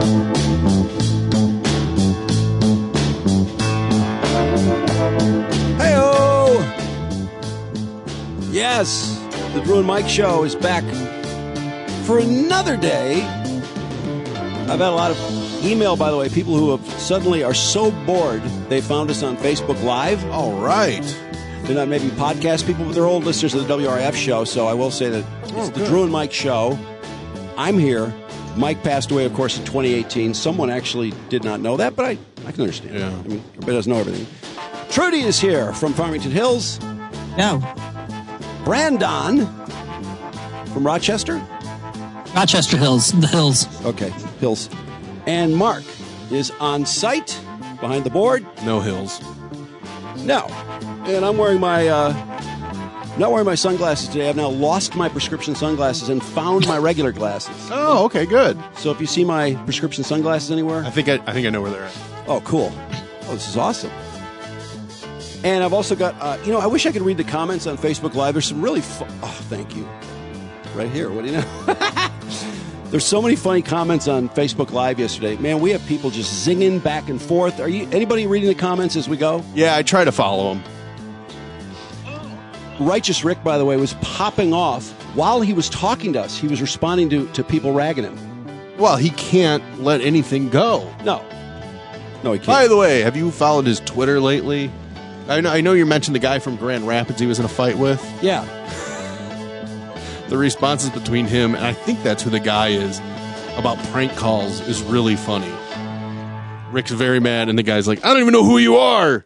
Yes, the Drew and Mike Show is back for another day. I've had a lot of email, by the way, people who have suddenly are so bored they found us on Facebook Live. All right. They're not maybe podcast people, but they're old listeners of the WRF show, so I will say that it's the Drew and Mike Show. I'm here. Mike passed away, of course, in 2018. Someone actually did not know that, but I can understand. Yeah. I mean, everybody doesn't know everything. Trudy is here from Farmington Hills. No. Brandon from Rochester? Rochester Hills. The Hills. Okay, Hills. And Mark is on site behind the board. No hills. No. And I'm wearing my, not wearing my sunglasses today. I've now lost my prescription sunglasses and found my regular glasses. Oh, okay, good. So if you see my prescription sunglasses anywhere. I think I know where they're at. Oh, cool. Oh, this is awesome. And I've also got, I wish I could read the comments on Facebook Live. There's some really oh, thank you. Right here. What do you know? There's so many funny comments on Facebook Live yesterday. Man, we have people just zinging back and forth. Anybody reading the comments as we go? Yeah, I try to follow them. Righteous Rick, by the way, was popping off while he was talking to us. He was responding to people ragging him. Well, he can't let anything go. No, he can't. By the way, have you followed his Twitter lately? I know you mentioned the guy from Grand Rapids he was in a fight with. Yeah. The responses between him, and I think that's who the guy is, about prank calls is really funny. Rick's very mad, and the guy's like, I don't even know who you are.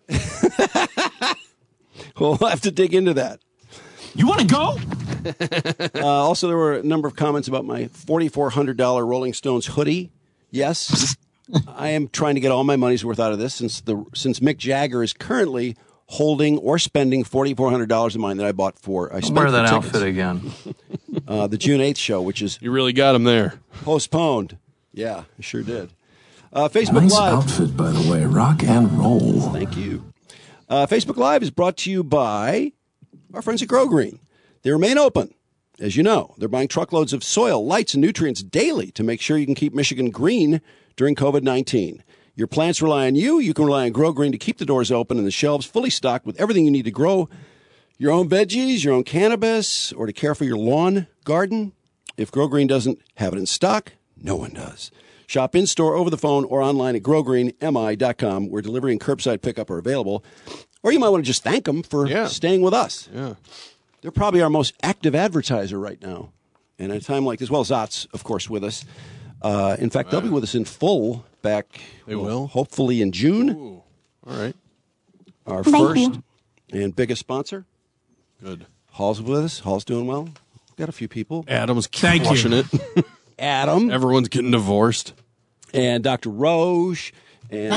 We'll have to dig into that. You want to go? Also, there were a number of comments about my $4,400 Rolling Stones hoodie. Yes, I am trying to get all my money's worth out of this since Mick Jagger is currently holding or spending $4,400 of mine that I bought for. I spent wear that for outfit again. The June 8th show, which is You really got him there. postponed. Yeah, I sure did. Facebook Nice Live. outfit, by the way. Rock and roll. Thank you. Facebook Live is brought to you by our friends at Grow Green. They remain open. As you know, they're buying truckloads of soil, lights, and nutrients daily to make sure you can keep Michigan green during COVID-19. Your plants rely on you. You can rely on Grow Green to keep the doors open and the shelves fully stocked with everything you need to grow your own veggies, your own cannabis, or to care for your lawn garden. If Grow Green doesn't have it in stock, no one does. Shop in-store, over the phone, or online at growgreenmi.com, where delivery and curbside pickup are available. Or you might want to just thank them for staying with us. Yeah. They're probably our most active advertiser right now. And at a time like this, well, Zot's, of course, with us. In fact, they'll be with us in full back, They will? hopefully in June. Ooh. All right. Our first and biggest sponsor. Good. Hall's with us. Hall's doing well. Got a few people. Adam's crushing it. Adam. Everyone's getting divorced. And Dr. Roche. And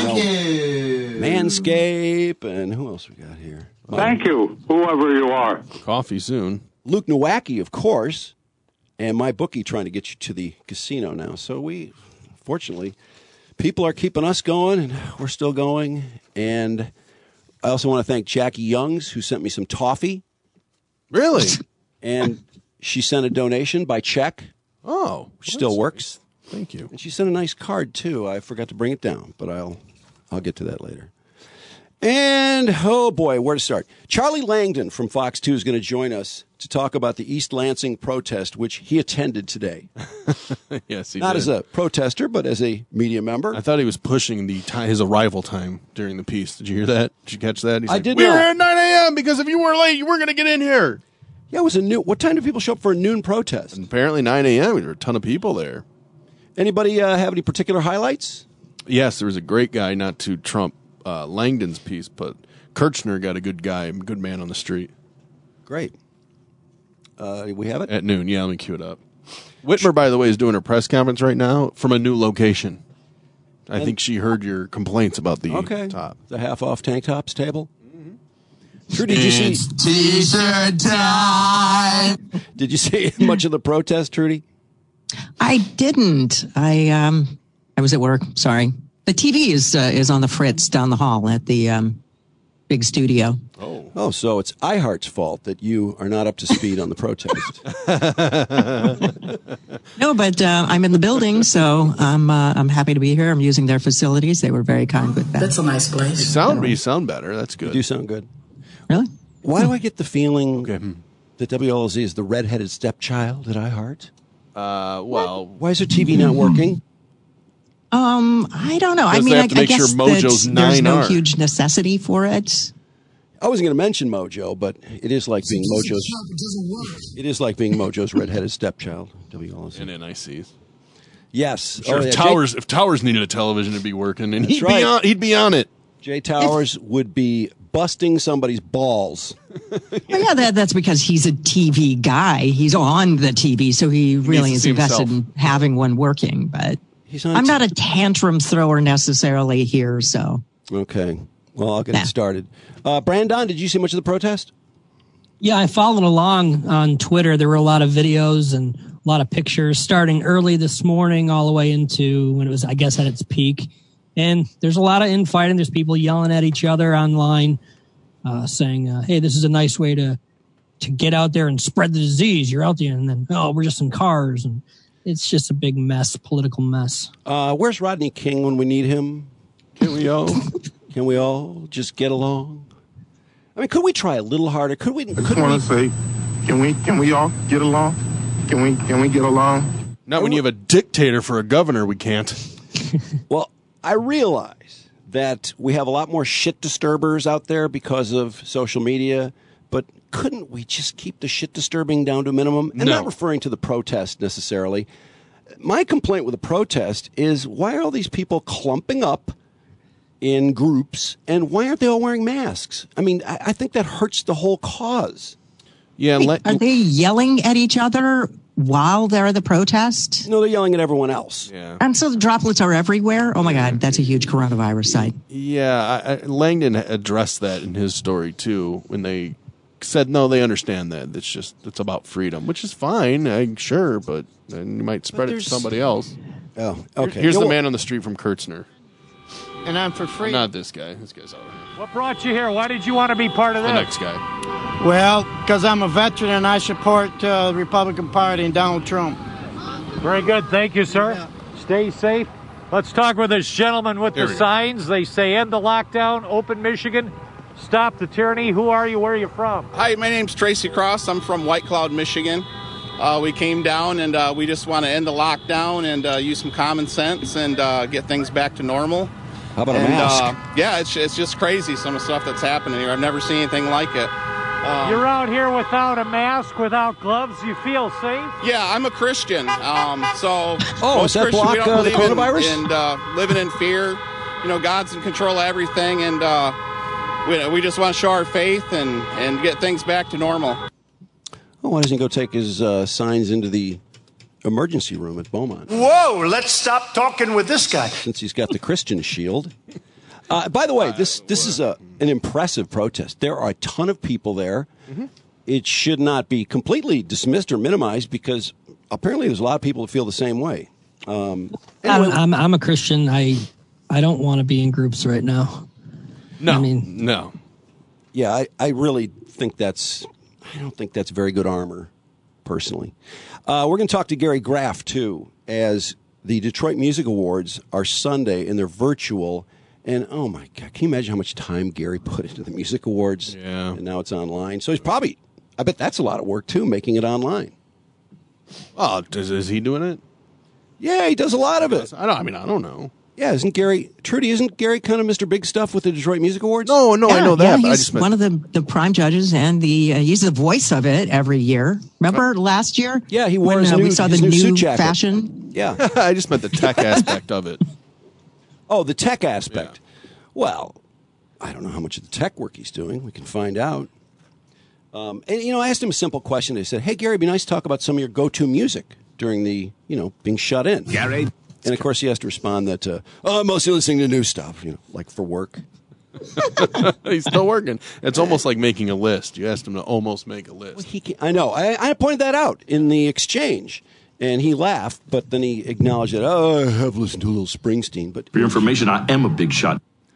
Manscape. And who else we got here? Thank you, whoever you are. Coffee soon. Luke Nowacki, of course. And my bookie trying to get you to the casino now. So fortunately, people are keeping us going, and we're still going. And I also want to thank Jackie Youngs, who sent me some toffee. Really? And she sent a donation by check. Oh. Which still works. Nice. Thank you. And she sent a nice card, too. I forgot to bring it down, but I'll get to that later. And, oh boy, where to start? Charlie Langdon from Fox 2 is going to join us to talk about the East Lansing protest, which he attended today. Yes, he Not did. as a protester, but as a media member. I thought he was pushing his arrival time during the piece. Did you hear that? Did you catch that? He's I like, did we not. were here at 9 a.m. because if you were late, you weren't going to get in here. Yeah, it was a noon. What time do people show up for a noon protest? And apparently 9 a.m. There were a ton of people there. Anybody have any particular highlights? Yes, there was a great guy, not to trump Langdon's piece, but Kirchner got a good man on the street. Great. We have it? At noon. Yeah, let me cue it up. Whitmer, by the way, is doing her press conference right now from a new location. I think she heard your complaints about the top. The half-off tank tops table? Trudy, did you see? It's T-shirt time. Did you see much of the protest, Trudy? I didn't. I was at work. Sorry. The TV is on the Fritz down the hall at the big studio. Oh, so it's iHeart's fault that you are not up to speed on the protest. No, but I'm in the building, so I'm happy to be here. I'm using their facilities. They were very kind with that. That's a nice place. You sound better. That's good. You do sound good. Really? Why do I get the feeling that WLZ is the redheaded stepchild at iHeart? Well, Why is their TV not working? I don't know. I Because mean, they I have to make guess sure Mojo's that there's no 9R. huge necessity for it. I wasn't going to mention Mojo, but it is like being Mojo's. It is like being Mojo's redheaded stepchild. WLZ. and NICs. Yes. Sure, if Towers needed a television to be working, and That's right. he'd be on it. Jay Towers would be busting somebody's balls. Well, yeah, that's because he's a TV guy. He's on the TV, so he really needs is to see invested himself. in having one working. But He's on I'm not a tantrum thrower necessarily here, so. Okay. Well, I'll get it started. Brandon, did you see much of the protest? Yeah, I followed along on Twitter. There were a lot of videos and a lot of pictures starting early this morning all the way into when it was, I guess, at its peak. And there's a lot of infighting. There's people yelling at each other online, saying, hey, this is a nice way to get out there and spread the disease. You're out there, and then, oh, we're just in cars. And it's just a big mess, political mess. Where's Rodney King when we need him? Can we all just get along? I mean, could we try a little harder? Could we? I just want to say, can we all get along? Can we get along? Not when you have a dictator for a governor. We can't. Well, I realize that we have a lot more shit disturbers out there because of social media, but couldn't we just keep the shit disturbing down to a minimum? And No. not referring to the protest necessarily. My complaint with the protest is why are all these people clumping up in groups, and why aren't they all wearing masks? I mean, I think that hurts the whole cause. Yeah, Are they yelling at each other while they're at the protest? No, they're yelling at everyone else. yeah. And so the droplets are everywhere? Oh, my God, that's a huge coronavirus site. Yeah, Langdon addressed that in his story too when they said no, they understand that it's about freedom, which is fine, sure, but then you might spread it to somebody else. Oh, okay. Here's the man on the street from Kurtzner. And I'm for free. Not this guy. This guy's over here. What brought you here? Why did you want to be part of The this? next guy. Well, because I'm a veteran and I support the Republican Party and Donald Trump. Very good. Thank you, sir. Yeah. Stay safe. Let's talk with this gentleman with Here the we go. signs. They say end the lockdown, open Michigan, stop the tyranny. Who are you? Where are you from? Hi, my name's Tracy Cross. I'm from White Cloud, Michigan. We came down and we just want to end the lockdown and use some common sense and get things back to normal. How about a mask? Yeah, it's just crazy, some of the stuff that's happening here. I've never seen anything like it. You're out here without a mask, without gloves. You feel safe? Yeah, I'm a Christian. So does that Christians, block we don't the believe coronavirus? in living in fear. You know, God's in control of everything, and we just want to show our faith and get things back to normal. Oh, why doesn't he go take his signs into the emergency room at Beaumont? Whoa, let's stop talking with this guy. Since he's got the Christian shield. By the way, this is an impressive protest. There are a ton of people there. Mm-hmm. It should not be completely dismissed or minimized because apparently there's a lot of people that feel the same way. I'm a Christian. I don't want to be in groups right now. No, no. Yeah, I really think I don't think that's very good armor, personally. We're going to talk to Gary Graff, too, as the Detroit Music Awards are Sunday, and they're virtual. And, oh, my God, can you imagine how much time Gary put into the Music Awards? Yeah. And now it's online. So he's probably, I bet that's a lot of work, too, making it online. Oh, is he doing it? Yeah, he does a lot of it. I don't know. Yeah, isn't Gary kind of Mr. Big Stuff with the Detroit Music Awards? No, I know that. Yeah, but I he's just meant, one of the prime judges, and he's the voice of it every year. Remember last year? Yeah, he wore when his new, we saw the his new new suit jacket. fashion. Yeah. I just meant the tech aspect of it. Oh, the tech aspect. Yeah. Well, I don't know how much of the tech work he's doing. We can find out. And, I asked him a simple question. I said, hey, Gary, it'd be nice to talk about some of your go-to music during the, being shut in. Gary? And, of course, he has to respond that, I'm mostly listening to new stuff, like for work. He's still working. It's almost like making a list. You asked him to almost make a list. Well, I know. I pointed that out in the exchange. And he laughed, but then he acknowledged that, I have listened to a little Springsteen. But For your information, I am a big shot.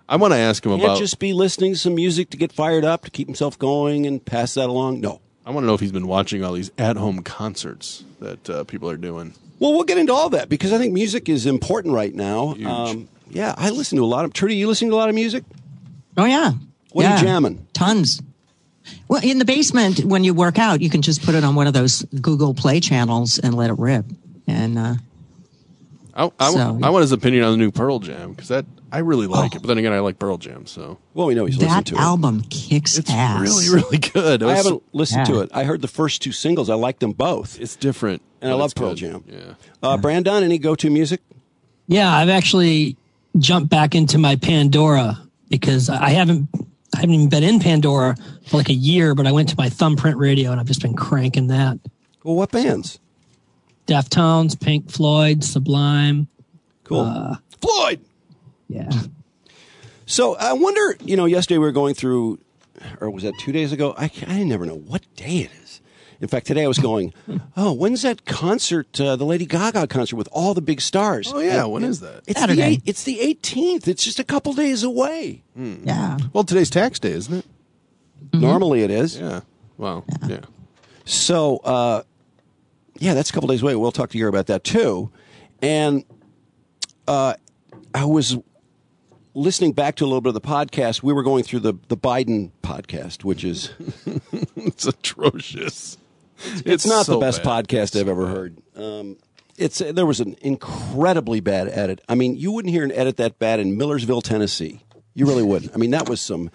I want to ask him Can't about. just be listening to some music to get fired up, to keep himself going and pass that along. No. I want to know if he's been watching all these at-home concerts that people are doing. Well, we'll get into all that because I think music is important right now. Huge. Yeah, I listen to a lot of... Trudy, you listening to a lot of music? Oh, yeah. What are you jamming? Tons. Well, in the basement, when you work out, you can just put it on one of those Google Play channels and let it rip. And I want his opinion on the new Pearl Jam because I really like it. But then again, I like Pearl Jam, so. Well, we know he's listened to it. That album kicks ass. It's really, really good. I haven't listened to it. I heard the first 2 singles. I liked them both. It's different. And I love Pearl Jam. Yeah. Brandon, any go-to music? Yeah, I've actually jumped back into my Pandora because I haven't even been in Pandora for like a year, but I went to my Thumbprint Radio and I've just been cranking that. Well, what bands? Deftones, Pink Floyd, Sublime. Cool. Floyd! Yeah. So I wonder, yesterday we were going through, or was that 2 days ago? I never know what day it is. In fact, today I was going, when's that concert, the Lady Gaga concert with all the big stars? Oh, yeah. When is that? It's Saturday. It's the 18th. It's just a couple days away. Yeah. Well, today's tax day, isn't it? Mm-hmm. Normally it is. Yeah. Well, yeah. So, that's a couple days away. We'll talk to you about that, too. And I was listening back to a little bit of the podcast. We were going through the Biden podcast, which is... It's atrocious. It's not so the best bad. podcast I've ever heard. There was an incredibly bad edit. I mean, you wouldn't hear an edit that bad in Millersville, Tennessee. You really wouldn't. I mean, that was some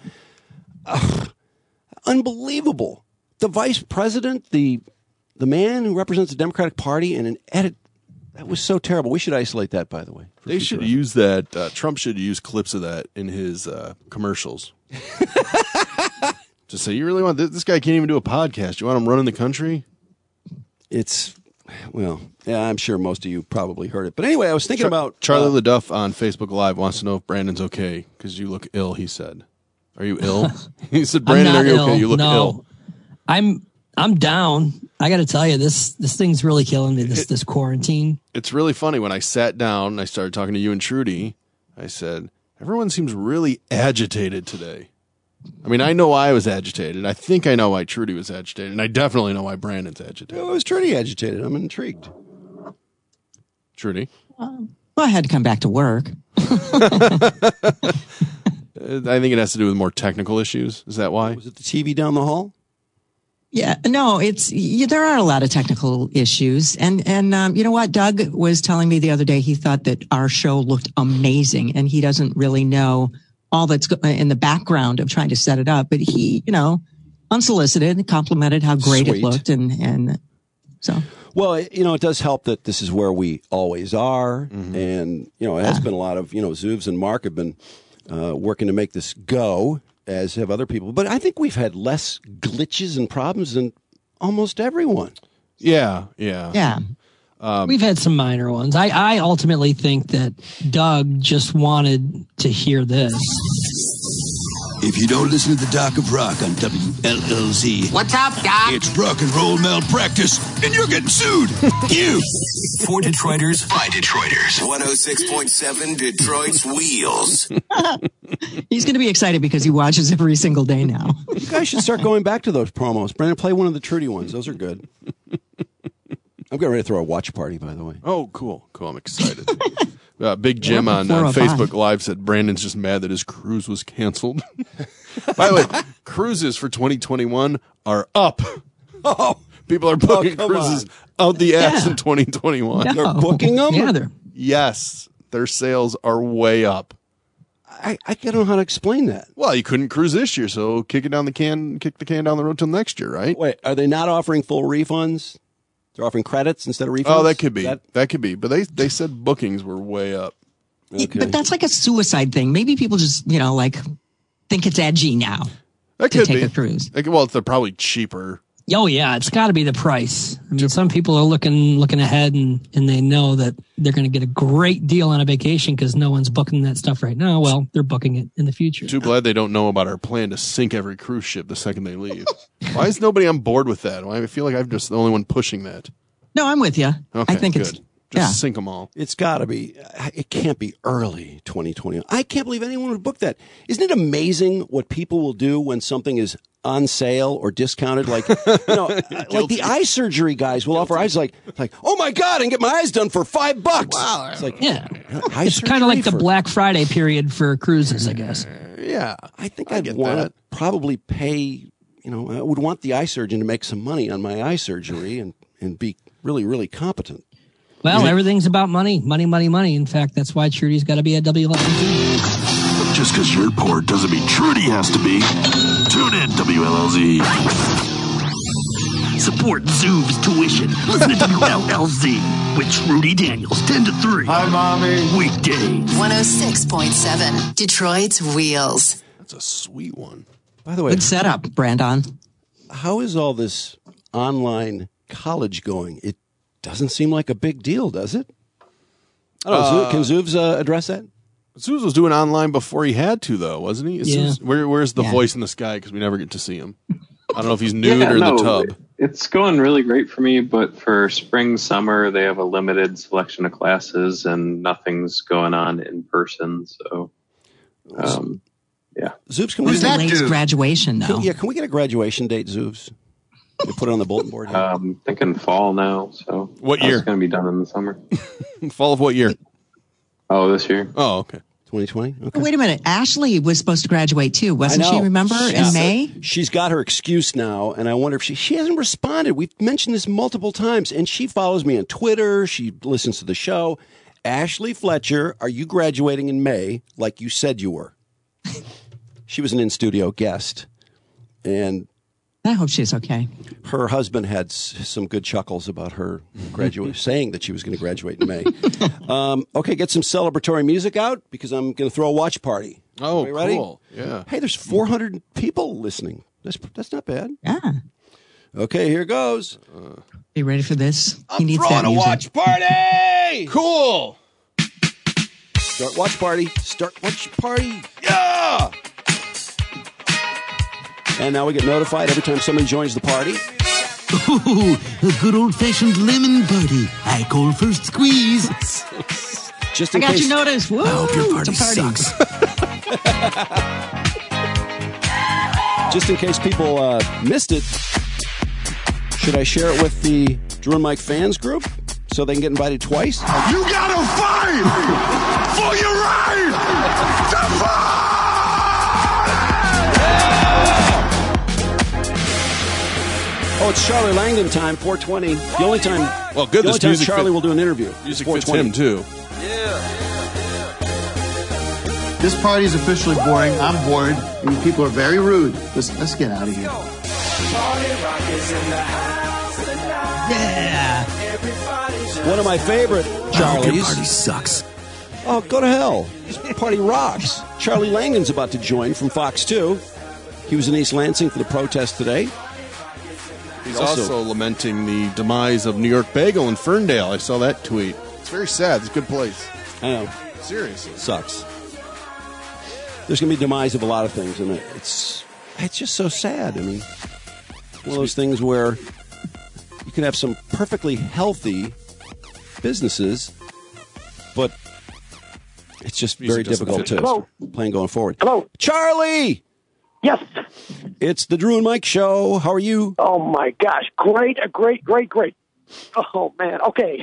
unbelievable. The vice president, the man who represents the Democratic Party, and an edit that was so terrible. We should isolate that, by the way. They should use that. Trump should use clips of that in his commercials. Just say, you really want this guy can't even do a podcast. You want him running the country? I'm sure most of you probably heard it. But anyway, I was thinking about... Charlie LaDuff on Facebook Live wants to know if Brandon's okay because you look ill, he said. Are you ill? He said, Brandon, are you okay? You look ill. I'm down. I got to tell you, this thing's really killing me, this quarantine. It's really funny. When I sat down and I started talking to you and Trudy, I said, everyone seems really agitated today. I mean, I know I was agitated. I think I know why Trudy was agitated. And I definitely know why Brandon's agitated. Why was Trudy agitated? I'm intrigued. Trudy? Well, I had to come back to work. I think it has to do with more technical issues. Is that why? Was it the TV down the hall? Yeah, no, there are a lot of technical issues. And you know what? Doug was telling me the other day, he thought that our show looked amazing and he doesn't really know all that's in the background of trying to set it up. But he, unsolicited, complimented how great it looked. And so. Well, it does help that this is where we always are. Mm-hmm. And, it has been a lot of, Zoobs and Mark have been working to make this go, as have other people. But I think we've had less glitches and problems than almost everyone. Yeah. We've had some minor ones. I ultimately think that Doug just wanted to hear this. If you don't listen to the Doc of Rock on WLLZ. What's up, Doc? It's rock and roll malpractice, and you're getting sued. You. For Detroiters, by Detroiters. 106.7 Detroit's Wheels. He's going to be excited because he watches every single day now. You guys should start going back to those promos. Brandon, play one of the Trudy ones. Those are good. I'm getting ready to throw a watch party, by the way. Oh, cool. I'm excited. Big Jim on Facebook Live said Brandon's just mad that his cruise was canceled. By the way, cruises for 2021 are up. Oh, people are booking cruises out the ass in 2021. No. They're booking them? Yeah, yes, their sales are way up. I don't know how to explain that. Well, you couldn't cruise this year, so kick the can down the road till next year, right? Wait, are they not offering full refunds? They're offering credits instead of refunds? Oh, that could be. That could be. But they said bookings were way up. Okay. But that's like a suicide thing. Maybe people just, think it's edgy now that to could take be. a cruise. They're probably cheaper. Oh, yeah, it's got to be the price. I mean, some people are looking ahead and they know that they're going to get a great deal on a vacation because no one's booking that stuff right now. Well, they're booking it in the future. Too glad they don't know about our plan to sink every cruise ship the second they leave. Why is nobody on board with that? I feel like I'm just the only one pushing that. No, I'm with you. Okay, I think good. Just sink them all. It's got to be. It can't be early 2020. I can't believe anyone would book that. Isn't it amazing what people will do when something is on sale or discounted? Like, like the eye surgery guys will offer eyes like, oh my God, and get my eyes done for $5. Wow. It's like, it's kind of like the Black Friday period for cruises, I guess. Yeah. I think I'd want to probably pay, I would want the eye surgeon to make some money on my eye surgery and be really, really competent. Well, everything's about money. Money, money, money. In fact, that's why Trudy's got to be at WLLZ. Just because you're poor doesn't mean Trudy has to be. Tune in, WLLZ. Support Zoom's tuition. Listen to WLLZ with Trudy Daniels, 10 to 3. Hi, Mommy. Weekdays. 106.7, Detroit's Wheels. That's a sweet one. By the way, good setup, Brandon. How is all this online college going? It doesn't seem like a big deal, does it? I don't know. Can Zoovs address that? Zoovs was doing online before he had to, though, wasn't he? Yeah. Where's the voice in the sky? Because we never get to see him. I don't know if he's nude or in the tub. It's going really great for me, but for spring, summer, they have a limited selection of classes and nothing's going on in person. So, yeah. Zoovs, can When's the latest graduation, though? Can we get a graduation date, Zoovs? We put it on the bulletin board. I'm thinking fall now. So what year? It's going to be done in the summer. Fall of what year? Oh, this year. Oh, okay. 2020? Okay. Wait a minute. Ashley was supposed to graduate too, wasn't she? Remember, in May? She's got her excuse now, and I wonder if she hasn't responded. We've mentioned this multiple times, and she follows me on Twitter. She listens to the show. Ashley Fletcher, are you graduating in May like you said you were? She was an in-studio guest, and I hope she's okay. Her husband had some good chuckles about her saying that she was going to graduate in May. Okay, get some celebratory music out because I'm going to throw a watch party. Oh, ready? Cool. Yeah. Hey, there's 400 people listening. That's not bad. Yeah. Okay, here goes. You ready for this? I'm throwing a watch party. Cool. Start watch party. Start watch party. Yeah. And now we get notified every time somebody joins the party. Ooh, a good old-fashioned lemon party. I call first squeeze. Just in I got case, you noticed. Woo, I hope your party it's a party. sucks. Just in case people missed it, should I share it with the Drew and Mike fans group so they can get invited twice? You gotta fight for your right to fight! Oh, it's Charlie Langdon time, 420. The only time, well, good. The only time music Charlie will do an interview. Music fits him, too. This party is officially boring. I'm bored. And people are very rude. Let's get out of here. Yeah. One of my favorite Charlies. Your party sucks. Oh, go to hell. This party rocks. Charlie Langdon's about to join from Fox 2. He was in East Lansing for the protest today. He's also lamenting the demise of New York Bagel in Ferndale. I saw that tweet. It's very sad. It's a good place. I know. Seriously. Sucks. There's going to be demise of a lot of things, and it's just so sad. I mean, one of those things where you can have some perfectly healthy businesses, but it's just very difficult to plan going forward. Hello. Charlie! Yes. It's the Drew and Mike Show. How are you? Oh, my gosh. Great. Oh, man. Okay.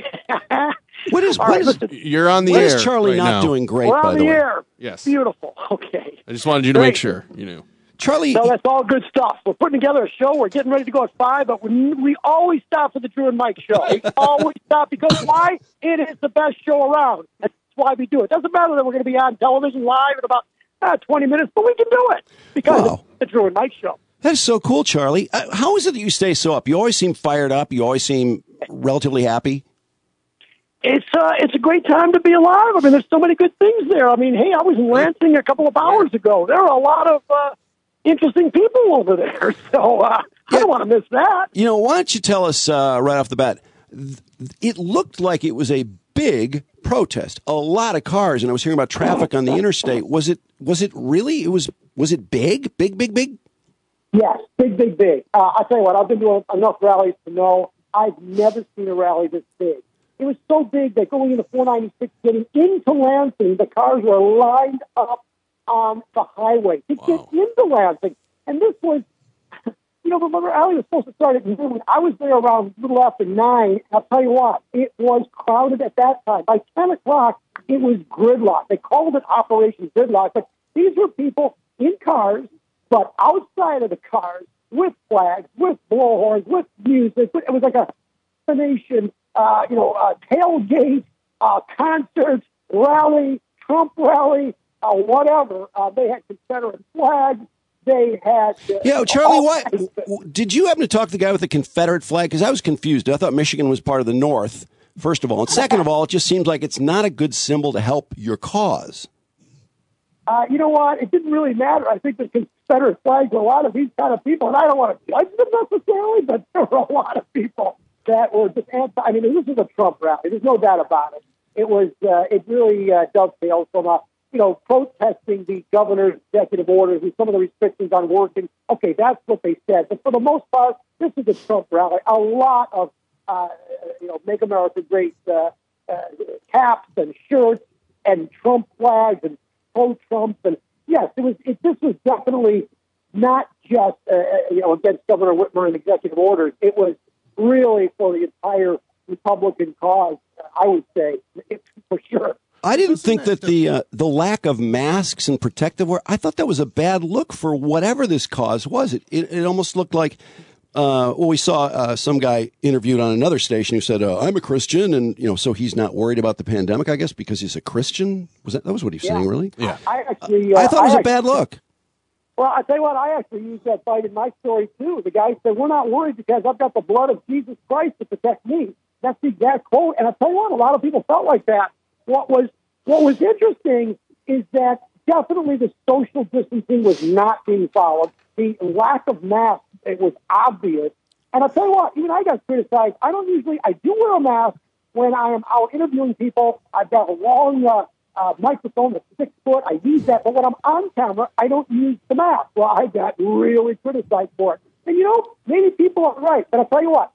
You're on the air. What is Charlie right not now? doing great, We're by on the way? air. Yes. Beautiful. Okay. I just wanted you to make sure you knew. Charlie. No, that's all good stuff. We're putting together a show. We're getting ready to go at 5, but we always stop for the Drew and Mike Show. We always stop because why? It is the best show around. That's why we do it. Doesn't matter that we're going to be on television live in about 20 minutes, but we can do it because it's the Drew and Mike Show. That is so cool, Charlie. How is it that you stay so up? You always seem fired up. You always seem relatively happy. It's a great time to be alive. I mean, there's so many good things there. I mean, hey, I was in Lansing a couple of hours ago. There are a lot of interesting people over there, so I don't want to miss that. You know, why don't you tell us right off the bat? It looked like it was a big protest, a lot of cars, and I was hearing about traffic on the interstate. Was it really? Was it big? Yes, big. I'll tell you what, I've been doing enough rallies to know I've never seen a rally this big. It was so big that going into 496, getting into Lansing, the cars were lined up on the highway to get into Lansing. And this was, remember, Allie was supposed to start at noon. I was there around a little after 9. I'll tell you what, it was crowded at that time. By 10 o'clock, it was gridlock. They called it Operation Gridlock, but these were people in cars, but outside of the cars, with flags, with blowhorns, with music. It was like a combination, tailgate, concert, rally, Trump rally, whatever. They had Confederate flags. They had... Charlie, why did you happen to talk to the guy with the Confederate flag? Because I was confused. I thought Michigan was part of the North, first of all. And second of all, it just seems like it's not a good symbol to help your cause. You know what? It didn't really matter. I think the Confederate flag to a lot of these kind of people, and I don't want to judge them necessarily, but there were a lot of people that were just anti. I mean, this is a Trump rally. There's no doubt about it. It was. It really dovetailed from protesting the governor's executive orders and some of the restrictions on working. Okay, that's what they said. But for the most part, this is a Trump rally. A lot of Make America Great caps and shirts and Trump flags and pro-Trump, and yes, this was definitely not just against Governor Whitmer and executive orders. It was really for the entire Republican cause. I would say, for sure. I didn't think that the lack of masks and protective wear, I thought that was a bad look for whatever this cause was. It almost looked like. We saw some guy interviewed on another station who said, I'm a Christian, and so he's not worried about the pandemic, I guess, because he's a Christian. That was what he was saying, really? Yeah. I thought it was a bad look. Well, I tell you what, I actually used that fight in my story, too. The guy said, we're not worried because I've got the blood of Jesus Christ to protect me. That's the exact quote. And I tell you what, a lot of people felt like that. What was interesting is that definitely the social distancing was not being followed. The lack of masks, it was obvious. And I'll tell you what, even I got criticized. I do wear a mask when I am out interviewing people. I've got a long microphone that's 6 foot. I use that. But when I'm on camera, I don't use the mask. Well, I got really criticized for it. And, maybe people are right. But I'll tell you what,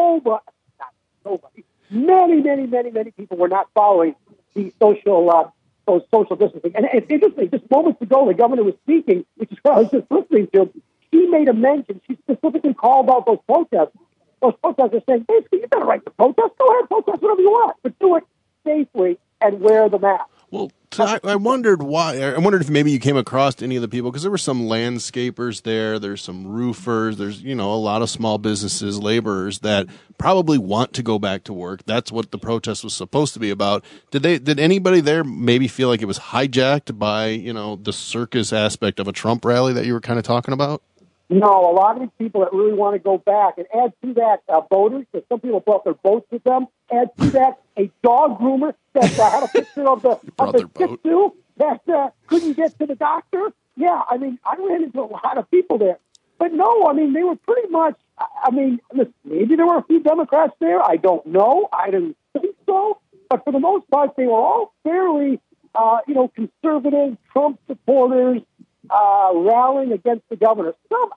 many people were not following the social distancing. And it's interesting, just moments ago, the governor was speaking, which is what I was just listening to. She made a mention. She specifically called out those protests. Those protesters saying, basically, you better write the protest. Go ahead, protest whatever you want, but do it safely and wear the mask. Well, I wondered why. I wondered if maybe you came across any of the people, because there were some landscapers there. There's some roofers. There's a lot of small businesses, laborers that probably want to go back to work. That's what the protest was supposed to be about. Did anybody there maybe feel like it was hijacked by the circus aspect of a Trump rally that you were kind of talking about? No, a lot of these people that really want to go back, and add to that boaters, because some people brought their boats with them. Add to that a dog groomer that had a picture of the Shih Tzu that couldn't get to the doctor. Yeah, I mean, I ran into a lot of people there. But no, I mean, they were pretty much, listen, maybe there were a few Democrats there. I don't know. I didn't think so. But for the most part, they were all fairly, conservative Trump supporters, rallying against the governor. Some,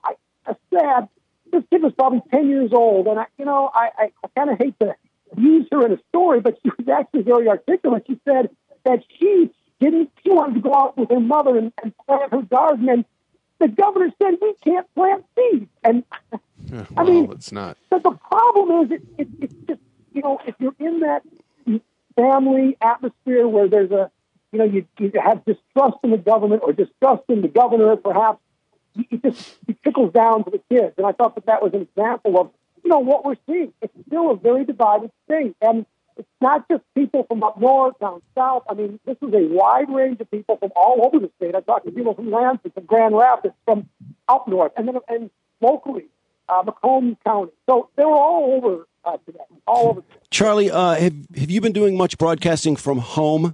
this kid was probably 10 years old, and I kind of hate to use her in a story, but she was actually very articulate. She said that she wanted to go out with her mother and plant her garden, and the governor said, we can't plant seeds. And it's not. But the problem is, it's just, if you're in that family atmosphere where there's you have distrust in the government or distrust in the governor, perhaps, it trickles down to the kids. And I thought that was an example of, what we're seeing. It's still a very divided state. And it's not just people from up north, down south. I mean, this is a wide range of people from all over the state. I talked to people from Lansing, from Grand Rapids, from up north, and locally, Macomb County. So they were all over today, all over. Charlie, have you been doing much broadcasting from home?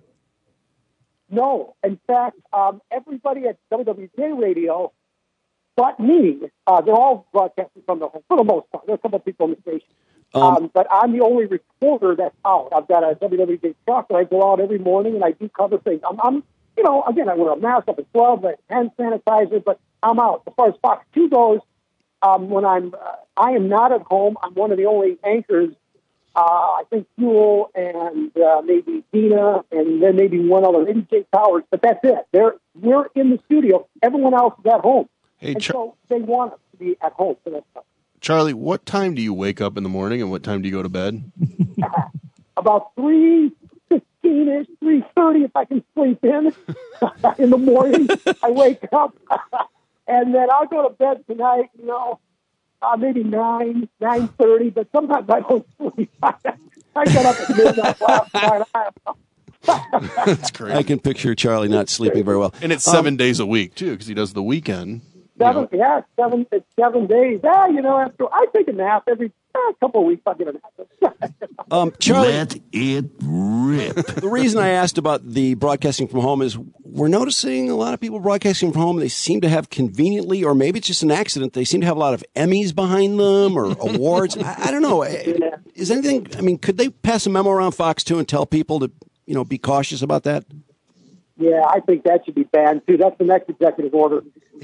No. In fact, everybody at WWJ Radio but me, they're all broadcasting from the home, for the most part. There's a couple of people on the station. But I'm the only reporter that's out. I've got a WWJ truck, and I go out every morning, and I do cover things. I'm again, I wear a mask up at 12, hand sanitizer, but I'm out. As far as Fox 2 goes, I am not at home. I'm one of the only anchors I think Fuel and maybe Dina, and then maybe one other, maybe Jake Powers, but that's it. We're in the studio. Everyone else is at home. Hey, so they want us to be at home for that stuff. Charlie, what time do you wake up in the morning and what time do you go to bed? About 3:15-ish, 3:30 if I can sleep in the morning. I wake up, and then I'll go to bed tonight, maybe 9:30, but sometimes I don't sleep. I got up at midnight last night. That's great. I can picture Charlie not sleeping very well. And it's 7 days a week, too, because he does the weekend. 7 days. After I take a nap every couple of weeks, I'll get a nap. Charlie, let it rip. The reason I asked about the broadcasting from home is we're noticing a lot of people broadcasting from home. They seem to have conveniently, or maybe it's just an accident, they seem to have a lot of Emmys behind them or awards. I don't know. Is anything, could they pass a memo around Fox 2 and tell people to, be cautious about that? Yeah, I think that should be banned, too. That's the next executive order.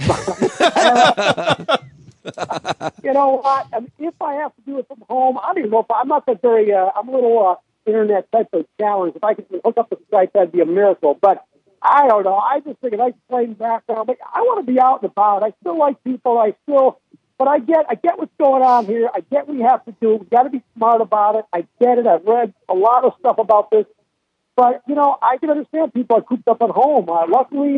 You know what? If I have to do it from home, I don't even know if I'm not that very. I'm a little internet type of challenge. If I could hook up the Skype, that'd be a miracle. But I don't know. I just think a nice plain background. But I want to be out and about. I still like people. But I get what's going on here. I get what we have to do. We got to be smart about it. I get it. I've read a lot of stuff about this. But, I can understand people are cooped up at home. Luckily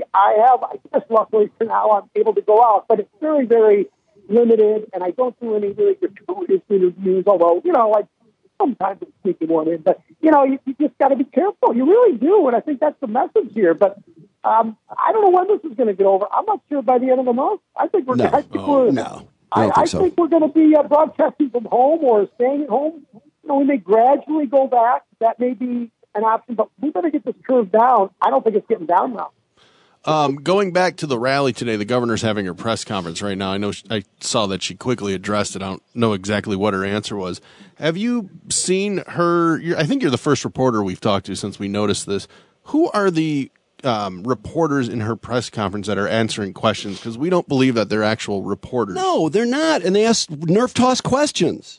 for now, I'm able to go out. But it's very, very limited, and I don't do any really gratuitous interviews, although, sometimes I'm sneaking one in. But, you just got to be careful. You really do, and I think that's the message here. But I don't know when this is going to get over. I'm not sure by the end of the month. I think we're I think we're going to be broadcasting from home or staying at home. We may gradually go back. That may be an option, but we better get this curve down. I don't think it's getting down now. Going back to the rally today, the governor's having her press conference right now. I know I saw that she quickly addressed it. I don't know exactly what her answer was. Have you seen her? I think you're the first reporter we've talked to since we noticed this. Who are the reporters in her press conference that are answering questions? Because we don't believe that they're actual reporters. No, they're not. And they ask Nerf toss questions.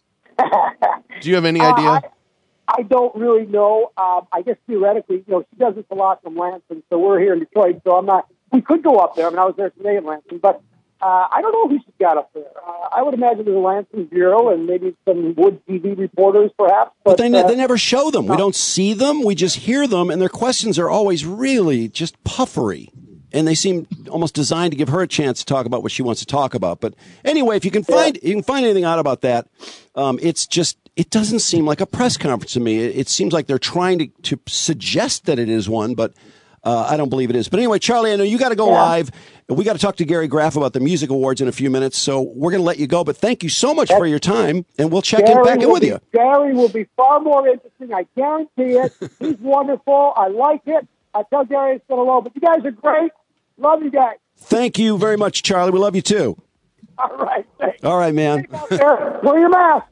Do you have any idea? I don't really know. I guess theoretically, she does this a lot from Lansing, so we're here in Detroit, so I'm not. We could go up there. I was there today in Lansing, but I don't know who she's got up there. I would imagine there's a Lansing bureau and maybe some Wood TV reporters, perhaps. But they never show them. We don't see them. We just hear them, and their questions are always really just puffery. And they seem almost designed to give her a chance to talk about what she wants to talk about. But anyway, if you can find anything out about that, it doesn't seem like a press conference to me. It seems like they're trying to suggest that it is one, but I don't believe it is. But anyway, Charlie, I know you got to go live. We got to talk to Gary Graff about the music awards in a few minutes, so we're going to let you go. But thank you so much for your time, and we'll check back in with you. Gary will be far more interesting. I guarantee it. He's wonderful. I like it. I tell Gary it's going to roll. But you guys are great. Love you guys. Thank you very much, Charlie. We love you too. All right. Thanks. All right, man. Wear your mask.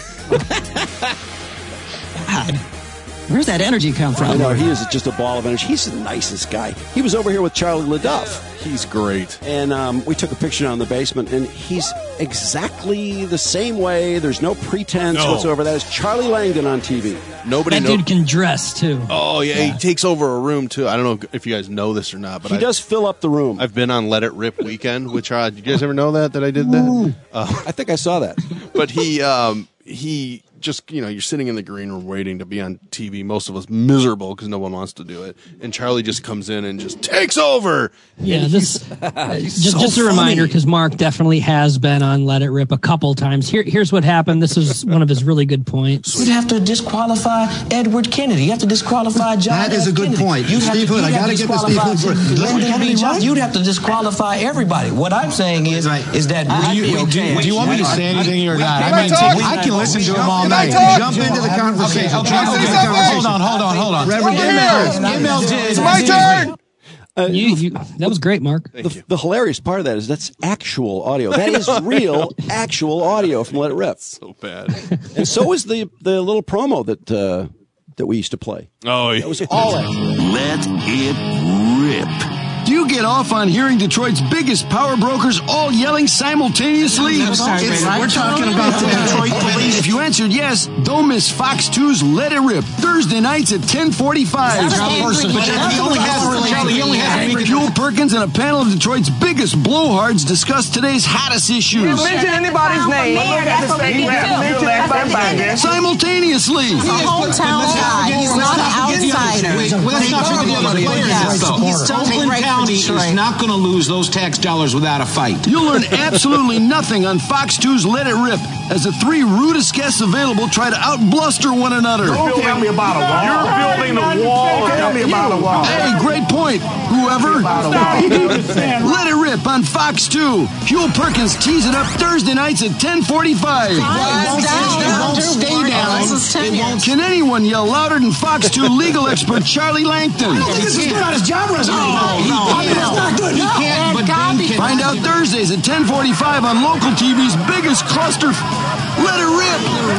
God, where's that energy come from? I know, he is just a ball of energy. He's the nicest guy. He was over here with Charlie LaDuff. He's great. And we took a picture down in the basement, and he's exactly the same way. There's no pretense whatsoever. That is Charlie Langdon on TV. That dude can dress, too. Oh, yeah, he takes over a room, too. I don't know if you guys know this or not, but he does fill up the room. I've been on Let It Rip weekend with Charlie. Did you guys ever know that I did that? I think I saw that. But he just, you're sitting in the green room waiting to be on TV, most of us miserable because no one wants to do it. And Charlie just comes in and just takes over. Yeah, just a reminder, because Mark definitely has been on Let It Rip a couple times. Here's what happened. This is one of his really good points. You'd have to disqualify Edward Kennedy. You have to disqualify John That is a good point. Steve Hood, I got to get to Steve Hood first. You'd have to disqualify everybody. What I'm saying is that do you want me to say anything or not? I can listen to him all night. Jump into the conversation. Hold on. Reverend MLJ. It's my turn. That was great, Mark. The hilarious part of that is that's actual audio. That is real, actual audio from Let It Rip. So bad. And so is the little promo that we used to play. Oh, yeah. It was all Let it rip. Do you get off on hearing Detroit's biggest power brokers all yelling simultaneously? We're talking about the Detroit police. If you answered yes, don't miss Fox 2's Let It Rip, Thursday nights at 10:45. Fuel Perkins and a panel of Detroit's biggest blowhards discuss today's hottest issues. You mention anybody's name, simultaneously. He's a hometown guy. He's not an outsider. Let's not forget the other players, though. Oakland County is not going to lose those tax dollars without a fight. You'll learn absolutely nothing on Fox 2's Let It Rip as the three rudest guests available try to outbluster one another. Don't tell me about a wall. You're building a wall. Tell me about a wall. Hey, great point, whoever. Let It Rip on Fox 2. Fuel Perkins tees it up Thursday nights at 10:45. It won't stay down. Can anyone yell louder than Fox 2 legal expert Charlie Langton? I don't think this is good on his job resume. That's not good. No. Find out Thursdays at 10:45 on local TV's biggest cluster. Let It Rip.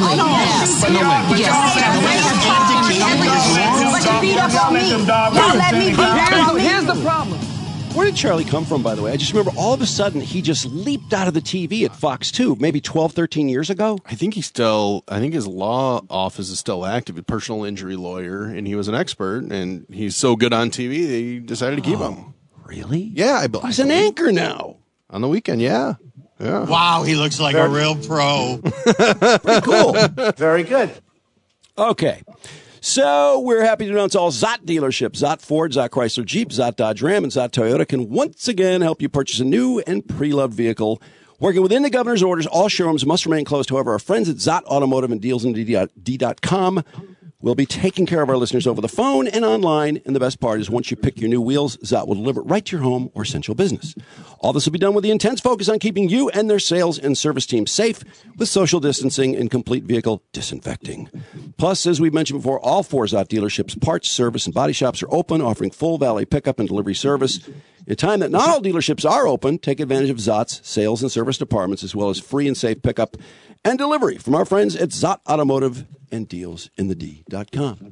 Here's the problem. Where did Charlie come from, by the way? I just remember all of a sudden he just leaped out of the TV at Fox 2, maybe 12, 13 years ago. I think his law office is still active, a personal injury lawyer, and he was an expert, and he's so good on TV, they decided to keep him. Really? Yeah. He's an anchor now. On the weekend, yeah. Wow, he looks like a real pro. Pretty cool. Very good. Okay. So we're happy to announce all Zott dealerships, Zott Ford, Zott Chrysler Jeep, Zott Dodge Ram, and Zott Toyota can once again help you purchase a new and pre-loved vehicle. Working within the governor's orders, all showrooms must remain closed. However, our friends at Zott Automotive and DealsInD.com will be taking care of our listeners over the phone and online. And the best part is once you pick your new wheels, Zott will deliver it right to your home or central business. All this will be done with the intense focus on keeping you and their sales and service teams safe with social distancing and complete vehicle disinfecting. Plus, as we've mentioned before, all four Zott dealerships, parts, service, and body shops are open, offering full valet pickup and delivery service. In a time that not all dealerships are open, take advantage of Zott's sales and service departments, as well as free and safe pickup and delivery from our friends at Zott Automotive and DealsInD.com.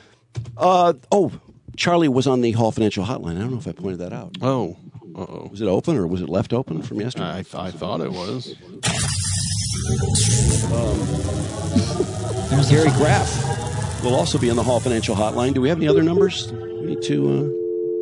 Charlie was on the Hall Financial Hotline. I don't know if I pointed that out. Oh. Uh-oh. Was it open or was it left open from yesterday? I thought it was. Gary Graff will also be on the Hall Financial Hotline. Do we have any other numbers we need to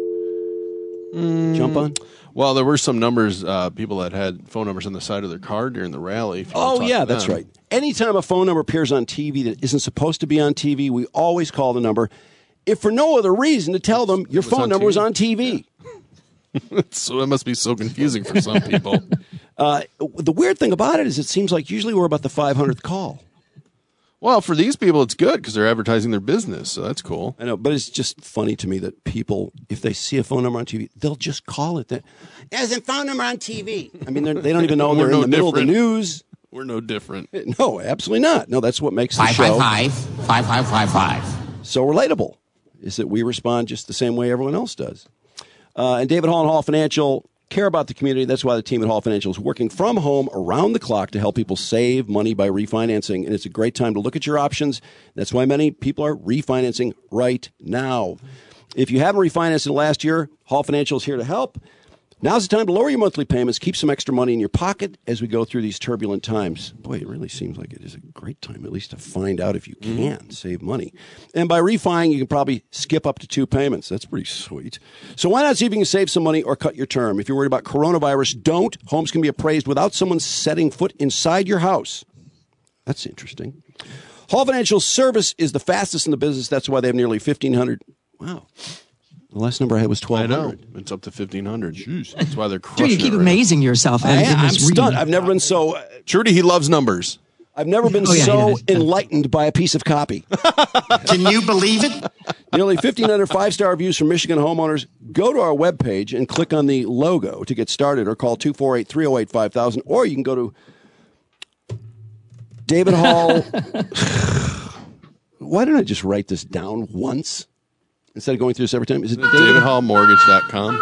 jump on? Well, there were some numbers, people that had phone numbers on the side of their car during the rally. That's right. Anytime a phone number appears on TV that isn't supposed to be on TV, we always call the number, if for no other reason, to tell them your phone number was on TV. So that must be so confusing for some people. The weird thing about it is it seems like usually we're about the 500th call. Well, for these people, it's good because they're advertising their business, so that's cool. I know, but it's just funny to me that people, if they see a phone number on TV, they'll just call it that. There's a phone number on TV. I mean, they don't even know they're in the middle of the news. We're no different. No, absolutely not. No, that's what makes the show 555. so relatable, is that we respond just the same way everyone else does. And David Hall and Hall Financial care about the community. That's why the team at Hall Financial is working from home around the clock to help people save money by refinancing. And it's a great time to look at your options. That's why many people are refinancing right now. If you haven't refinanced in the last year, Hall Financial is here to help. Now's the time to lower your monthly payments, keep some extra money in your pocket as we go through these turbulent times. Boy, it really seems like it is a great time, at least to find out if you can save money. And by refining, you can probably skip up to 2 payments. That's pretty sweet. So why not see if you can save some money or cut your term? If you're worried about coronavirus, don't. Homes can be appraised without someone setting foot inside your house. That's interesting. Hall Financial service is the fastest in the business. That's why they have nearly 1,500. Wow. The last number I had was 1,200. I know. It's up to 1,500. Jeez. That's why they're crushing Dude, you keep amazing yourself. I'm stunned. I've never been so... Trudy, he loves numbers. I've never been enlightened by a piece of copy. Can you believe it? Nearly 1,500 5-star reviews from Michigan homeowners. Go to our webpage and click on the logo to get started, or call 248-308-5000, or you can go to David Hall. Why don't I just write this down once instead of going through this every time? Is it DavidHallMortgage.com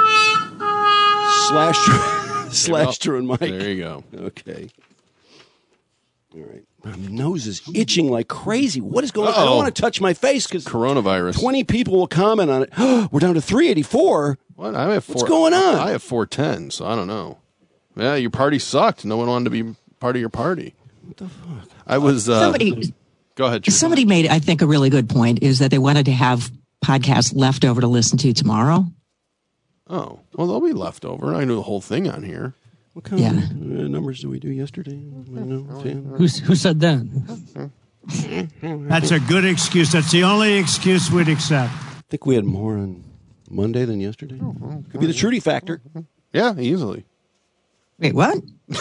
/ Drew and Mike? There you go. Okay. All right. My nose is itching like crazy. What is going on? I don't want to touch my face because coronavirus. 20 people will comment on it. We're down to 384. What? I have What's going on? I have 410, so I don't know. Yeah, your party sucked. No one wanted to be part of your party. What the fuck? I was... Somebody... Go ahead, Trish. Somebody made, I think, a really good point, is that they wanted to have podcasts left over to listen to tomorrow. Oh, well, they'll be left over. I knew the whole thing on here. What kind of numbers did we do yesterday? Who said that? That's a good excuse. That's the only excuse we'd accept. I think we had more on Monday than yesterday. Could be the Trudy factor. Yeah, easily. Wait, what?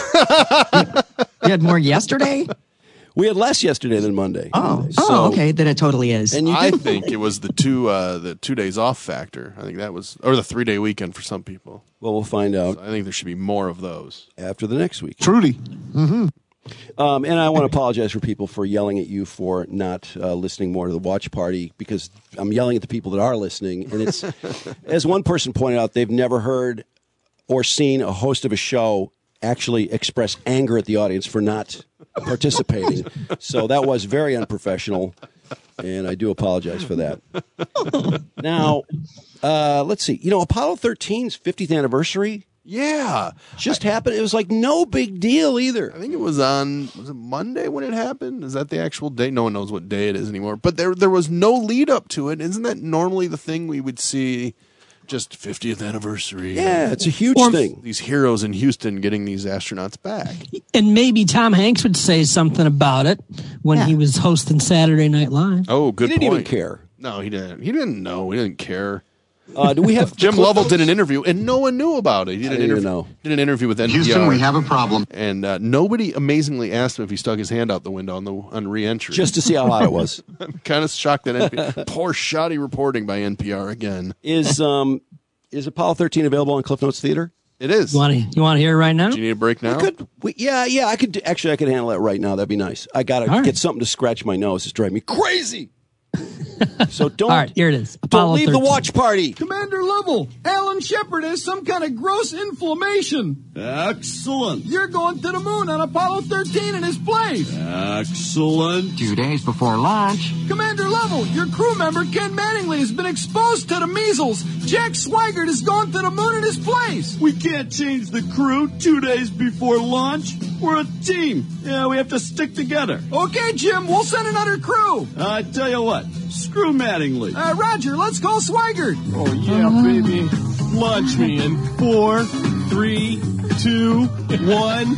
You had more yesterday? We had less yesterday than Monday. Okay, then it totally is. And I think it was the 2 days off factor. I think that was, or the 3-day weekend for some people. Well, we'll find out. So I think there should be more of those after the next week. Trudy. Mm-hmm. And I want to apologize for people for yelling at you for not listening more to the watch party, because I'm yelling at the people that are listening. And it's, as one person pointed out, they've never heard or seen a host of a show actually express anger at the audience for not participating. So that was very unprofessional, and I do apologize for that. Now, let's see. Apollo 13's 50th anniversary. Yeah. Just happened. It was like no big deal either. I think it was it Monday when it happened? Is that the actual day? No one knows what day it is anymore. But there was no lead up to it. Isn't that normally the thing we would see? Just 50th anniversary. Yeah, it's a huge thing. These heroes in Houston getting these astronauts back. And maybe Tom Hanks would say something about it when he was hosting Saturday Night Live. Oh, good point. He didn't even care. No, he didn't. He didn't know. He didn't care. Do we have Jim Lovell did an interview, and no one knew about it. He did Did an interview with NPR. Houston, we have a problem. And nobody amazingly asked him if he stuck his hand out the window on re-entry. Just to see how hot it was. I'm kind of shocked that NPR... Poor shoddy reporting by NPR again. Is Apollo 13 available on Cliff Notes Theater? It is. You want to hear it right now? Do you need a break now? I could. Actually, I could handle that right now. That'd be nice. I got to get something to scratch my nose. It's driving me crazy. So don't. All right, here it is. Don't leave the watch party. Commander Lovell, Alan Shepard has some kind of gross inflammation. Excellent. You're going to the moon on Apollo 13 in his place. Excellent. 2 days before launch. Commander Lovell, your crew member Ken Mattingly has been exposed to the measles. Jack Swigert is going to the moon in his place. We can't change the crew 2 days before launch. We're a team. Yeah, we have to stick together. Okay, Jim, we'll send another crew. I tell you what, screw Mattingly. Roger, let's call Swigert. Oh, yeah, baby. Launch me in 4, 3, 2, 1.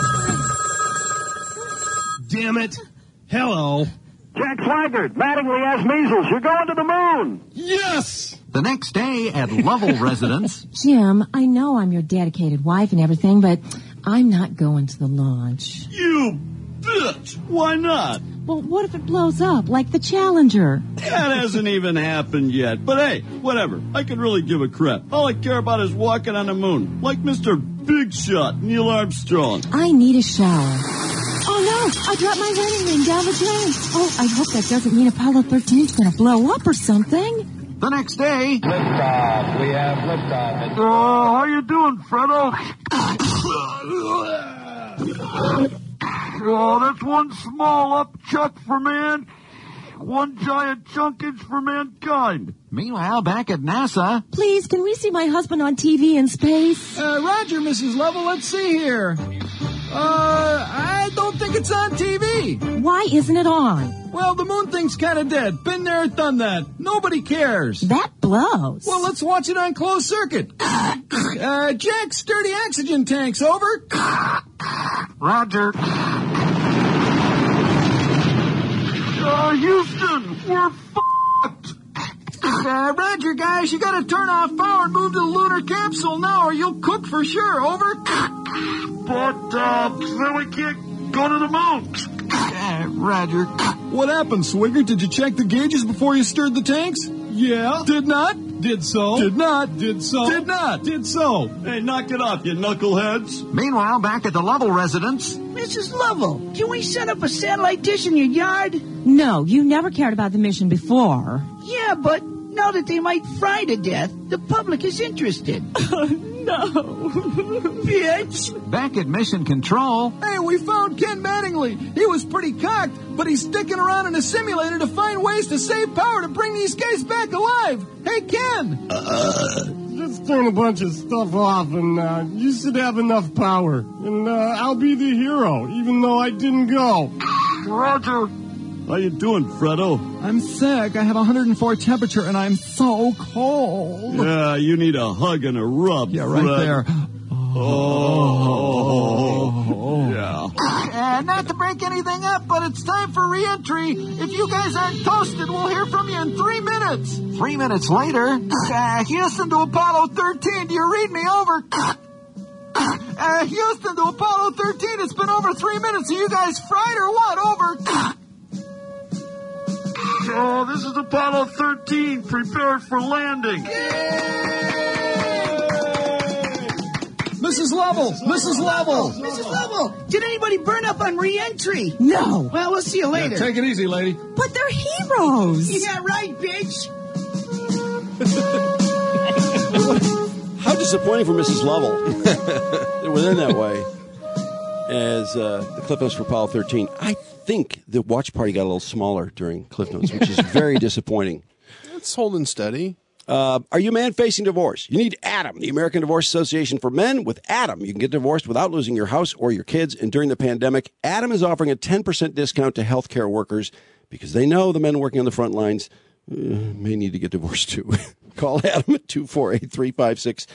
Damn it. Hello. Jack Swigert, Mattingly has measles. You're going to the moon. Yes! The next day at Lovell residence. Jim, I know I'm your dedicated wife and everything, but I'm not going to the launch. You bitch! Why not? Well, what if it blows up like the Challenger? That hasn't even happened yet. But hey, whatever. I could really give a crap. All I care about is walking on the moon. Like Mr. Big Shot, Neil Armstrong. I need a shower. Oh, no! I dropped my wedding ring down the drain. Oh, I hope that doesn't mean Apollo 13 is going to blow up or something. The next day... Liftoff. We have liftoff. How you doing, Fredo? Oh, that's one small upchuck for man, one giant chunkage for mankind. Meanwhile, back at NASA... Please, can we see my husband on TV in space? Roger, Mrs. Lovell. Let's see here. I don't think it's on TV. Why isn't it on? Well, the moon thing's kind of dead. Been there, done that. Nobody cares. That blows. Well, let's watch it on closed circuit. Jack, sturdy oxygen tanks, over. Roger. Houston, we're f***ed. Roger, guys. You gotta turn off power and move to the lunar capsule now, or you'll cook for sure, over. But, then we can't go to the moon. Roger. What happened, Swigert? Did you check the gauges before you stirred the tanks? Yeah. Did not? Did so. Did not. Did so. Did not. Did so. Hey, knock it off, you knuckleheads. Meanwhile, back at the Lovell residence... Mrs. Lovell, can we set up a satellite dish in your yard? No, you never cared about the mission before. Yeah, but now that they might fry to death, the public is interested. No. Bitch! Back at Mission Control. Hey, we found Ken Mattingly. He was pretty cocked, but he's sticking around in a simulator to find ways to save power to bring these guys back alive. Hey, Ken! Just turn a bunch of stuff off, and you should have enough power. And I'll be the hero, even though I didn't go. Roger. How you doing, Fredo? I'm sick. I have 104 temperature, and I'm so cold. Yeah, you need a hug and a rub. Yeah, right Fred. there. Yeah. Not to break anything up, but it's time for re-entry. If you guys aren't toasted, we'll hear from you in 3 minutes. 3 minutes later, Houston to Apollo 13. Do you read me over? Houston to Apollo 13. It's been over 3 minutes. Are you guys fried or what? Over. Oh, this is Apollo 13. Prepare for landing. Mrs. Lovell! Mrs. Lovell! Mrs. Lovell, did anybody burn up on re-entry? No. Well, we'll see you later. Yeah, take it easy, lady. But they're heroes. Yeah, right, bitch. How disappointing for Mrs. Lovell. It was in that way as the Cliff Notes for Apollo 13. I think the watch party got a little smaller during Cliff Notes, which is very disappointing. It's holding steady. Are you a man facing divorce? You need Adam, the American Divorce Association for Men. With Adam, you can get divorced without losing your house or your kids. And during the pandemic, Adam is offering a 10% discount to healthcare workers because they know the men working on the front lines may need to get divorced too. Call Adam at 248-356-2326,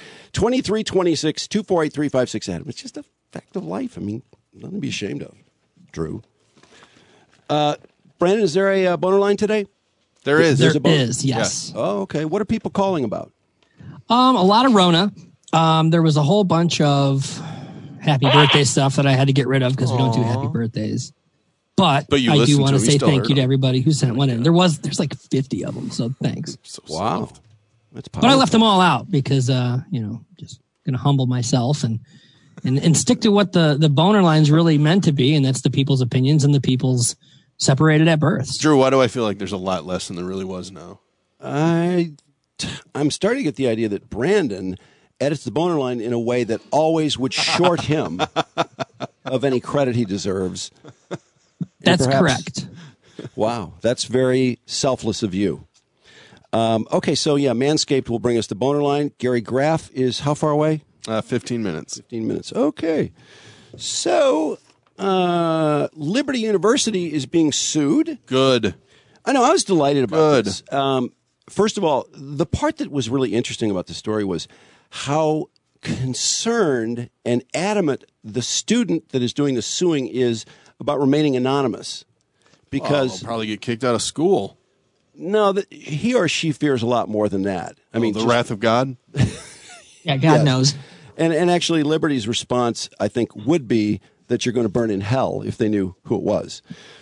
248-356 Adam. It's just a fact of life. I mean, nothing to be ashamed of. Drew. Brandon, is there a boner line today? There is. There is, yes. Oh, okay. What are people calling about? A lot of Rona. There was a whole bunch of happy birthday stuff that I had to get rid of because we don't do happy birthdays. But you I do want to them, you say still thank heard you to them. everybody who sent one in. There's like 50 of them, so thanks. Wow. That's But I left them all out because, just going to humble myself and stick to what the boner line's really meant to be, and that's the people's opinions and the people's separated at birth. Drew, why do I feel like there's a lot less than there really was now? I'm starting to get the idea that Brandon edits the boner line in a way that always would short him of any credit he deserves. That's correct. Wow, that's very selfless of you. Okay, so yeah, Manscaped will bring us the boner line. Gary Graff is how far away? 15 minutes. 15 minutes. Okay. So, Liberty University is being sued. Good. I know. I was delighted about this. First of all, the part that was really interesting about the story was how concerned and adamant the student that is doing the suing is about remaining anonymous. Because they'll probably get kicked out of school. No, he or she fears a lot more than that. I mean, the wrath of God? Yeah, God knows. And actually, Liberty's response, I think, would be that you're going to burn in hell if they knew who it was.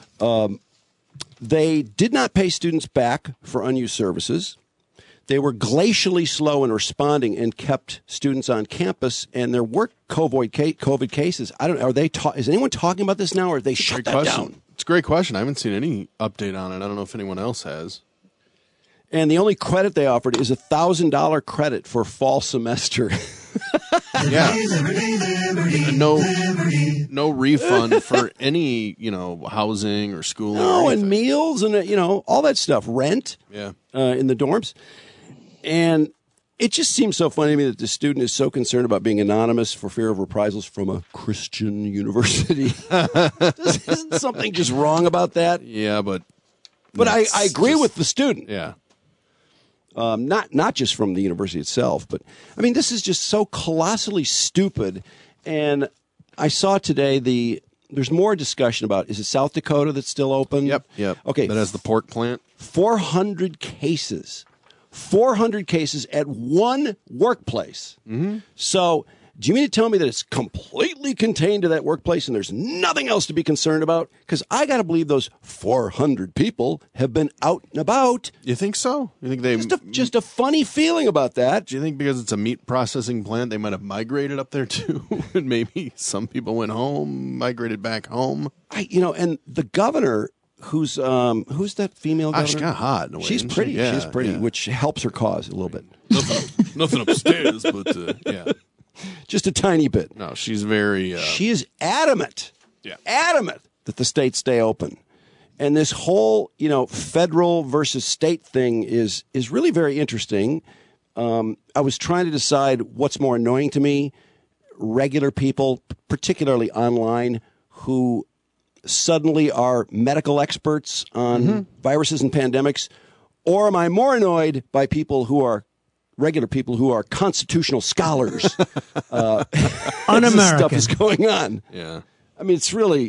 They did not pay students back for unused services. They were glacially slow in responding and kept students on campus. And there were COVID cases. I don't know. Is anyone talking about this now, or have they shut that down? It's a great question. I haven't seen any update on it. I don't know if anyone else has. And the only credit they offered is $1,000 credit for fall semester. Yeah. No refund for any, housing or schooling. No, and meals and, all that stuff. Rent. Yeah. In the dorms. And it just seems so funny to me that the student is so concerned about being anonymous for fear of reprisals from a Christian university. Isn't something just wrong about that? Yeah, but I agree with the student. Yeah. Not just from the university itself, but I mean, this is just so colossally stupid. And I saw today there's more discussion about, is it South Dakota that's still open? Yep. Okay. That has the pork plant. 400 cases at one workplace. Mm-hmm. So do you mean to tell me that it's completely contained to that workplace and there's nothing else to be concerned about? Because I got to believe those 400 people have been out and about. You think so? You think they just a funny feeling about that? Do you think because it's a meat processing plant, they might have migrated up there too? And maybe some people went home, migrated back home. And the governor who's that female governor? She's kind of hot. In a way, She's isn't pretty. she? Yeah, She's pretty, yeah. which helps her cause a little bit. Nothing upstairs, but yeah. Just a tiny bit. No, she's very... she is adamant. Yeah. Adamant that the states stay open. And this whole, federal versus state thing is really very interesting. I was trying to decide what's more annoying to me. Regular people, particularly online, who suddenly are medical experts on viruses and pandemics, or am I more annoyed by people who are regular people who are constitutional scholars? Un-American stuff is going on. Yeah, I mean, it's really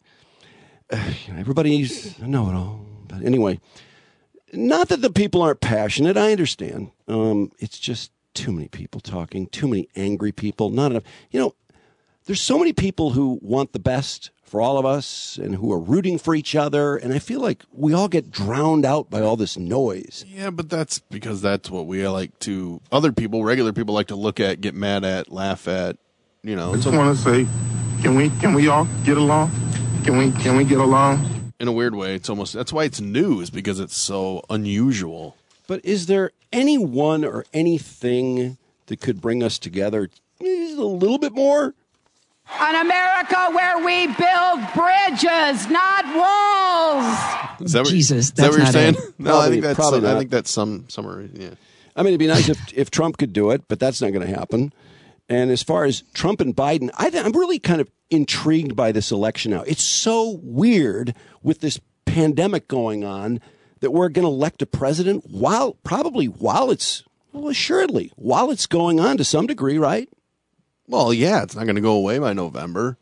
everybody's know-it-all. But anyway, not that the people aren't passionate. I understand. It's just too many people talking, too many angry people, not enough. There's so many people who want the best for all of us and who are rooting for each other. And I feel like we all get drowned out by all this noise. Yeah, but that's because that's what we like to, other people, regular people like to look at, get mad at, laugh at, I just want to say, can we all get along? Can we get along? In a weird way, it's almost, that's why it's news, because it's so unusual. But is there anyone or anything that could bring us together a little bit more? An America where we build bridges, not walls. Is that Jesus, what you're saying? It. No, I think that's probably not. I think that's some summary. Yeah. I mean, it'd be nice if Trump could do it, but that's not going to happen. And as far as Trump and Biden, I'm really kind of intrigued by this election now. It's so weird with this pandemic going on that we're going to elect a president while it's going on to some degree, right? Well, yeah, it's not going to go away by November.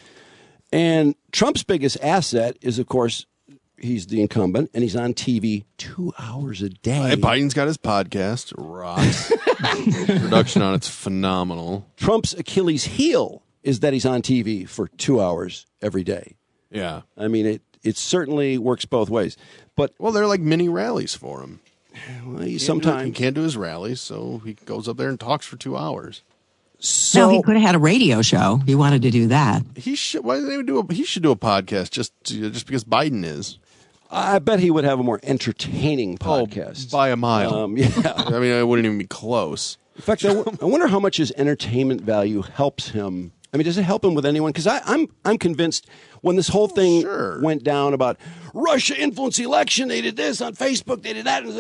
And Trump's biggest asset is, of course, he's the incumbent, and he's on TV 2 hours a day. Biden's got his podcast, rocks. Production on it's phenomenal. Trump's Achilles heel is that he's on TV for 2 hours every day. Yeah. I mean, it certainly works both ways. But well, they're like mini rallies for him. Well, he can't do his rallies, so he goes up there and talks for 2 hours. So he could have had a radio show. He wanted to do that. He should. Why did they do he should do a podcast just because Biden is. I bet he would have a more entertaining podcast by a mile. Yeah, I mean, I wouldn't even be close. In fact, I wonder how much his entertainment value helps him. I mean, does it help him with anyone? Because I'm convinced when this whole thing went down about Russia influenced the election, they did this on Facebook, they did that.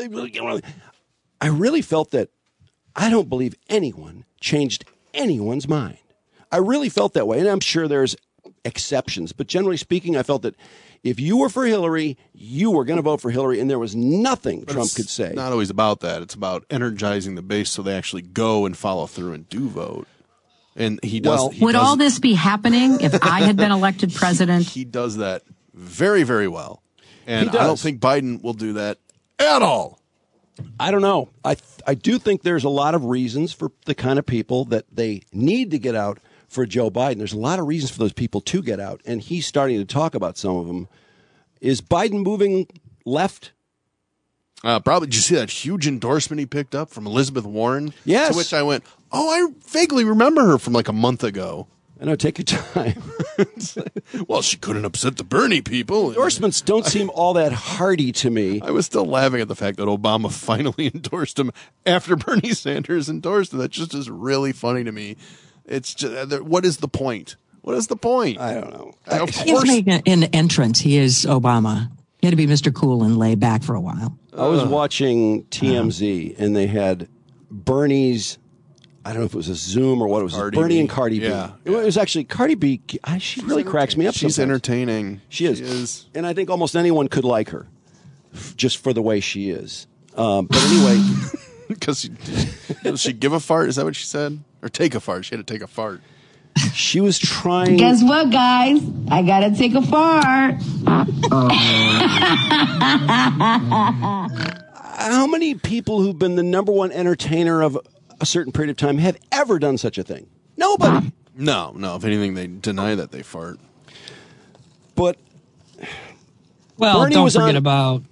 I really felt that I don't believe anyone changed anyone's mind. I really felt that way, and I'm sure there's exceptions, but generally speaking, I felt that if you were for Hillary, you were going to vote for Hillary, and there was nothing Trump could say. Not always about that. It's about energizing the base so they actually go and follow through and do vote. And he does. Would all this be happening if I had been elected president? He does that very, very well. And I don't think Biden will do that at all. I don't know. I do think there's a lot of reasons for the kind of people that they need to get out for Joe Biden. There's a lot of reasons for those people to get out, and he's starting to talk about some of them. Is Biden moving left? Probably. Did you see that huge endorsement he picked up from Elizabeth Warren? Yes. To which I went, I vaguely remember her from like a month ago. I know, take your time. Well, she couldn't upset the Bernie people. Endorsements don't seem all that hearty to me. I was still laughing at the fact that Obama finally endorsed him after Bernie Sanders endorsed him. That just is really funny to me. It's just, what is the point? What is the point? I don't know. He's making an entrance. He is Obama. He had to be Mr. Cool and lay back for a while. I was watching TMZ, and they had Bernie's, I don't know if it was a Zoom or what it was. Bernie and Cardi B. Yeah. It was actually Cardi B. She really cracks me up She's sometimes. entertaining. She is. And I think almost anyone could like her just for the way she is. But anyway. Because she give a fart? Is that what she said? Or take a fart? She had to take a fart. She was trying. Guess what, guys? I gotta take a fart. How many people who've been the number one entertainer of a certain period of time have ever done such a thing? Nobody. No. If anything, they deny that they fart. But Bernie don't forget about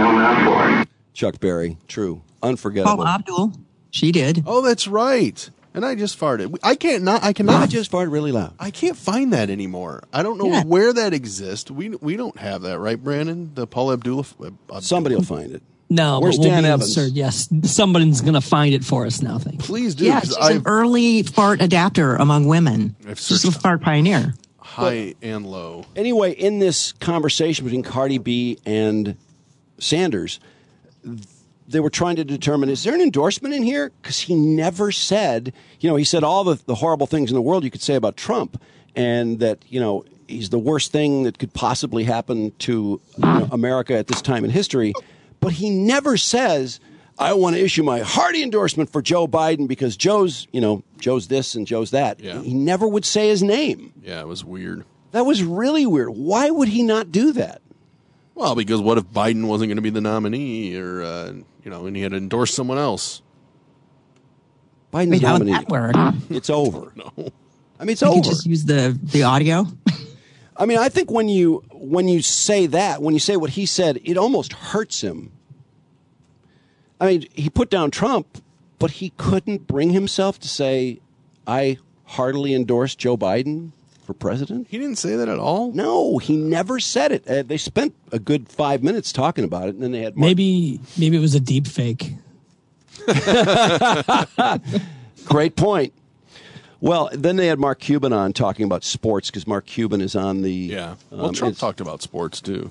Chuck Berry. True. Unforgettable. Paula Abdul. She did. Oh, that's right. And I just farted. I cannot. I just farted really loud. I can't find that anymore. I don't know where that exists. We don't have that, right, Brandon? The Paul Abdullah. Somebody will find it. No, where's but we'll Dan be Evans? Insert, yes, somebody's going to find it for us now. Thank you. Please do. Yeah, she's an early fart adapter among women. She's a fart pioneer. High and low. Anyway, in this conversation between Cardi B and Sanders, they were trying to determine, is there an endorsement in here? Because he never said, he said all the horrible things in the world you could say about Trump, and that, he's the worst thing that could possibly happen to America at this time in history. But he never says, I want to issue my hearty endorsement for Joe Biden because Joe's this and Joe's that. Yeah. He never would say his name. Yeah, it was weird. That was really weird. Why would he not do that? Well, because what if Biden wasn't going to be the nominee or, and he had to endorse someone else? Biden's how nominee. would that work? It's over. No. I mean, it's You over. can just use the audio. I mean, I think when you say that, when you say what he said, it almost hurts him. I mean, he put down Trump, but he couldn't bring himself to say, I heartily endorse Joe Biden for president. He didn't say that at all? No, he never said it. They spent a good 5 minutes talking about it, and then they had Maybe it was a deep fake. Great point. Well, then they had Mark Cuban on talking about sports because Mark Cuban is on the... Yeah. Well, Trump talked about sports, too.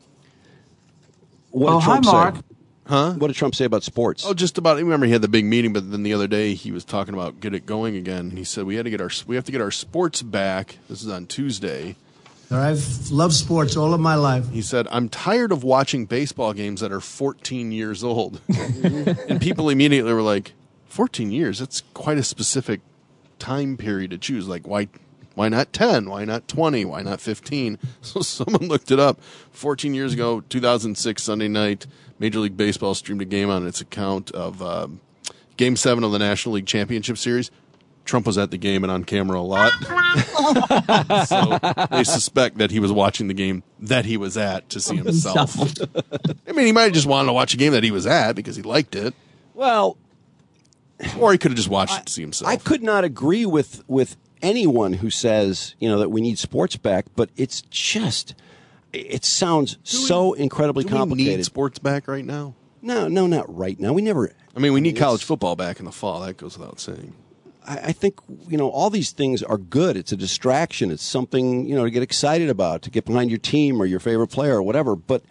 What did Trump hi, Mark. say? Huh? What did Trump say about sports? Oh, just about. Remember, he had the big meeting, but then the other day he was talking about get it going again. He said we have to get our sports back. This is on Tuesday. I've loved sports all of my life. He said, I'm tired of watching baseball games that are 14 years old. And people immediately were like, 14 years? That's quite a specific time period to choose. Like, why not 10? Why not 20? Why not 15? So someone looked it up. 14 years ago, 2006, Sunday night, Major League Baseball streamed a game on its account of Game 7 of the National League Championship Series. Trump was at the game and on camera a lot. So they suspect that he was watching the game that he was at to see himself. I mean, he might have just wanted to watch a game that he was at because he liked it. Well... Or he could have just watched it to see himself. I could not agree with anyone who says, that we need sports back, but it's just... It sounds so incredibly complicated. Do we need sports back right now? No, not right now. We never... I mean, we need college football back in the fall. That goes without saying. I think, all these things are good. It's a distraction. It's something, to get excited about, to get behind your team or your favorite player or whatever. But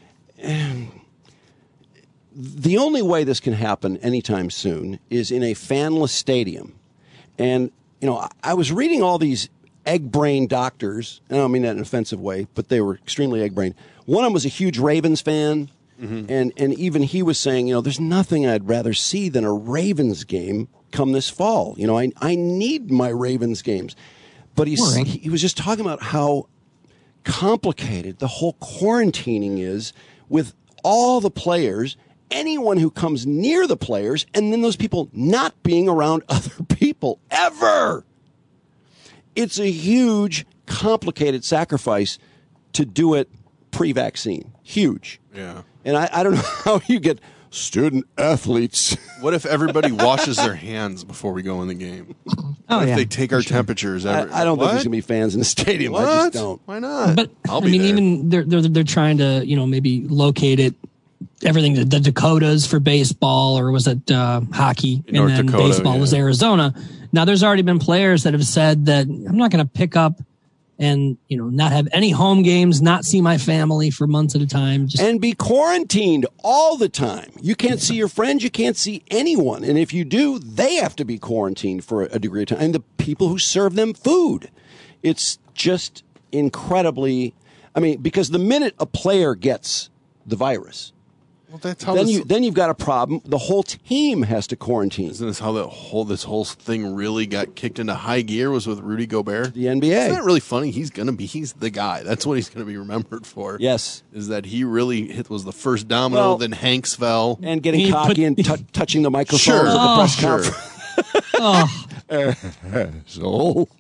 the only way this can happen anytime soon is in a fanless stadium. And, I was reading all these egg-brain doctors. I don't mean that in an offensive way, but they were extremely egg-brain. One of them was a huge Ravens fan. Mm-hmm. And even he was saying, there's nothing I'd rather see than a Ravens game come this fall. I need my Ravens games. But he was just talking about how complicated the whole quarantining is with all the players, anyone who comes near the players, and then those people not being around other people ever. It's a huge, complicated sacrifice to do it pre-vaccine. Huge. Yeah. And I don't know how you get student athletes. What if everybody washes their hands before we go in the game? What if they take our temperatures? I don't think there's going to be fans in the stadium. What? I just don't. Why not? But even they're trying to maybe locate it. Everything the Dakotas for baseball, or was it hockey? And North then Dakota, baseball was Arizona. Now there's already been players that have said that I'm not going to pick up and not have any home games, not see my family for months at a time, and be quarantined all the time. You can't see your friends, you can't see anyone, and if you do, they have to be quarantined for a degree of time. And the people who serve them food, it's just incredibly. I mean, because the minute a player gets the virus, well, that's how then you've got a problem. The whole team has to quarantine. Isn't this how this whole thing really got kicked into high gear? Was with Rudy Gobert, the NBA. Isn't that really funny? He's the guy. That's what he's going to be remembered for. Yes, is that he really was the first domino. Then Hanks fell and getting cocky and touching the microphone at the press conference. So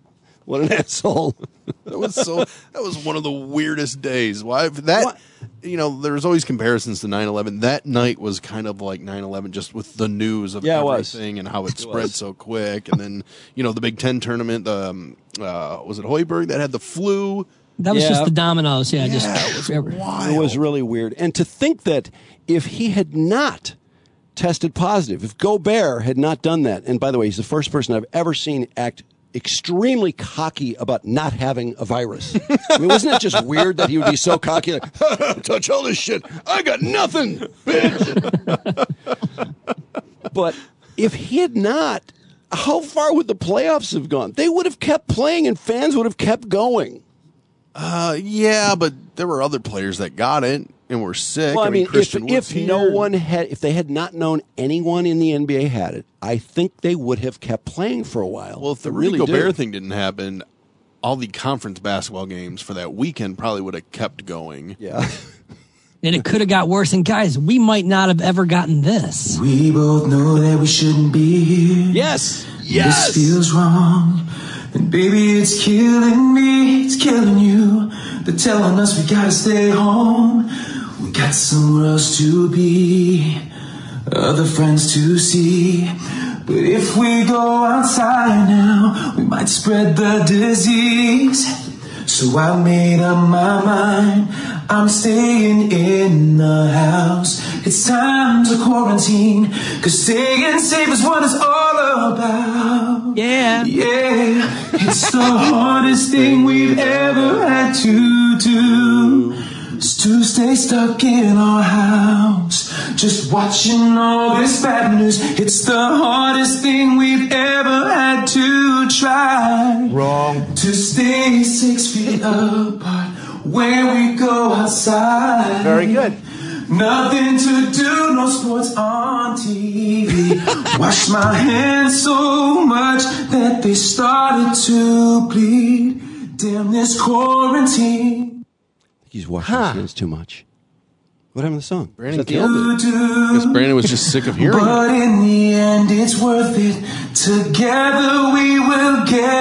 What an asshole. That was one of the weirdest days. Why that? There's always comparisons to 9/11. That night was kind of like 9/11, just with the news of everything and how it spread so quick. And then the Big Ten tournament. Was it Hoiberg that had the flu? That was just the dominoes. Yeah, just it was wild. It was really weird. And to think that if he had not tested positive, if Gobert had not done that, and by the way, he's the first person I've ever seen act extremely cocky about not having a virus. I mean, wasn't it just weird that he would be so cocky, like, touch all this shit, I got nothing, bitch. But if he had not, how far would the playoffs have gone? They would have kept playing and fans would have kept going. Yeah, but there were other players that got it and were sick. Well, I mean, if no one had, if they had not known anyone in the NBA had it, I think they would have kept playing for a while. Well, if the Rudy Gobert thing didn't happen, all the conference basketball games for that weekend probably would have kept going. Yeah. And it could have got worse. And guys, we might not have ever gotten this. We both know that we shouldn't be here. Yes. This feels wrong. And baby, it's killing me. It's killing you. They're telling us we gotta stay home. We got somewhere else to be. Other friends to see. But if we go outside now, we might spread the disease. So I made up my mind. I'm staying in the house. It's time to quarantine. 'Cause staying safe is what it's all about. Yeah. Yeah. It's the hardest thing we've ever had to do. Is to stay stuck in our house. Just watching all this bad news. It's the hardest thing we've ever had to try. Wrong. To stay 6 feet apart when we go outside. Very good. Nothing to do, no sports on TV. Wash my hands so much that they started to bleed. Damn this quarantine. He's washing his hands too much. What happened to the song? Brandon killed it. Because Brandon was just sick of hearing but it. in the end, it's worth it. Together we will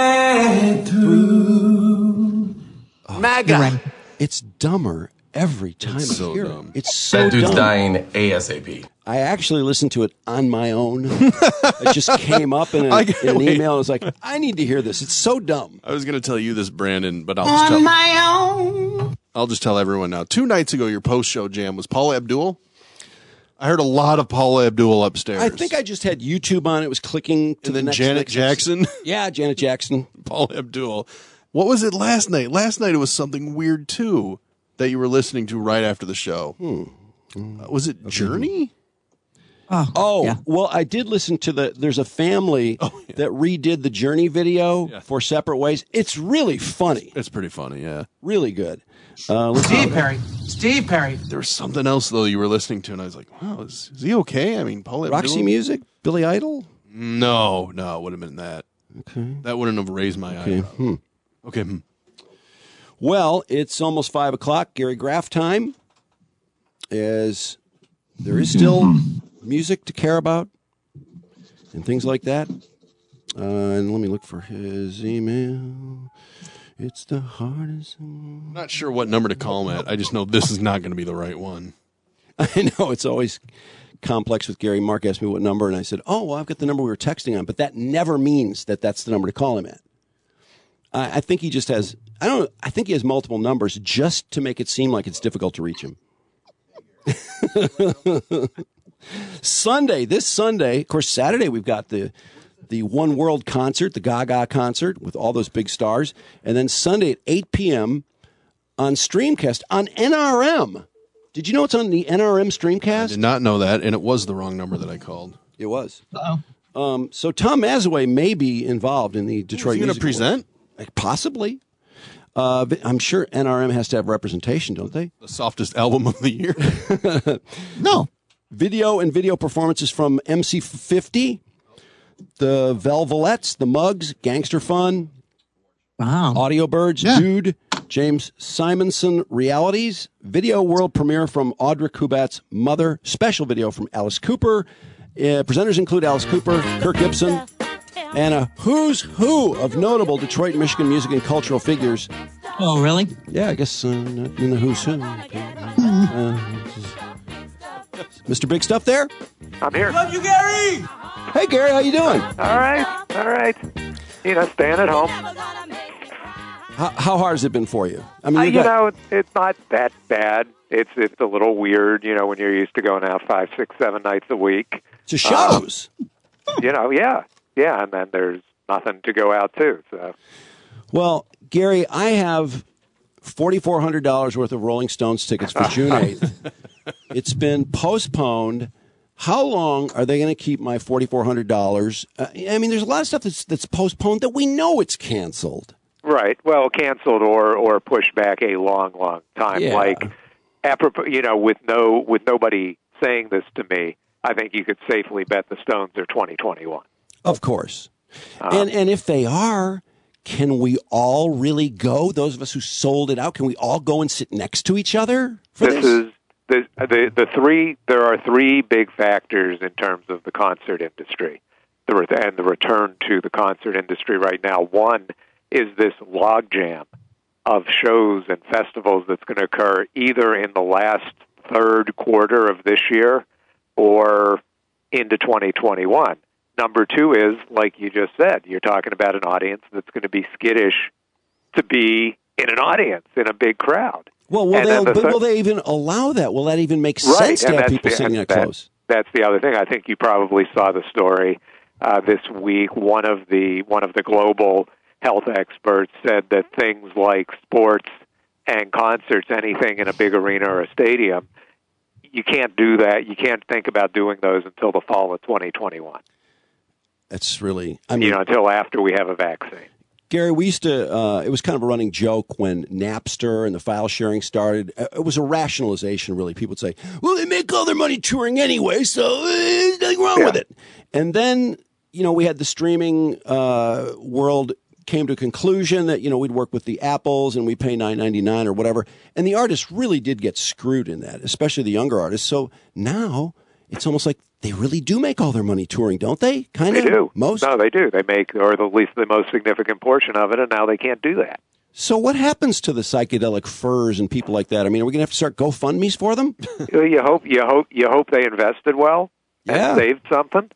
get through. MAGA. Right. It's dumber every time It's I so hear dumb. it. It's so That dude's dumb. dying ASAP. I actually listened to it on my own. It just came up in an email. I was like, I need to hear this. It's so dumb. I was going to tell you this, Brandon, but I'll just tell everyone now. 2 nights ago, your post-show jam was Paula Abdul. I heard a lot of Paula Abdul upstairs. I think I just had YouTube on. It was clicking to and then the next Janet Jackson. Yeah, Janet Jackson. Paula Abdul. What was it last night? Last night it was something weird, too, that you were listening to right after the show. Was it Journey? Well, I did listen to there's a family that redid the Journey video for Separate Ways. It's really funny. It's pretty funny, yeah. Really good. Steve Perry. There was something else, though, you were listening to, and I was like, wow, is he okay? I mean, Paula Roxy Abdul? Music? Billy Idol? No, it would have been that. Okay. That wouldn't have raised my eyebrow. Okay. Well, it's almost 5 o'clock. Gary Graff time. As there is still music to care about and things like that. And let me look for his email. It's the hardest. I'm not sure what number to call him at. I just know this is not going to be the right one. I know it's always complex with Gary. Mark asked me what number, and I said, oh, well, I've got the number we were texting on, but that never means that that's the number to call him at. I think he just has, I think he has multiple numbers just to make it seem like it's difficult to reach him. This Sunday, of course, Saturday we've got the One World concert, the Gaga concert with all those big stars. And then Sunday at 8 p.m. on Streamcast on NRM. Did you know it's on the NRM Streamcast? I did not know that, and it was the wrong number that I called. It was. Uh-oh. So Tom Mazaway may be involved in the Detroit Is he going to present? Possibly. I'm sure NRM has to have representation, don't they? The softest album of the year? No. Video and video performances from MC50, the Velvelettes, the Mugs, Gangster Fun, Audio Birds, Dude, James Simonson Realities, video world premiere from Audra Kubat's Mother, special video from Alice Cooper. Presenters include Alice Cooper, Kirk Gibson, and a who's who of notable Detroit, Michigan music and cultural figures. Oh, really? Yeah, I guess in the who's who. Mr. Big Stuff there? I'm here. Love you, Gary! Hey, Gary, how you doing? All right. You know, staying at home. How hard has it been for you? I mean, it's not that bad. It's a little weird, when you're used to going out 5, 6, 7 nights a week. To shows. Yeah, and then there's nothing to go out to. So, well, Gary, I have $4,400 worth of Rolling Stones tickets for June 8th. It's been postponed. How long are they going to keep my $4,400? I mean, there's a lot of stuff that's postponed that we know it's canceled. Right. Well, canceled or pushed back a long, long time. Yeah. Like, apropos, with nobody saying this to me, I think you could safely bet the Stones are 2021. Of course. And if they are, can we all really go? Those of us who sold it out, can we all go and sit next to each other for this? There are three big factors in terms of the concert industry and the return to the concert industry right now. One is this logjam of shows and festivals that's going to occur either in the last third quarter of this year or into 2021. Number two is, like you just said, you're talking about an audience that's going to be skittish to be in an audience, in a big crowd. Well, will they even allow that? Will that even make sense to have people sitting that close? That's the other thing. I think you probably saw the story this week. One of the global health experts said that things like sports and concerts, anything in a big arena or a stadium, you can't do that. You can't think about doing those until the fall of 2021. That's really, until after we have a vaccine. Gary, we used to, it was kind of a running joke when Napster and the file sharing started. It was a rationalization, really. People would say, well, they make all their money touring anyway, so there's nothing wrong with it. And then, we had the streaming world came to a conclusion that, we'd work with the Apples and we pay $9.99 or whatever. And the artists really did get screwed in that, especially the younger artists. So now it's almost like they really do make all their money touring, don't they? Kind of. They do. Most? No, they do. They make, or at least the most significant portion of it, and now they can't do that. So what happens to the psychedelic furs and people like that? I mean, are we going to have to start GoFundMes for them? You hope they invested well and saved something,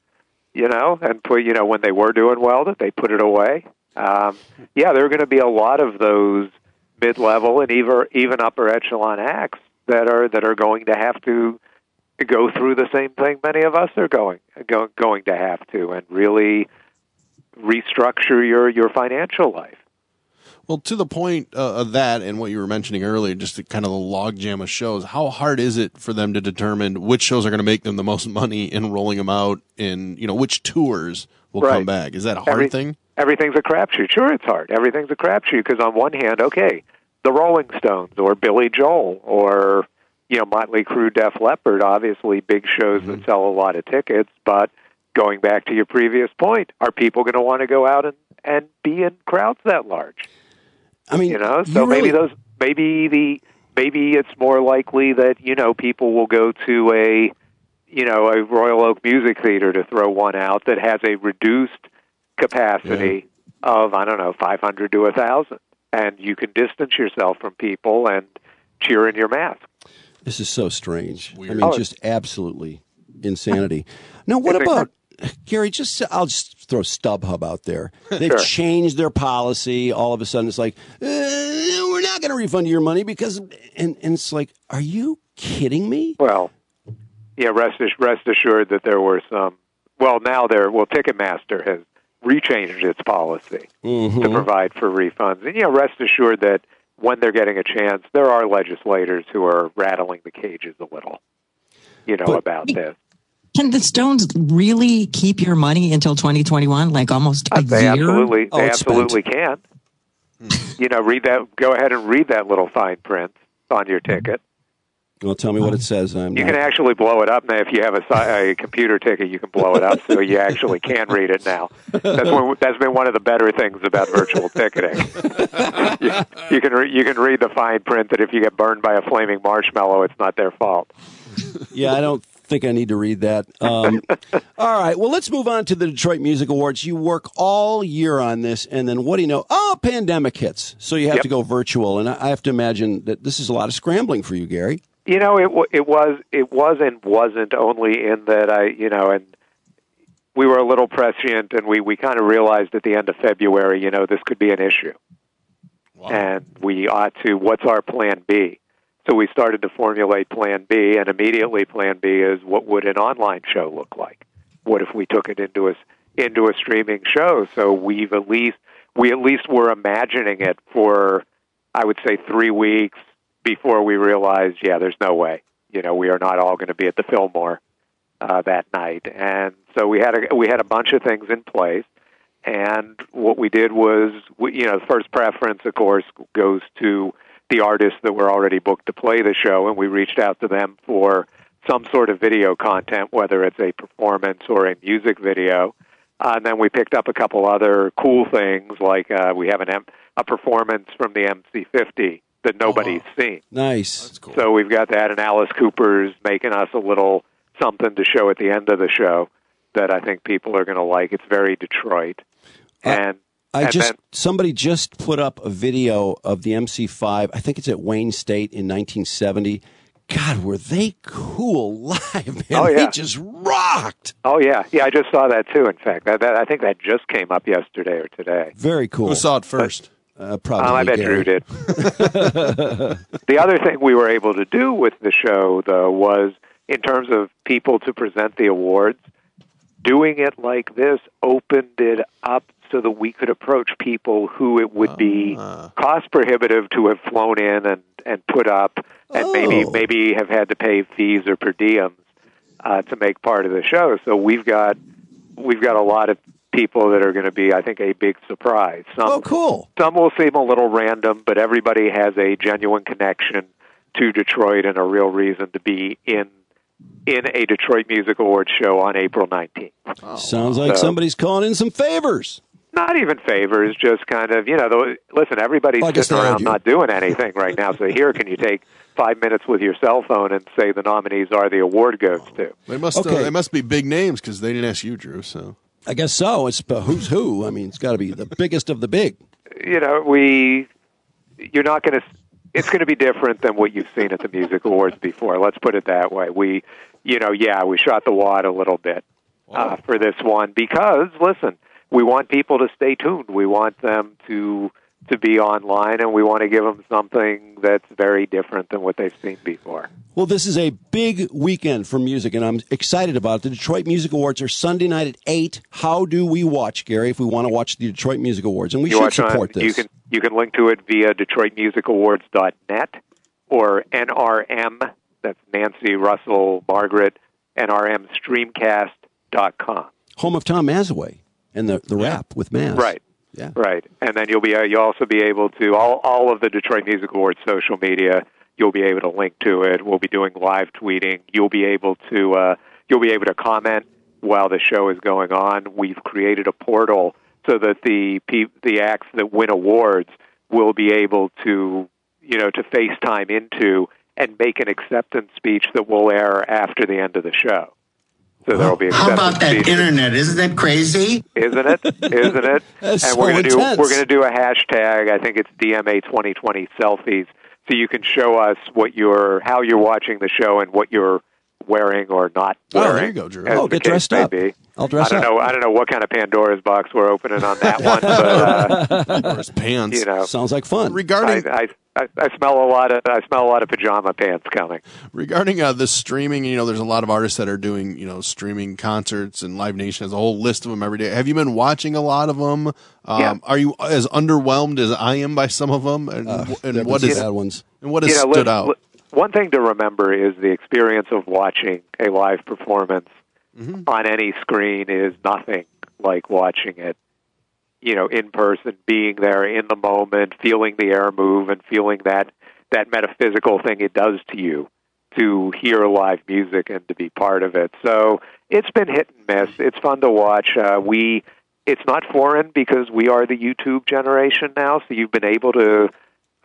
and put, when they were doing well, that they put it away. There are going to be a lot of those mid-level and even upper echelon acts that are going to have to go through the same thing many of us are going to have to, and really restructure your financial life. Well, to the point of that and what you were mentioning earlier, just kind of the logjam of shows, how hard is it for them to determine which shows are going to make them the most money in rolling them out, and which tours will come back? Is that a hard thing? Everything's a crapshoot. Sure, it's hard. Everything's a crapshoot because on one hand, okay, the Rolling Stones or Billy Joel or Motley Crue, Def Leppard, obviously big shows that sell a lot of tickets, but going back to your previous point, are people going to want to go out and be in crowds that large? I mean, so maybe it's more likely that, people will go to a Royal Oak Music Theater, to throw one out, that has a reduced capacity of, 500 to 1,000. And you can distance yourself from people and cheer in your mask. This is so strange. Weird. I mean, just absolutely insanity. Now, what about, Gary, I'll just throw StubHub out there. They've changed their policy. All of a sudden, it's like, we're not going to refund your money because, and it's like, are you kidding me? Well, rest assured that there were some, Ticketmaster has rechanged its policy to provide for refunds. And, rest assured that when they're getting a chance, there are legislators who are rattling the cages a little, about this. Can the Stones really keep your money until 2021, like almost a year? They absolutely can. Read that. Go ahead and read that little fine print on your ticket. Well, tell me what it says. You can actually blow it up now. If you have a computer ticket, you can blow it up so you actually can read it now. That's been one of the better things about virtual ticketing. You can read the fine print that if you get burned by a flaming marshmallow, it's not their fault. Yeah, I don't think I need to read that. All right. Well, let's move on to the Detroit Music Awards. You work all year on this, and then what do you know? Oh, pandemic hits. So you have to go virtual. And I have to imagine that this is a lot of scrambling for you, Gary. You know, it was and wasn't, only in that and we were a little prescient, and we kind of realized at the end of February, this could be an issue. Wow. And we ought to, what's our plan B? So we started to formulate Plan B, and immediately Plan B is, what would an online show look like? What if we took it into a streaming show? So we at least were imagining it for, I would say, 3 weeks before we realized, there's no way. We are not all going to be at the Fillmore that night, and so we had a bunch of things in place. And what we did was, the first preference, of course, goes to the artists that were already booked to play the show, and we reached out to them for some sort of video content, whether it's a performance or a music video. And then we picked up a couple other cool things, like we have a performance from the MC50 that nobody's seen. Nice. That's cool. So we've got that, and Alice Cooper's making us a little something to show at the end of the show that I think people are going to like. It's very Detroit. Somebody just put up a video of the MC5. I think it's at Wayne State in 1970. God, were they cool live, man. Oh, yeah. They just rocked. Oh, yeah. Yeah, I just saw that, too, in fact. I think that just came up yesterday or today. Very cool. Who saw it first? Probably I bet Gary. Drew did. The other thing we were able to do with the show, though, was, in terms of people to present the awards, doing it like this opened it up so that we could approach people who it would be cost prohibitive to have flown in and put up, and maybe have had to pay fees or per diems to make part of the show. So we've got a lot of people that are going to be, I think, a big surprise. Cool. Some will seem a little random, but everybody has a genuine connection to Detroit and a real reason to be in a Detroit Music Awards show on April 19th. Sounds like somebody's calling in some favors. Not even favors, just kind of, listen, everybody's sitting around not doing anything right now, so here, can you take 5 minutes with your cell phone and say the nominees are the award goes to? They must be big names, because they didn't ask you, Drew, so. I guess so. It's who's who. I mean, it's got to be the biggest of the big. You're not going to, it's going to be different than what you've seen at the Music Awards before. Let's put it that way. We shot the wad a little bit for this one because, listen, we want people to stay tuned. We want them to be online, and we want to give them something that's very different than what they've seen before. Well, this is a big weekend for music, and I'm excited about it. The Detroit Music Awards are Sunday night at 8. How do we watch, Gary, if we want to watch the Detroit Music Awards? And we should support this. You can link to it via DetroitMusicAwards.net or NRM, that's Nancy Russell Margaret, NRM Streamcast.com. Home of Tom Mazaway and the rap with Maz. Right. Yeah. Right. And then you'll also be able to, all of the Detroit Music Awards social media, you'll be able to link to it. We'll be doing live tweeting. You'll be able to comment while the show is going on. We've created a portal so that the acts that win awards will be able to FaceTime into and make an acceptance speech that will air after the end of the show. So there will be acceptance speeches. How about that internet? Isn't that crazy? Isn't it? That's and so we're intense. going to do a hashtag. I think it's DMA 2020 selfies. So you can show us how you're watching the show and what you're wearing or not wearing. Oh, there you go, Drew. Get dressed up. I'll dress up. I don't know what kind of Pandora's box we're opening on that one, but Pandora's pants. Sounds like fun. Regarding, I smell a lot of pajama pants coming. Regarding the streaming, there's a lot of artists that are doing streaming concerts, and Live Nation has a whole list of them every day. Have you been watching a lot of them? Yeah. Are you as underwhelmed as I am by some of them? And what is bad ones? And what has stood out? One thing to remember is the experience of watching a live performance on any screen is nothing like watching it, in person, being there in the moment, feeling the air move, and feeling that metaphysical thing it does to you to hear live music and to be part of it. So it's been hit and miss. It's fun to watch. It's not foreign because we are the YouTube generation now, so you've been able to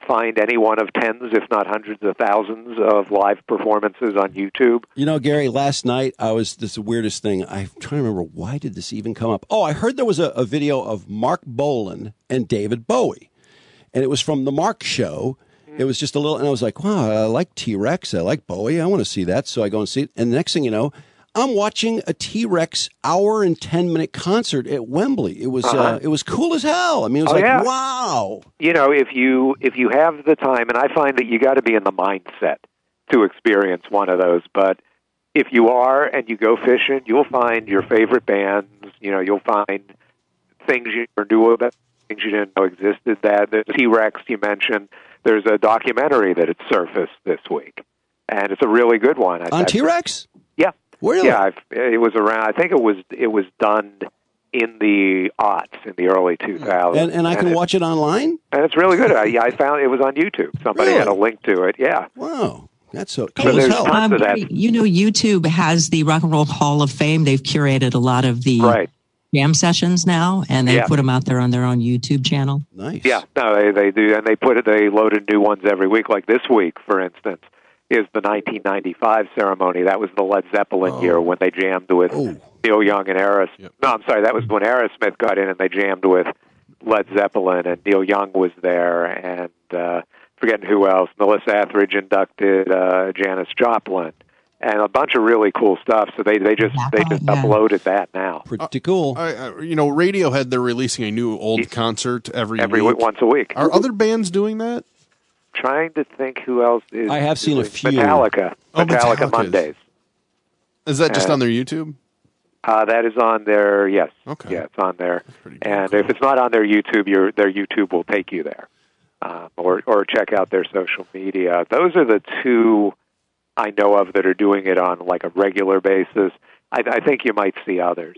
find any one of tens, if not hundreds of thousands of live performances on YouTube. You know, Gary, last night this is the weirdest thing. I'm trying to remember, why did this even come up? Oh, I heard there was a video of Mark Bolan and David Bowie, and it was from the Mark Show. It was just a little, and I was like, wow, I like T-Rex, I like Bowie, I want to see that. So I go and see it, and the next thing you know, I'm watching a T-Rex hour and 10-minute concert at Wembley. It was it was cool as hell. I mean, it was wow. You know, if you have the time, and I find that you got to be in the mindset to experience one of those. But if you are and you go fishing, you'll find your favorite bands. You know, you'll find things you knew about, things you didn't know existed. That the T-Rex you mentioned, there's a documentary that had surfaced this week, and it's a really good one. On T-Rex? Yeah. Really? Yeah, it was around. I think it was done in the aughts, in the early 2000s. And I can watch it online? And it's really good. I found it was on YouTube. Somebody had a link to it. Yeah. Wow. That's so cool. So there's tons of that. You know, YouTube has the Rock and Roll Hall of Fame. They've curated a lot of the jam sessions now, and they put them out there on their own YouTube channel. Nice. Yeah, no, they do, and they loaded new ones every week. Like this week, for instance, is the 1995 ceremony. That was the Led Zeppelin year when they jammed with Neil Young and Aerosmith. Yep. No, I'm sorry, that was when Aerosmith got in and they jammed with Led Zeppelin, and Neil Young was there, and forgetting who else. Melissa Etheridge inducted Janis Joplin, and a bunch of really cool stuff. So they just uploaded that now. Pretty cool. You know, Radiohead, they're releasing a new old concert every week. Once a week. Are other bands doing that? Trying to think who else is. I have seen a few. Metallica. Metallica Mondays. Is that just on their YouTube? That is on their, yes. Okay. Yeah, it's on there. And if it's not on their YouTube, their YouTube will take you there. Or check out their social media. Those are the two I know of that are doing it on like a regular basis. I think you might see others.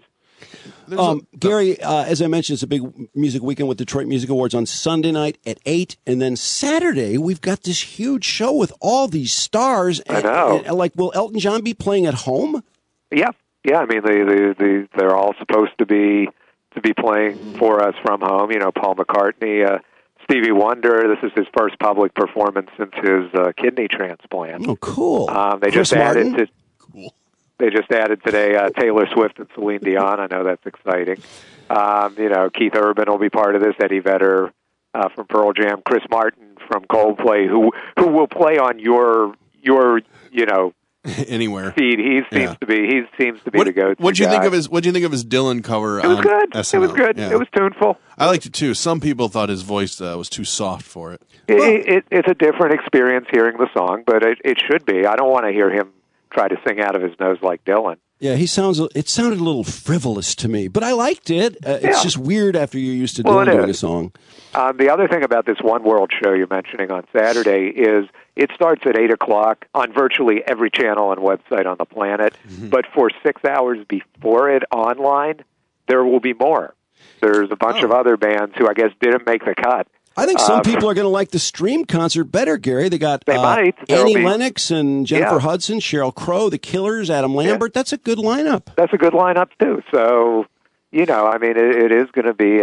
Gary, as I mentioned, it's a big music weekend with Detroit Music Awards on Sunday night at 8, and then Saturday we've got this huge show with all these stars. I know. And, will Elton John be playing at home? Yeah. I mean, they're all supposed to be playing for us from home. You know, Paul McCartney, Stevie Wonder. This is his first public performance since his kidney transplant. Oh, cool. They Chris just added Martin? Cool. They just added today Taylor Swift and Celine Dion. I know that's exciting. You know, Keith Urban will be part of this. Eddie Vedder from Pearl Jam. Chris Martin from Coldplay, who will play on your you know anywhere feed. He seems to be the go-to. What'd you think of his Dylan cover? It was good. SNL? It was good. Yeah. It was tuneful. I liked it too. Some people thought his voice was too soft for it. It's a different experience hearing the song, but it should be. I don't want to hear him try to sing out of his nose like Dylan. Yeah, it sounded a little frivolous to me, but I liked it. It's just weird after you're used to Dylan doing a song. The other thing about this One World show you're mentioning on Saturday is it starts at 8 o'clock on virtually every channel and website on the planet, but for 6 hours before it online, there will be more. There's a bunch of other bands who I guess didn't make the cut. I think some people are going to like the stream concert better, Gary. They got Annie Lennox and Jennifer Hudson, Sheryl Crow, The Killers, Adam Lambert. That's a good lineup. That's a good lineup, too. So, you know, I mean, it is going to be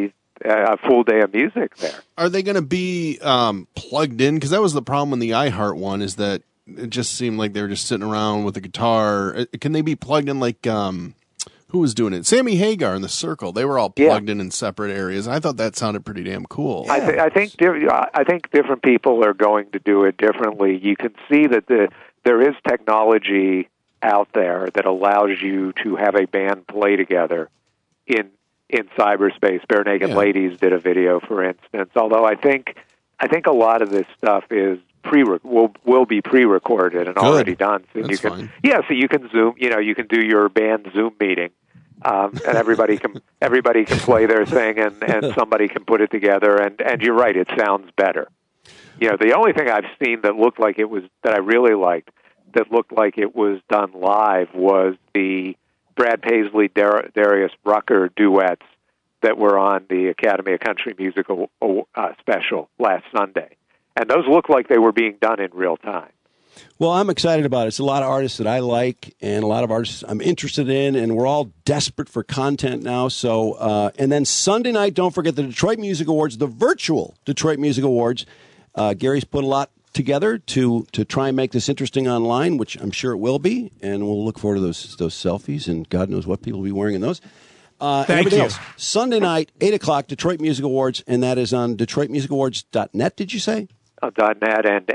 a full day of music there. Are they going to be plugged in? Because that was the problem in the iHeart one, is that it just seemed like they were just sitting around with a guitar. Can they be plugged in like... who was doing it? Sammy Hagar and The Circle. They were all plugged in separate areas. I thought that sounded pretty damn cool. I think different people are going to do it differently. You can see that there is technology out there that allows you to have a band play together in cyberspace. Bare Naked Ladies did a video, for instance. Although I think a lot of this stuff is will be pre-recorded and already done. So That's fine. So you can Zoom. You know, you can do your band Zoom meeting, and everybody can play their thing, and somebody can put it together. And you're right, it sounds better. You know, the only thing I've seen that looked like it was that I really liked that looked like it was done live was the Brad Paisley Darius Rucker duets that were on the Academy of Country Music special last Sunday. And those look like they were being done in real time. Well, I'm excited about it. It's a lot of artists that I like and a lot of artists I'm interested in, and we're all desperate for content now. So, and then Sunday night, don't forget the Detroit Music Awards, the virtual Detroit Music Awards. Gary's put a lot together to try and make this interesting online, which I'm sure it will be, and we'll look forward to those selfies, and God knows what people will be wearing in those. Thank you. Else. Sunday night, 8 o'clock, Detroit Music Awards, and that is on DetroitMusicAwards.net, did you say? .net and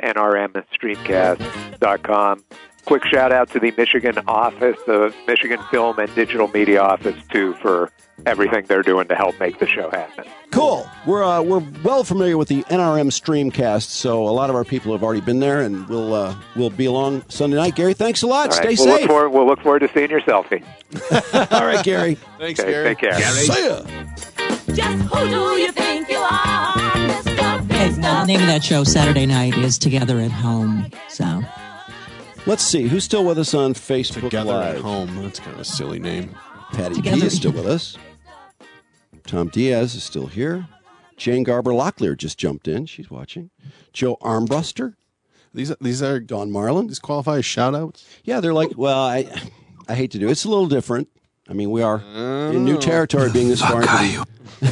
NRM&Streamcast.com. Quick shout-out to the Michigan office, the Michigan Film and Digital Media office, too, for everything they're doing to help make the show happen. Cool. We're well familiar with the NRM Streamcast, so a lot of our people have already been there, and we'll be along Sunday night. Gary, thanks a lot. Right. Stay safe. We'll look forward to seeing your selfie. All right, Gary. Thanks, okay, Gary. Take care. See ya. Just who do you think you are, Mr. Hey, the name of that show Saturday night is Together at Home. So let's see who's still with us on Facebook Together Live. at Home. That's kind of a silly name. Patty Together. D is still with us. Tom Diaz is still here. Jane Garber Locklear just jumped in. She's watching. Joe Armbruster. These are Don Marlin. These qualify as shout-outs? Yeah, they're like, well, I hate to do it. It's a little different. I mean, we are in new territory being this far into the...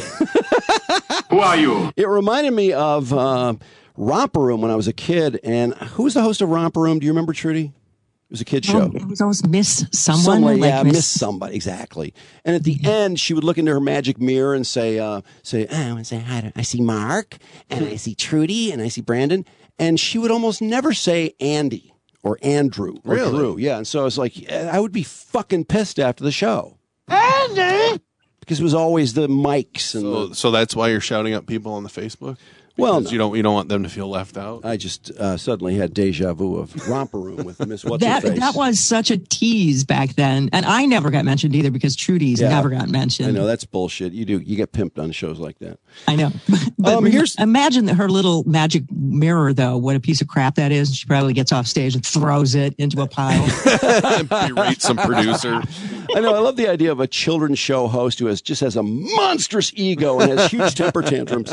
Who are you? It reminded me of Romper Room when I was a kid. And who was the host of Romper Room? Do you remember, Trudy? It was a kid show. It was always Miss Someone. Miss Somebody, exactly. And at the end, she would look into her magic mirror and say, I want to say hi to, I see Mark, and I see Trudy, and I see Brandon. And she would almost never say Andy or Andrew or Really? Drew. Yeah, and so I was like, I would be fucking pissed after the show. Andy! Because it was always the mics. And So that's why you're shouting out people on the Facebook? Well, Because you don't want them to feel left out? I just suddenly had deja vu of Romper Room with Miss What's-Her-Face. That was such a tease back then. And I never got mentioned either because Trudy's never got mentioned. I know, that's bullshit. You get pimped on shows like that. I know. But imagine her little magic mirror, though. What a piece of crap that is. She probably gets off stage and throws it into a pile. Berate some producer. I know. I love the idea of a children's show host who just has a monstrous ego and has huge temper tantrums.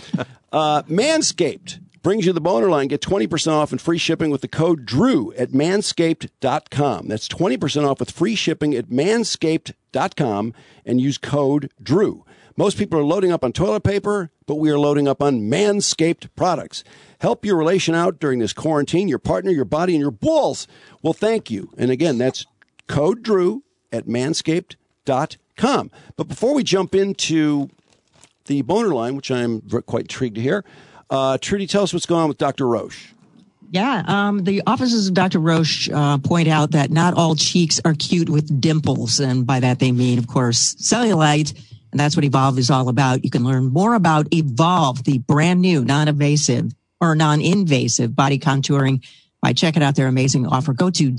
Manscaped brings you the boner line. Get 20% off and free shipping with the code DREW at manscaped.com. That's 20% off with free shipping at manscaped.com and use code DREW. Most people are loading up on toilet paper, but we are loading up on Manscaped products. Help your relation out during this quarantine, your partner, your body, and your balls. Well, thank you. And again, that's code DREW at manscaped.com. But before we jump into the boner line, which I'm quite intrigued to hear, Trudy, tell us what's going on with Dr. Roche. Yeah, the offices of Dr. Roche point out that not all cheeks are cute with dimples. And by that they mean, of course, cellulite. And that's what Evolve is all about. You can learn more about Evolve, the brand new non-invasive body contouring by checking out their amazing offer. Go to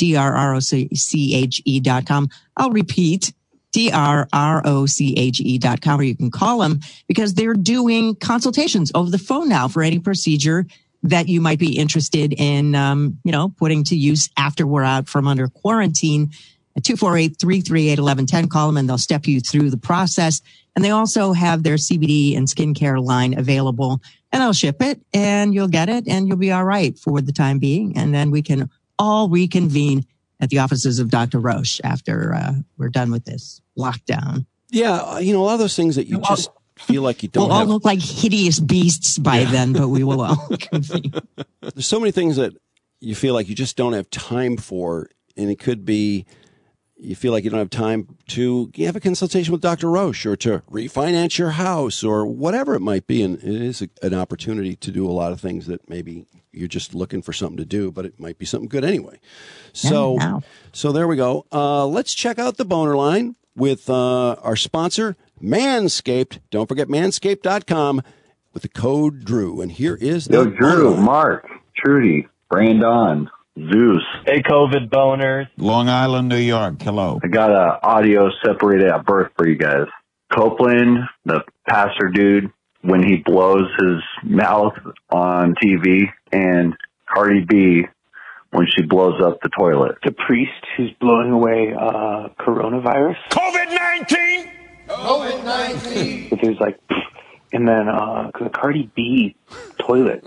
drroche.com. I'll repeat, drroche.com, or you can call them because they're doing consultations over the phone now for any procedure that you might be interested in, putting to use after we're out from under quarantine. At 248-338-1110, call them and they'll step you through the process. And they also have their CBD and skincare line available, and they'll ship it and you'll get it and you'll be all right for the time being. And then we can all reconvene at the offices of Dr. Roche after we're done with this lockdown. Yeah, a lot of those things that you just feel like you don't We'll all look like hideous beasts by then, but we will all convene. There's so many things that you feel like you just don't have time for, and it could be you feel like you don't have time to have a consultation with Dr. Roche or to refinance your house or whatever it might be. And it is an opportunity to do a lot of things that maybe you're just looking for something to do, but it might be something good anyway. So there we go. Let's check out the boner line with our sponsor, Manscaped. Don't forget manscaped.com with the code DREW. And here is the Drew, Mark, Trudy, Brandon, Zeus. Hey, COVID boners. Long Island, New York. Hello. I got a audio separated at birth for you guys. Copeland, the pastor dude, when he blows his mouth on TV, and Cardi B when she blows up the toilet. The priest who's blowing away coronavirus. COVID-19! COVID-19! But there's like, and then the Cardi B toilet.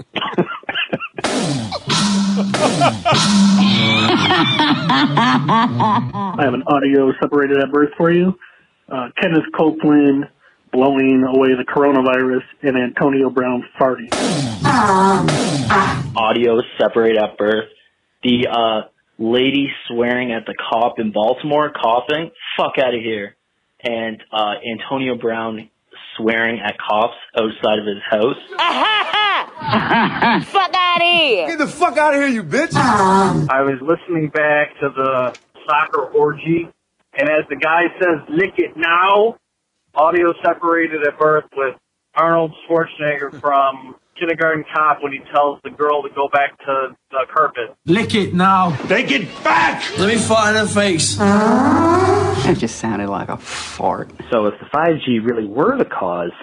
I have an audio separated at birth for you. Kenneth Copeland blowing away the coronavirus and Antonio Brown farting. Audio separate at birth. The lady swearing at the cop in Baltimore, coughing, fuck out of here. And Antonio Brown swearing at cops outside of his house. Fuck out of here! Get the fuck out of here, you bitch! I was listening back to the soccer orgy, and as the guy says, lick it now, audio separated at birth with Arnold Schwarzenegger from Kindergarten Cop when he tells the girl to go back to the carpet. Lick it now. Take it back! Let me fart in the face. It just sounded like a fart. So if the 5G really were the cause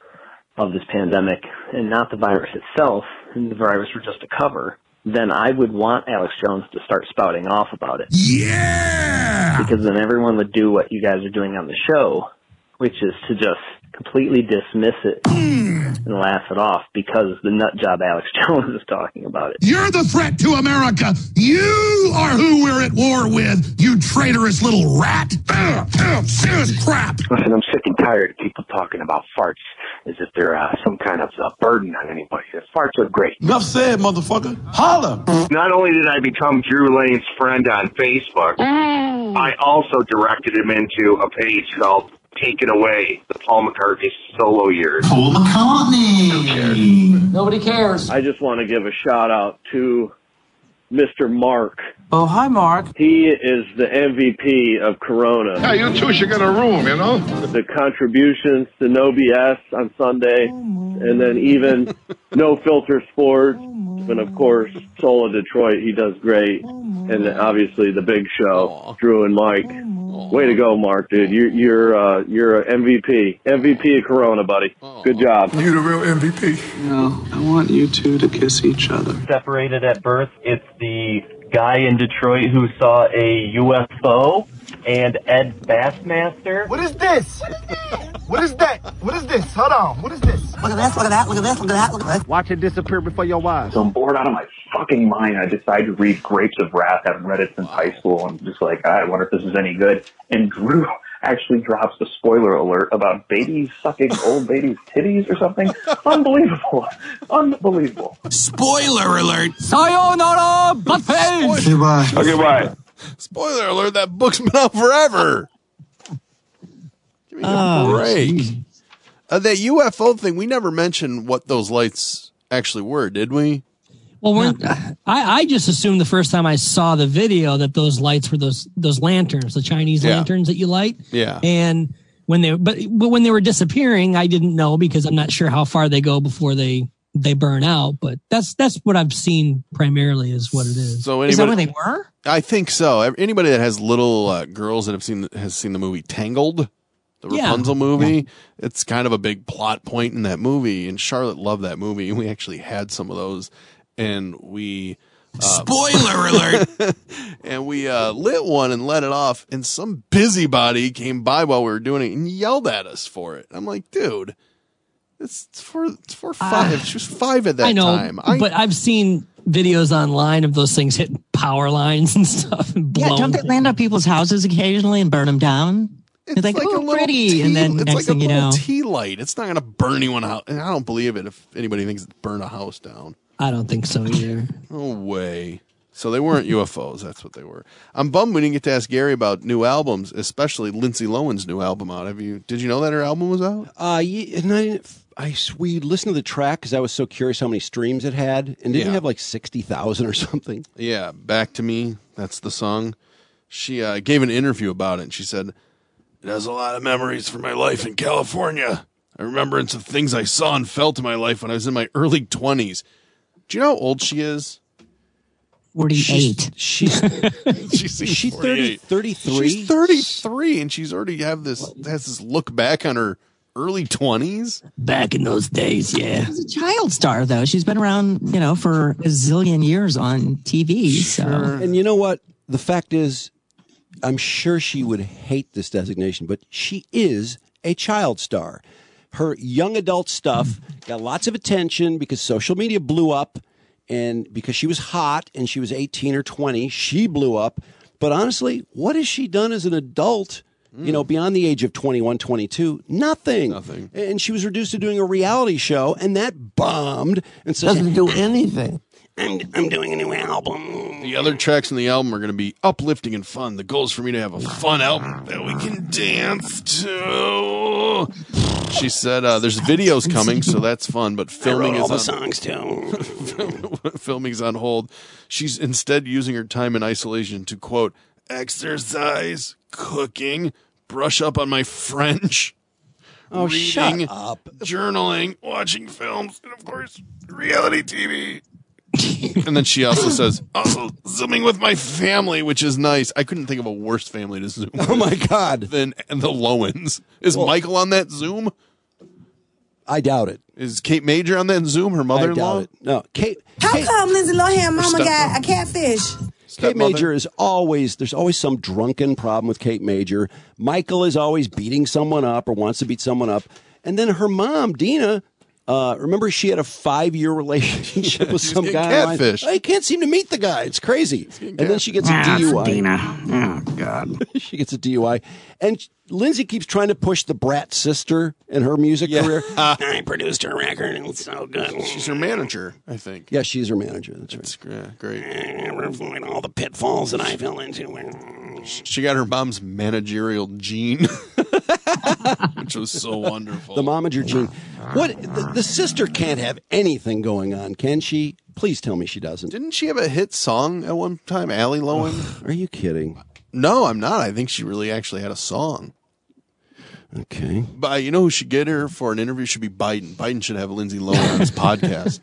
of this pandemic and not the virus itself, and the virus were just a cover, then I would want Alex Jones to start spouting off about it. Yeah! Because then everyone would do what you guys are doing on the show, which is to just completely dismiss it and laugh it off because the nut job Alex Jones is talking about it. You're the threat to America. You are who we're at war with, you traitorous little rat. Serious crap. Listen, I'm sick and tired of people talking about farts as if they're some kind of burden on anybody. Farts are great. Enough said, motherfucker. Holla! Not only did I become Drew Lane's friend on Facebook, I also directed him into a page called Taken Away, the Paul McCartney solo years. Paul McCartney. Who cares? Nobody cares. I just want to give a shout out to Mr. Mark. Oh, hi, Mark. He is the MVP of Corona. Yeah, you two should get a room, you know? The contributions to No BS on Sunday, and then even No Filter Sports, and of course, Soul of Detroit, he does great. And obviously the big show, Drew and Mike. Way to go, Mark, dude. You're an MVP. MVP of Corona, buddy. Good job. You the real MVP. No, I want you two to kiss each other. Separated at birth, it's the guy in Detroit who saw a UFO and Ed Bassmaster. What is this? What is that? What is this? Hold on. What is this? Look at this, look at that, look at this, look at that, look at that. Watch it disappear before your eyes. So I'm bored out of my fucking mind. I decided to read Grapes of Wrath. I haven't read it since high school. I'm just like, I wonder if this is any good. And Drew actually drops a spoiler alert about babies sucking old babies' titties or something. Unbelievable. Unbelievable. Spoiler alert. Sayonara, buttface! Goodbye. Okay, bye. Spoiler alert, that book's been out forever. Give me a break. That UFO thing, we never mentioned what those lights actually were, did we? Well, I just assumed the first time I saw the video that those lights were those lanterns, the Chinese lanterns that you light. Yeah. And when but when they were disappearing, I didn't know because I'm not sure how far they go before they burn out. But that's what I've seen primarily is what it is. So is that where they were? I think so. Anybody that has little girls that has seen the movie Tangled, the Rapunzel movie, it's kind of a big plot point in that movie. And Charlotte loved that movie. And we actually had some of those. And we spoiler alert. And we lit one and let it off, and some busybody came by while we were doing it and yelled at us for it. I'm like, dude, it's for 5. She was 5 at that time. But I've seen videos online of those things hitting power lines and stuff and blowing. Yeah, don't they land on people's houses occasionally and burn them down? It's like, like oh, a little pretty, and then it's next like thing a you little know, tea light. It's not going to burn anyone out, and I don't believe it if anybody thinks it burned a house down. I don't think so either. No way. So they weren't UFOs. That's what they were. I'm bummed we didn't get to ask Gary about new albums, especially Lindsay Lohan's new album out. Did you know that her album was out? Yeah, and we listened to the track because I was so curious how many streams it had, and didn't it have like 60,000 or something? Yeah, Back to Me. That's the song. She gave an interview about it, and she said, "It has a lot of memories from my life in California. I remember some things I saw and felt in my life when I was in my early 20s. Do you know how old she is? 48. She's 33? She's 33, and she's already has this look back on her early 20s. Back in those days, yeah. She's a child star, though. She's been around, for a zillion years on TV. Sure. So. And you know what? The fact is, I'm sure she would hate this designation, but she is a child star. Her young adult stuff got lots of attention because social media blew up, and because she was hot and she was 18 or 20, she blew up. But honestly, what has she done as an adult beyond the age of 21, 22, nothing. And she was reduced to doing a reality show, and that bombed. And so doesn't do anything. I'm doing a new album. The other tracks in the album are going to be uplifting and fun. The goal is for me to have a fun album that we can dance to. She said there's videos coming, so that's fun, but filming is all the songs too. Filming's on hold. She's instead using her time in isolation to, quote, exercise, cooking, brush up on my French, reading, shut up, journaling, watching films, and of course, reality TV. And then she also says, also zooming with my family, which is nice. I couldn't think of a worse family to zoom with. Oh my God. Than the Lowens. Is Michael on that Zoom? I doubt it. Is Kate Major on that Zoom, her mother-in-law? I doubt it. No. How come Lindsay Lohan mama got a catfish? Kate Major is there's always some drunken problem with Kate Major. Michael is always beating someone up or wants to beat someone up. And then her mom, Dina, remember she had a 5-year relationship with some guy. Catfish. I can't seem to meet the guy. It's crazy. And then she gets a DUI. Dina. Oh, God. She gets a DUI. And Lindsay keeps trying to push the brat sister in her music career. I produced her record, and it's so good. She's her manager, I think. Yeah, she's her manager. That's right. Yeah, great. Avoid all the pitfalls that I fell into. She got her mom's managerial gene, which was so wonderful. The momager gene. What? The sister can't have anything going on, can she? Please tell me she doesn't. Didn't she have a hit song at one time, Allie Lowen? Are you kidding? No, I'm not. I think she really actually had a song. Okay. But you know who should get her for an interview? Should be Biden. Biden should have Lindsay Lohan on his podcast.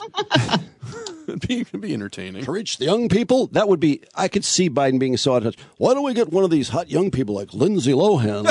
It'd be entertaining. To reach the young people, that would be, I could see Biden being so out of touch. Why don't we get one of these hot young people like Lindsay Lohan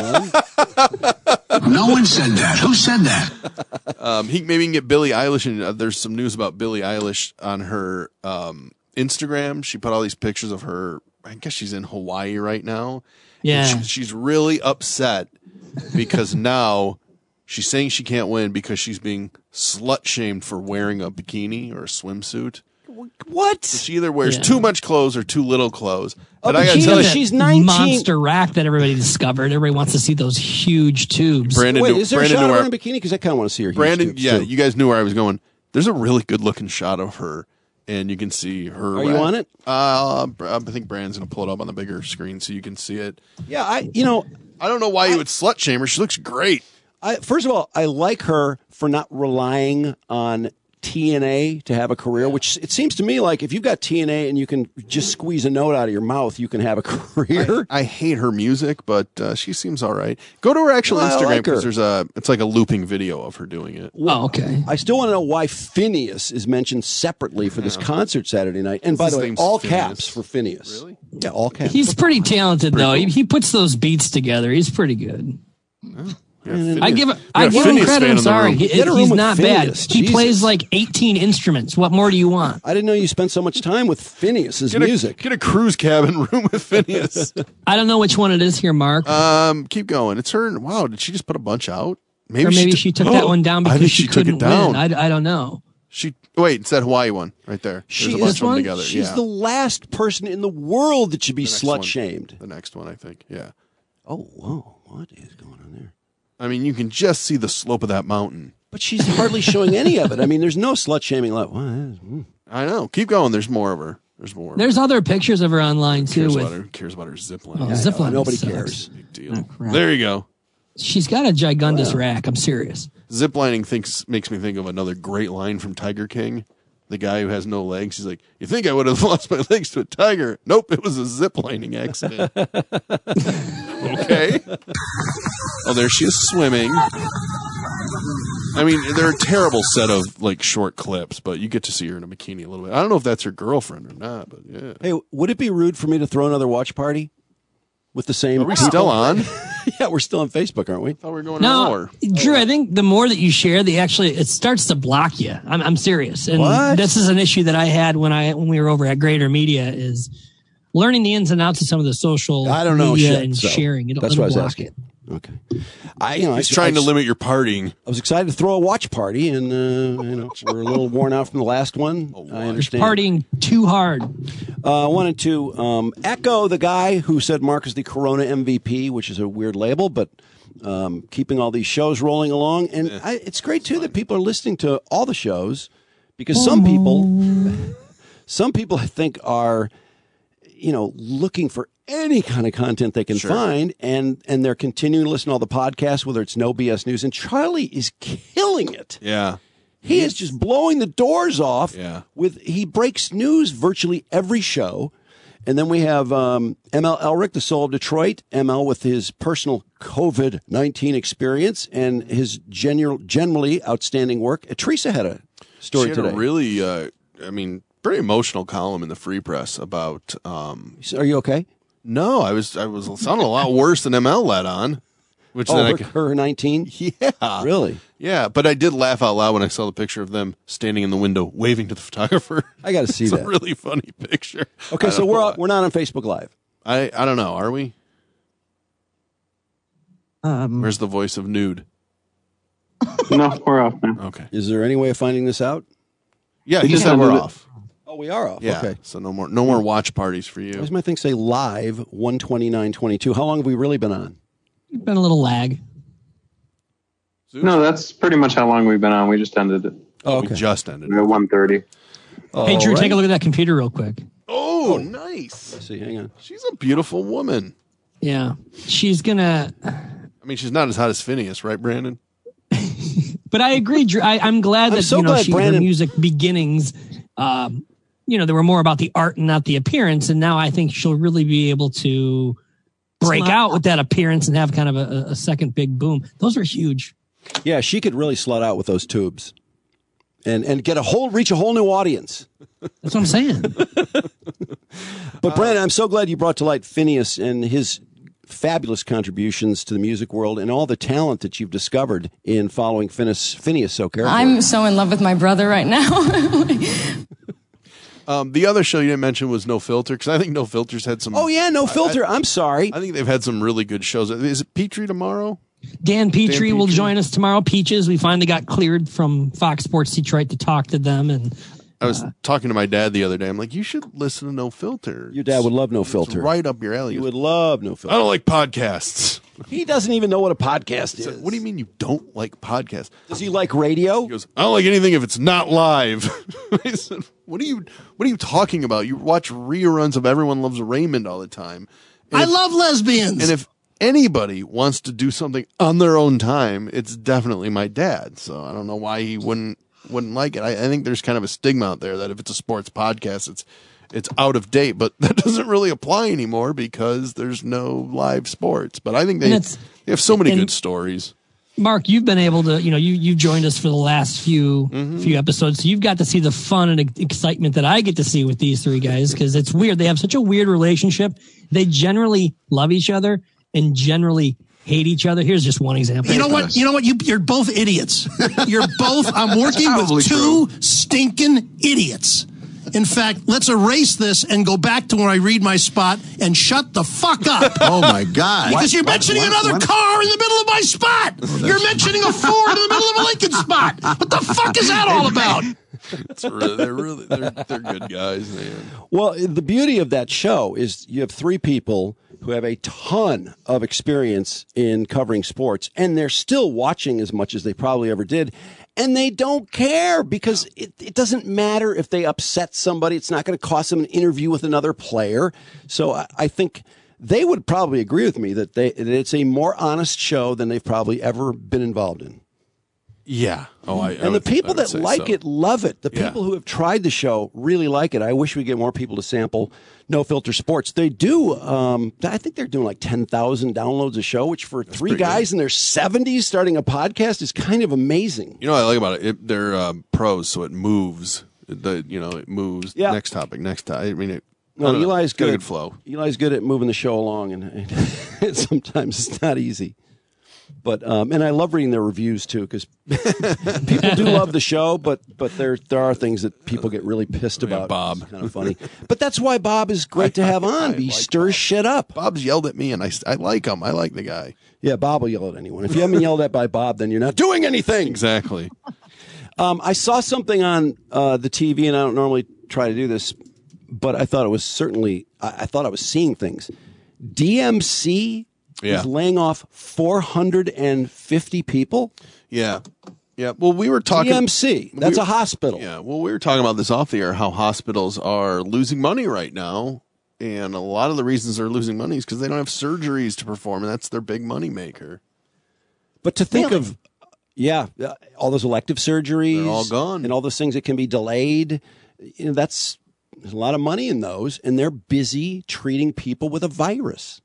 on? No one said that. Who said that? Maybe he can get Billie Eilish, and there's some news about Billie Eilish on her Instagram. She put all these pictures of her. I guess she's in Hawaii right now. Yeah. She's really upset because now she's saying she can't win because she's being slut-shamed for wearing a bikini or a swimsuit. What? So she either wears too much clothes or too little clothes. But I gotta tell you, she's 19. Monster rack that everybody discovered. Everybody wants to see those huge tubes. Is there a shot of her in a bikini? Because I kind of want to see her huge tubes, too. You guys knew where I was going. There's a really good-looking shot of her, and you can see her. Are you on it? I think Brandon's going to pull it up on the bigger screen so you can see it. Yeah, I don't know why you would slut-shame her. She looks great. First of all, I like her for not relying on TNA to have a career, which it seems to me like if you've got TNA and you can just squeeze a note out of your mouth, you can have a career. I hate her music, but she seems all right. Go to her actual Instagram because it's like a looping video of her doing it. Oh, okay. I still want to know why Phineas is mentioned separately for this concert Saturday night. And by the way, all caps for Phineas. Really? Yeah, all caps. He's pretty talented, though. Cool. He puts those beats together. He's pretty good. Oh. I give him credit. I'm sorry. He's not bad. He plays like 18 instruments. What more do you want? I didn't know you spent so much time with Phineas's music. Get a cruise cabin room with Phineas. I don't know which one it is here, Mark. Keep going. It's her. Wow, did she just put a bunch out? Maybe she took that one down because she couldn't took it down. win. I don't know. It's that Hawaii one right there. There's a bunch of them together. She's the last person in the world that should be slut-shamed. The next one, I think. Yeah. Oh, whoa. What is going on there? I mean, you can just see the slope of that mountain. But she's hardly showing any of it. I mean, there's no slut-shaming left. I know. Keep going. There's more of her. There's other pictures of her online, too. Who cares about her zip line? Zip line nobody sucks. cares. Big deal. There you go. She's got a gigundous rack. I'm serious. Ziplining makes me think of another great line from Tiger King. The guy who has no legs. He's like, you think I would have lost my legs to a tiger? Nope, it was a ziplining accident. Okay. Oh, there she is swimming. I mean, they're a terrible set of short clips, but you get to see her in a bikini a little bit. I don't know if that's her girlfriend or not, but yeah. Hey, would it be rude for me to throw another watch party with the same? Are we still on? Yeah, we're still on Facebook, aren't we? I thought we were going an hour. Drew, I think the more that you share, it starts to block you. I'm serious, and what? This is an issue that I had when we were over at Greater Media is learning the ins and outs of some of the social media and sharing. That's what I was asking. Okay. He's trying to limit your partying. I was excited to throw a watch party, and we're a little worn out from the last one. I understand. Partying too hard. I wanted to echo the guy who said Mark is the Corona MVP, which is a weird label, but keeping all these shows rolling along. And it's great, too, that people are listening to all the shows, because some people I think are, looking for any kind of content they can find, and they're continuing to listen to all the podcasts, whether it's No BS News. And Charlie is killing it. Yeah. He is just blowing the doors off. Yeah. He breaks news virtually every show. And then we have ML Elric, the soul of Detroit, ML with his personal COVID-19 experience and his generally outstanding work. Teresa had a story today. She had a really, pretty emotional column in the Free Press about. Are you okay? No, I was sounding a lot worse than ML let on. Which her 19? Yeah. Really? Yeah, but I did laugh out loud when I saw the picture of them standing in the window waving to the photographer. I got to see that. It's a really funny picture. Okay, so we're not on Facebook Live. I don't know. Are we? Where's the voice of nude? No, we're off now. Okay. Is there any way of finding this out? Yeah, he said we're off. Oh, we are off. Yeah. Okay. So no more watch parties for you. Why does my thing say live 129:22? How long have we really been on? Been a little lag. No, that's pretty much how long we've been on. We just ended it. Oh, okay. We just ended it. At 1:30. Hey, Drew, take a look at that computer real quick. Oh, nice. Let's see, hang on. She's a beautiful woman. Yeah. She's gonna... she's not as hot as Phineas, right, Brandon? But I agree, Drew. I'm glad that her music beginnings, they were more about the art and not the appearance. And now I think she'll really be able to break out with that appearance and have kind of a second big boom. Those are huge. Yeah, she could really slut out with those tubes and reach a whole new audience. That's what I'm saying. But Brandon, I'm so glad you brought to light Phineas and his fabulous contributions to the music world and all the talent that you've discovered in following Phineas so carefully. I'm so in love with my brother right now. The other show you didn't mention was No Filter, because I think No Filter's had some... Oh, yeah, No Filter. I'm sorry. I think they've had some really good shows. Is it Petrie tomorrow? Dan Petrie will join us tomorrow. Peaches, we finally got cleared from Fox Sports Detroit to talk to them. And I was talking to my dad the other day. I'm like, you should listen to No Filter. Your dad would love No Filter. It's right up your alley. You would love No Filter. I don't like podcasts. He doesn't even know what a podcast is. What do you mean you don't like podcasts? Does he like radio? He goes, I don't like anything if it's not live. I said, what are you talking about? You watch reruns of Everyone Loves Raymond all the time. I love lesbians. And if anybody wants to do something on their own time, it's definitely my dad. So I don't know why he wouldn't like it. I think there's kind of a stigma out there that if it's a sports podcast, it's out of date, but that doesn't really apply anymore because there's no live sports. But I think they have so many good stories. Mark, you've been able to, you've joined us for the last few episodes, so you've got to see the fun and excitement that I get to see with these three guys, because it's weird. They have such a weird relationship. They generally love each other and generally hate each other. Here's just one example. You know what? You're both idiots. I'm working with two stinking idiots. In fact, let's erase this and go back to where I read my spot and shut the fuck up. Oh, my God. Because you're mentioning another car in the middle of my spot. You're mentioning a Ford in the middle of a Lincoln spot. What the fuck is that all about? They're good guys, man. Well, the beauty of that show is you have three people who have a ton of experience in covering sports, and they're still watching as much as they probably ever did. And they don't care because it doesn't matter if they upset somebody. It's not going to cost them an interview with another player. So I think they would probably agree with me that it's a more honest show than they've probably ever been involved in. Yeah. And the people that like it love it. The people who have tried the show really like it. I wish we get more people to sample No Filter Sports. They do. I think they're doing like 10,000 downloads a show, which for three guys in their 70s starting a podcast is kind of amazing. You know what I like about it? They're pros, so it moves. It moves. Yeah. Next topic. I mean, Eli's good at flow. Eli's good at moving the show along, and sometimes it's not easy. But and I love reading their reviews too, because people do love the show, but there are things that people get really pissed about. Bob, it's kind of funny, but that's why Bob is great to have on. He stirs shit up. Bob's yelled at me, and I like him. I like the guy. Yeah, Bob will yell at anyone. If you haven't yelled at by Bob, then you're not doing anything. Exactly. I saw something on the TV, and I don't normally try to do this, but I thought it was certainly. I thought I was seeing things. DMC. Is laying off 450 people? Yeah. Yeah. Well, we were talking... DMC. That's a hospital. Yeah. Well, we were talking about this off the air, how hospitals are losing money right now. And a lot of the reasons they're losing money is because they don't have surgeries to perform, and that's their big money maker. But to think of... Yeah. All those elective surgeries. They're all gone. And all those things that can be delayed. You know, there's a lot of money in those, and they're busy treating people with a virus.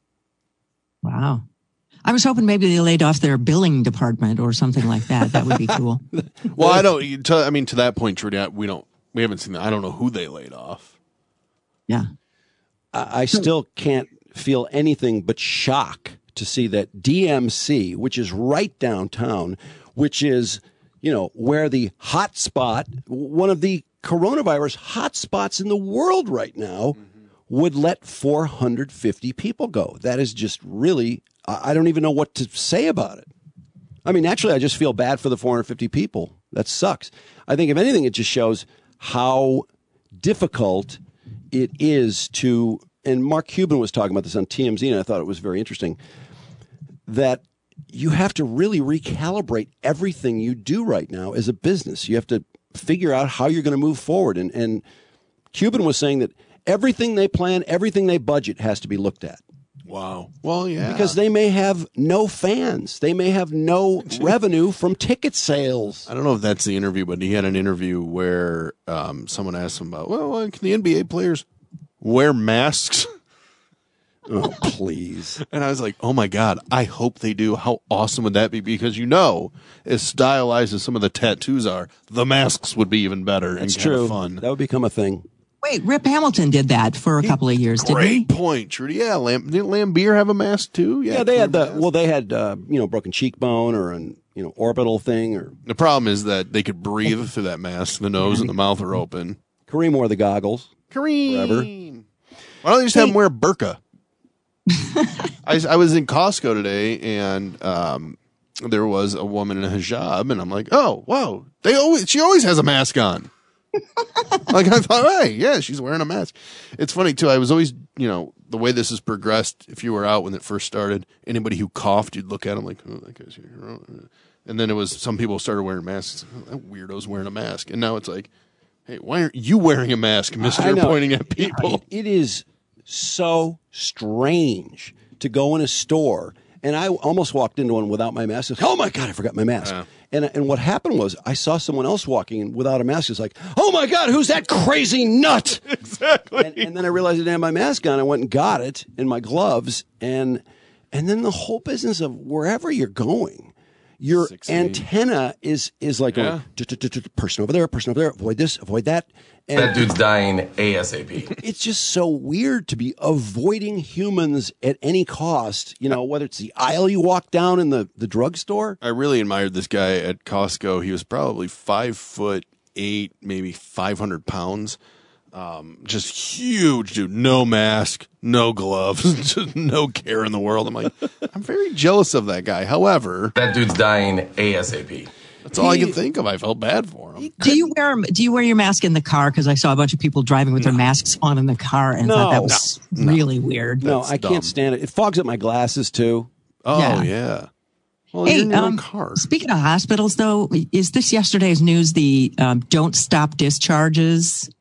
Wow. I was hoping maybe they laid off their billing department or something like that. That would be cool. Well, I don't. To that point, Trudy, we haven't seen that. I don't know who they laid off. Yeah. I still can't feel anything but shock to see that DMC, which is right downtown, which is, where the hot spot, one of the coronavirus hot spots in the world right now, would let 450 people go. That is just really, I don't even know what to say about it. I mean, naturally, I just feel bad for the 450 people. That sucks. I think, if anything, it just shows how difficult it is to, and Mark Cuban was talking about this on TMZ, and I thought it was very interesting, that you have to really recalibrate everything you do right now as a business. You have to figure out how you're going to move forward. And Cuban was saying that everything they plan, everything they budget has to be looked at. Wow. Well, yeah. Because they may have no fans. They may have no revenue from ticket sales. I don't know if that's the interview, but he had an interview where someone asked him about, well, can the NBA players wear masks? Oh, please. And I was like, oh, my God, I hope they do. How awesome would that be? Because, as stylized as some of the tattoos are, the masks would be even better. It's and true. Fun. That would become a thing. Wait, Rip Hamilton did that for a couple of years, didn't he? Great point, Trudy. Yeah, didn't Lambeer have a mask too? Yeah, they had broken cheekbone or an orbital thing. Or the problem is that they could breathe through that mask. The nose and the mouth are open. Kareem wore the goggles. Kareem. Forever. Why don't they just have him wear a burqa? I was in Costco today, and there was a woman in a hijab, and I'm like, oh, wow, she always has a mask on. Like, I thought, hey, yeah, she's wearing a mask. It's funny too. I was always, the way this has progressed. If you were out when it first started, anybody who coughed, you'd look at them like, oh, that guy's here. And then it was some people started wearing masks. Oh, that weirdo's wearing a mask. And now it's like, hey, why aren't you wearing a mask, mister? Pointing at people. It is so strange to go in a store, and I almost walked into one without my mask. Oh my God, I forgot my mask. And what happened was I saw someone else walking in without a mask. It's like, oh my God, who's that crazy nut? Exactly. And then I realized I didn't have my mask on. I went and got it in my gloves. And then the whole business of wherever you're going, your antenna is like, person over there, avoid this, avoid that. And that dude's dying ASAP. It's just so weird to be avoiding humans at any cost, whether it's the aisle you walk down in the drugstore. I really admired this guy at Costco. He was probably 5'8", maybe 500 pounds. Just huge dude, no mask, no gloves, just no care in the world. I'm like, I'm very jealous of that guy. However, that dude's dying ASAP. That's all I can think of. I felt bad for him. Do you wear your mask in the car? Because I saw a bunch of people driving with their masks on in the car and thought that was really weird. No, I can't stand it. It fogs up my glasses too. Oh yeah. Well, hey, you're in your own car. Speaking of hospitals, though, is this yesterday's news? The don't stop discharges.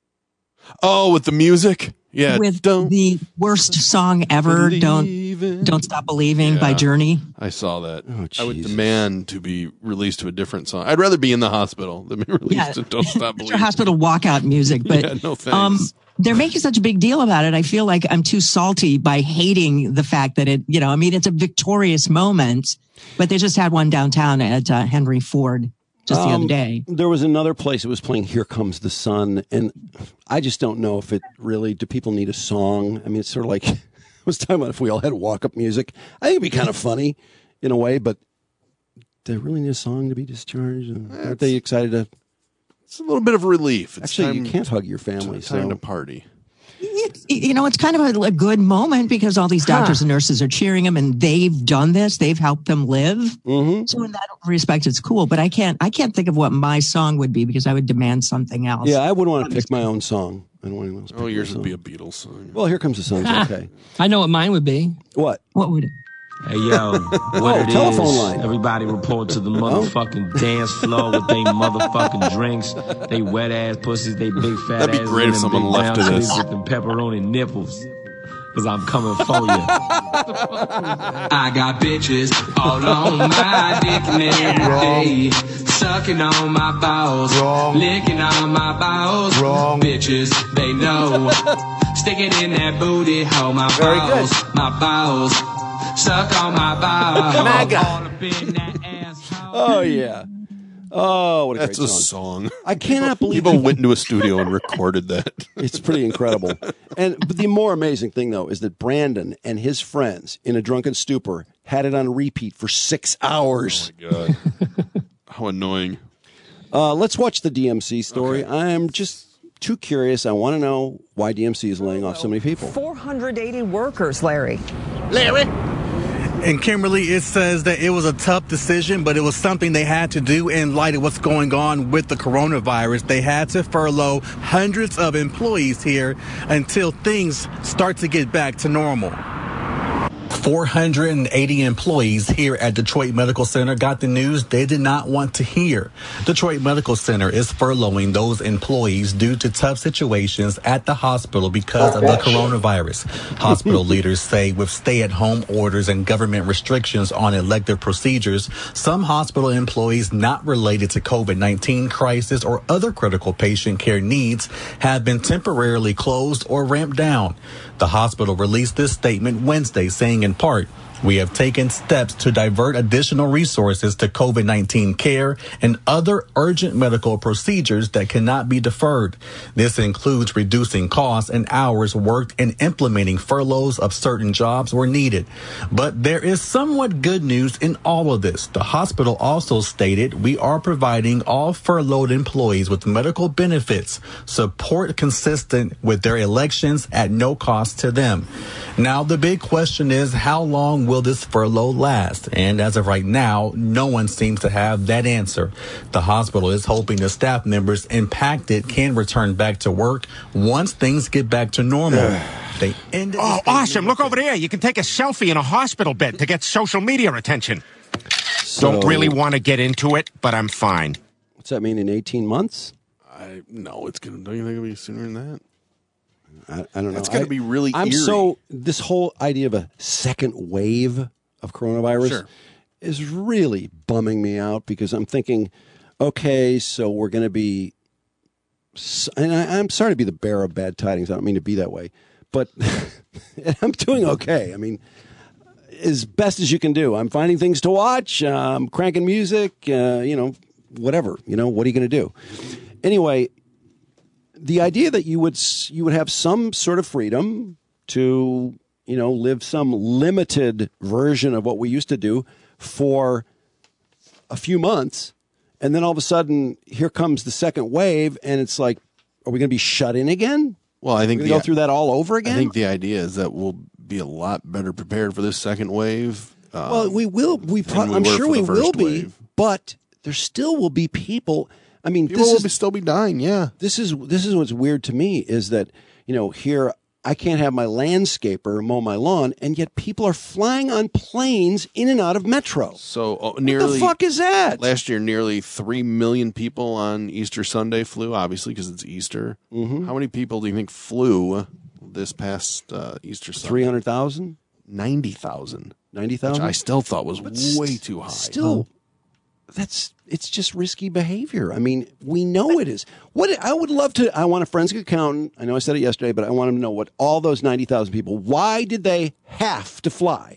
Oh, with the music. Yeah, with the worst song ever, Don't Stop Believing by Journey. I saw that. Oh, I would demand to be released to a different song. I'd rather be in the hospital than be released to Don't Stop Believing. Hospital walkout music, but no thanks. They're making such a big deal about it. I feel like I'm too salty by hating the fact that it's a victorious moment, but they just had one downtown at Henry Ford. Just the other day. There was another place that was playing Here Comes the Sun, and I just don't know if it really, do people need a song? I mean, it's sort of like, I was talking about if we all had walk-up music. I think it'd be kind of funny in a way, but they really need a song to be discharged. Aren't they excited to? It's a little bit of relief. It's Actually, you can't hug your family. It's time to party. It's kind of a good moment because all these doctors and nurses are cheering them, and they've done this. They've helped them live. Mm-hmm. So in that respect, it's cool. But I can't think of what my song would be because I would demand something else. Yeah, I wouldn't want to pick my own song. I don't want anyone else to pick yours my would song. be a Beatles song. Well, Here Comes the Sun's okay. I know what mine would be. What? What would it? Hey, yo, what it telephone is, line. Everybody report to the motherfucking dance floor with they motherfucking drinks, they wet ass pussies, they big fat That'd be asses, great if and someone big left brown to this. titties with them pepperoni nipples. Cause I'm coming for you. I got bitches all on my dick and every day, sucking on my balls, licking on my balls. Bitches, they know. Stick it in that booty hole, my balls, my balls. Suck on my balls. All up in that asshole. Oh yeah. Oh, what a That's great a song. I cannot believe people went into a studio and recorded that. It's pretty incredible. But the more amazing thing, though, is that Brandon and his friends, in a drunken stupor, had it on repeat for 6 hours. Oh, my God. How annoying. Let's watch the DMC story. Okay. I'm just too curious. I want to know why DMC is laying off so many people. 480 workers, Larry. And Kimberly, it says that it was a tough decision, but it was something they had to do in light of what's going on with the coronavirus. They had to furlough hundreds of employees here until things start to get back to normal. 480 employees here at Detroit Medical Center got the news they did not want to hear. Detroit Medical Center is furloughing those employees due to tough situations at the hospital because of the coronavirus. Hospital leaders say with stay-at-home orders and government restrictions on elective procedures, some hospital employees not related to COVID-19 crisis or other critical patient care needs have been temporarily closed or ramped down. The hospital released this statement Wednesday saying in part, "We have taken steps to divert additional resources to COVID-19 care and other urgent medical procedures that cannot be deferred. This includes reducing costs and hours worked and implementing furloughs of certain jobs where needed." But there is somewhat good news in all of this. The hospital also stated, "We are providing all furloughed employees with medical benefits, support consistent with their elections at no cost to them." Now, the big question is, how long will this furlough last? And as of right now, no one seems to have that answer. The hospital is hoping the staff members impacted can return back to work once things get back to normal. They ended awesome. Look over there. You can take a selfie in a hospital bed to get social media attention. Don't really want to get into it, but I'm fine. What's that mean in 18 months? No, it's going to, don't you think it'll be sooner than that? I don't know. It's going to be really eerie. This whole idea of a second wave of coronavirus is really bumming me out because I'm thinking, okay, so we're going to be, and I'm sorry to be the bearer of bad tidings. I don't mean to be that way, but I'm doing okay. I mean, as best as you can do. I'm finding things to watch. I'm cranking music, whatever. What are you going to do? Anyway, the idea that you would have some sort of freedom to, live some limited version of what we used to do for a few months, and then all of a sudden here comes the second wave, and it's like, are we going to be shut in again? Well, I think we go through that all over again. I think the idea is that we'll be a lot better prepared for this second wave. Well, we will. I'm sure we will be, but there still will be people. I mean, people will still be dying. Yeah, this is what's weird to me is that here I can't have my landscaper mow my lawn, and yet people are flying on planes in and out of Metro. So nearly, what the fuck is that? Last year, nearly 3 million people on Easter Sunday flew. Obviously, because it's Easter. Mm-hmm. How many people do you think flew this past Easter Sunday? 300,000, 90,000, 90,000. Which I still thought was way too high. Still. It's just risky behavior. I mean, we know it is. I would love to. I want a forensic accountant. I know I said it yesterday, but I want to know what all those 90,000 people. Why did they have to fly?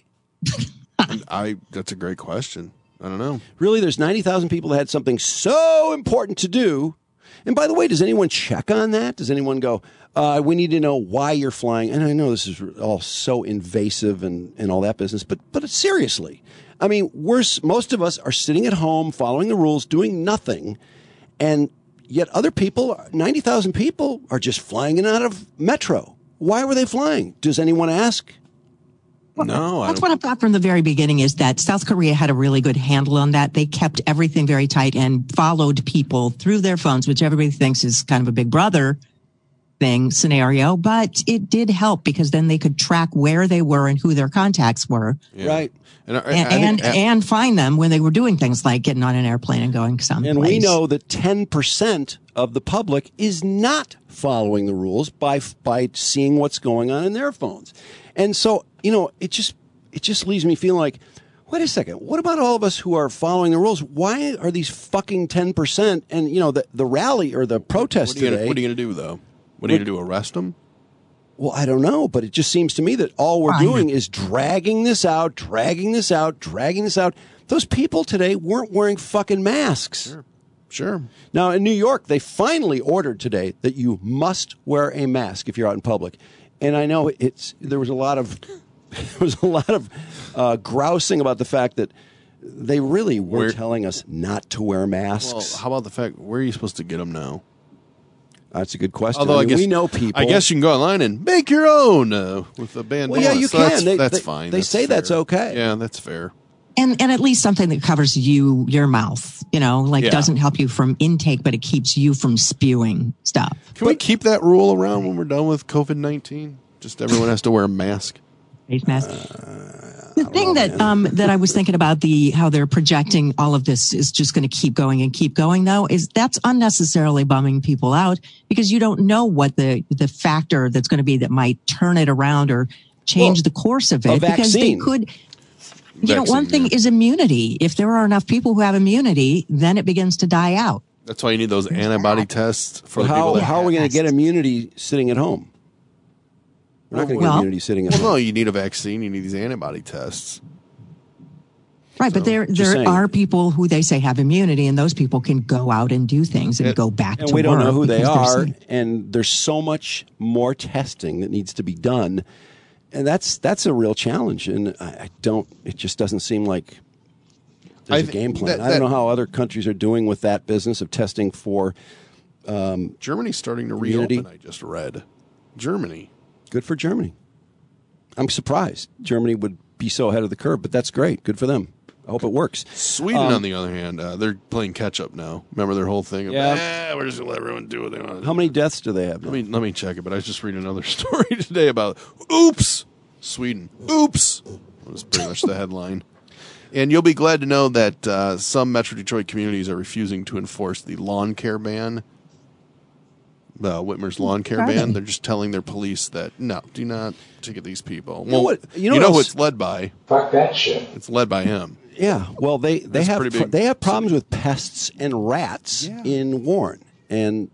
That's a great question. I don't know. Really, there's 90,000 people that had something so important to do And by the way, does anyone check on that? Does anyone go, we need to know why you're flying? And I know this is all so invasive and all that business, but seriously, I mean, most of us are sitting at home following the rules, doing nothing, and yet other people, 90,000 people, are just flying in and out of Metro. Why were they flying? Does anyone ask? No, that's what I've got from the very beginning is that South Korea had a really good handle on that. They kept everything very tight and followed people through their phones, which everybody thinks is kind of a Big Brother scenario, but it did help because then they could track where they were and who their contacts were. Yeah. Right. And find them when they were doing things like getting on an airplane and going someplace. And we know that 10% of the public is not following the rules by seeing what's going on in their phones. And so, it just leaves me feeling like, wait a second, what about all of us who are following the rules? Why are these fucking 10%? And, the rally or the protest today. What are you going to do, though? What are you going to do, arrest them? Well, I don't know, but it just seems to me that all we're doing is dragging this out. Those people today weren't wearing fucking masks. Sure. Now, in New York, they finally ordered today that you must wear a mask if you're out in public. And I know there was a lot of grousing about the fact that they really were telling us not to wear masks. Well, how about the fact, where are you supposed to get them now? That's a good question. Although I guess, we know people. I guess you can go online and make your own with a bandana. Well, yeah, you can. That's fine. They say that's okay. Yeah, that's fair. And at least something that covers your mouth, doesn't help you from intake, but it keeps you from spewing stuff. Can we keep that rule around when we're done with COVID-19? Just everyone has to wear a mask. Face mask. The thing that I was thinking about how they're projecting all of this is just going to keep going, though, is that's unnecessarily bumming people out because you don't know what the factor that's going to be that might turn it around or change the course of it. Because they could. One thing is immunity. If there are enough people who have immunity, then it begins to die out. That's why you need those antibody tests for the people. How are we going to get immunity sitting at home? We're not going to get immunity sitting at home. Well, no, you need a vaccine. You need these antibody tests. Right, but there are people who they say have immunity, and those people can go out and do things and go back to work. And we don't know who they are, and there's so much more testing that needs to be done. And that's a real challenge, and it just doesn't seem like there's a game plan. I don't know how other countries are doing with that business of testing for Germany's starting to reopen, I just read. Germany. Good for Germany. I'm surprised Germany would be so ahead of the curve, but that's great. Good for them. I hope it works. Sweden, on the other hand, they're playing catch-up now. Remember their whole thing? We're just going to let everyone do what they want. How many deaths do they have now? Let me check it, but I was just reading another story today about, Sweden. Oops. That was pretty much the headline. And you'll be glad to know that some Metro Detroit communities are refusing to enforce the lawn care ban. Whitmer's lawn care ban. They're just telling their police that, no, do not ticket these people. You know who it's led by? Fuck that shit. It's led by him. Yeah, well, they have problems with pests and rats in Warren, and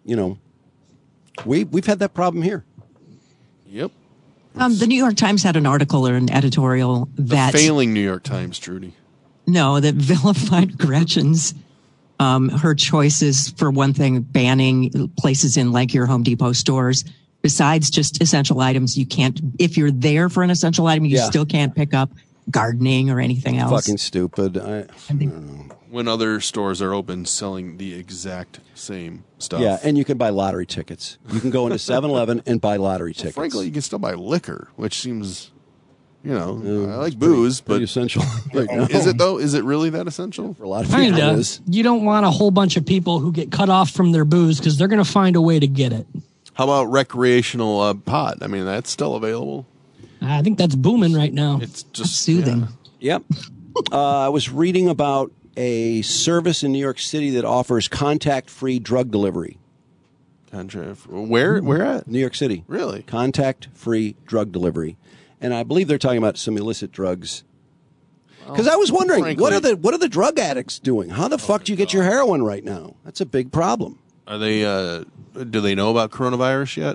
we've had that problem here. Yep. The New York Times had an article or an editorial that failing New York Times, Trudy. No, that vilified Gretchen's her choices for one thing, banning places in like your Home Depot stores. Besides just essential items, you can't. If you're there for an essential item, you still can't pick up gardening or anything else. Fucking stupid. I don't know. When other stores are open selling the exact same stuff. Yeah, and you can buy lottery tickets. You can go into 7-Eleven and buy lottery tickets. Frankly, you can still buy liquor, which seems, I like booze, but essential. Is it though? Is it really that essential? For a lot of people, it is. You don't want a whole bunch of people who get cut off from their booze because they're going to find a way to get it. How about recreational pot? I mean, that's still available. I think that's booming right now. It's just soothing. Yeah. Yep. I was reading about a service in New York City that offers contact-free drug delivery. Where at? New York City. Really? Contact-free drug delivery. And I believe they're talking about some illicit drugs. Because I was wondering, what are the drug addicts doing? How the fuck do you get your heroin right now? That's a big problem. Are they? Do they know about coronavirus yet?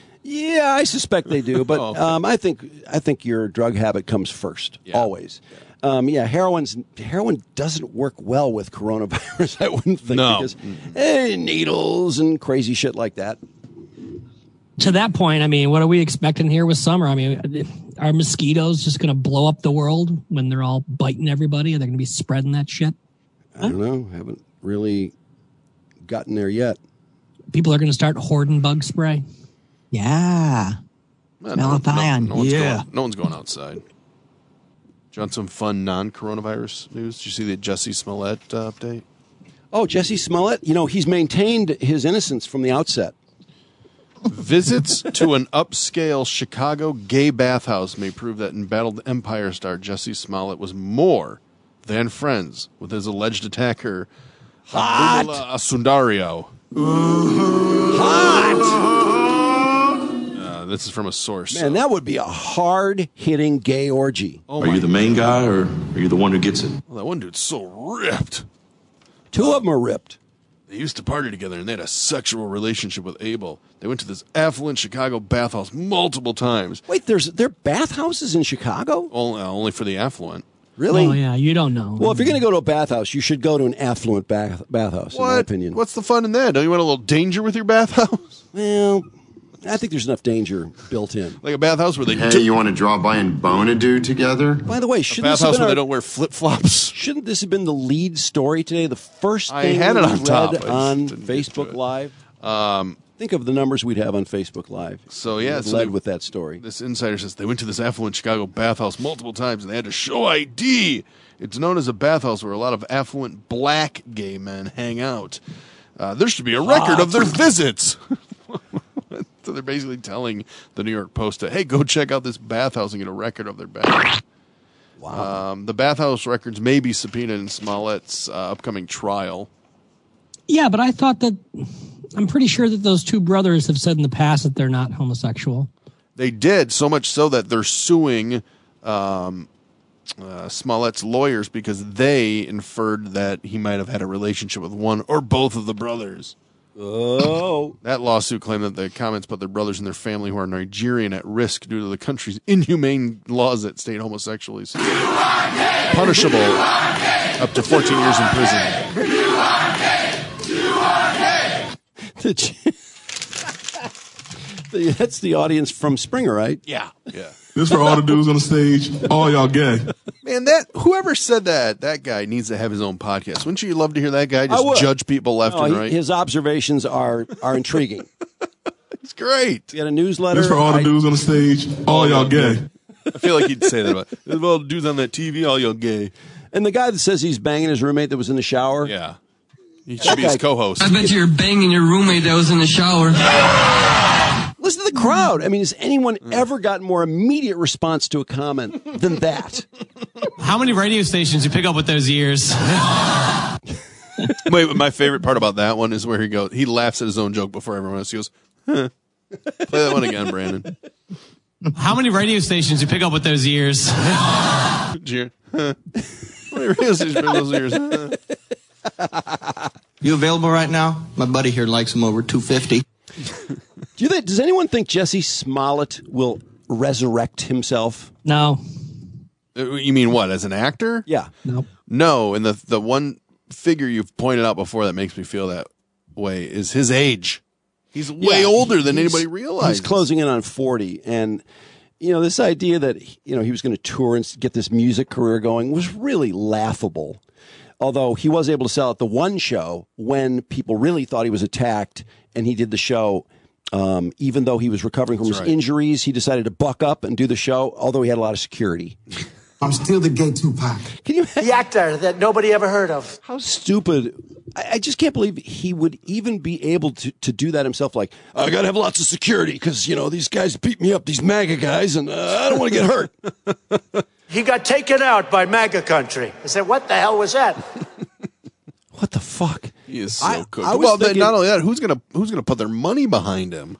Yeah, I suspect they do. But I think your drug habit comes first, always. Heroin doesn't work well with coronavirus, I wouldn't think. No. Because, needles and crazy shit like that. To that point, I mean, what are we expecting here with summer? I mean, are mosquitoes just going to blow up the world when they're all biting everybody? Are they going to be spreading that shit? I don't know. Haven't really gotten there yet. People are going to start hoarding bug spray. Yeah. Malathion. No one's going outside. Do you want some fun non-coronavirus news? Did you see the Jussie Smollett update? Oh, Jussie Smollett? He's maintained his innocence from the outset. Visits to an upscale Chicago gay bathhouse may prove that embattled Empire star Jussie Smollett was more than friends with his alleged attacker, Habibullah Sundario. Hot! This is from a source. Man, that would be a hard-hitting gay orgy. Are you the main guy, or are you the one who gets it? Well, that one dude's so ripped. Two of them are ripped. They used to party together, and they had a sexual relationship with Abel. They went to this affluent Chicago bathhouse multiple times. Wait, there are bathhouses in Chicago? Only for the affluent. Really? Oh, yeah, you don't know. Well, if you're going to go to a bathhouse, you should go to an affluent bathhouse, in my opinion. What's the fun in that? Don't you want a little danger with your bathhouse? Well, I think there's enough danger built in. Like a bathhouse where they... Hey, you want to drop by and bone a dude together? By the way, a bathhouse where they don't wear flip-flops. Shouldn't this have been the lead story today? The first I thing had it we on top. read on Facebook Live? Think of the numbers we'd have on Facebook Live. So, yeah. Led with that story. This insider says they went to this affluent Chicago bathhouse multiple times, and they had to show ID. It's known as a bathhouse where a lot of affluent black gay men hang out. There should be a record of their visits. So they're basically telling the New York Post to, hey, go check out this bathhouse and get a record of their bathhouse. Wow. The bathhouse records may be subpoenaed in Smollett's upcoming trial. Yeah, but I thought that... I'm pretty sure that those two brothers have said in the past that they're not homosexual. They did, so much so that they're suing Smollett's lawyers because they inferred that he might have had a relationship with one or both of the brothers. Oh. That lawsuit claimed that the comments put their brothers and their family who are Nigerian at risk due to the country's inhumane laws that state homosexuals punishable up to 14 years in prison. That's the audience from Springer, right? Yeah. This for all the dudes on the stage. All y'all gay. Man, whoever said that guy needs to have his own podcast. Wouldn't you love to hear that guy just judge people left and right? His observations are intriguing. It's great. He had a newsletter. This for all the dudes on the stage. All y'all gay. I feel like he'd say that about all the dudes on that TV, all y'all gay. And the guy that says he's banging his roommate that was in the shower. Yeah. He should be his co-host. I bet you're banging your roommate that was in the shower. Listen to the crowd. I mean, has anyone ever gotten more immediate response to a comment than that? How many radio stations you pick up with those ears? Wait, my favorite part about that one is where he laughs at his own joke before everyone else. He goes, huh. Play that one again, Brandon. How many radio stations you pick up with those ears? Huh. How many radio stations pick up those ears? Huh. You available right now? My buddy here likes them over $250. Does anyone think Jussie Smollett will resurrect himself? No. You mean what, as an actor? Yeah. Nope. No, and the one figure you've pointed out before that makes me feel that way is his age. He's way older than anybody realizes. He's closing in on 40. And, this idea that, he was going to tour and get this music career going was really laughable. Although he was able to sell out the one show when people really thought he was attacked, and he did the show. Even though he was recovering from his injuries, he decided to buck up and do the show, although he had a lot of security. I'm still the gay Tupac. Can you the actor that nobody ever heard of? How stupid. I just can't believe he would even be able to do that himself. Like, I got to have lots of security because, these guys beat me up, these MAGA guys, and I don't want to get hurt. He got taken out by MAGA country. I said, what the hell was that? What the fuck? He is so cooked. Not only that, who's gonna put their money behind him?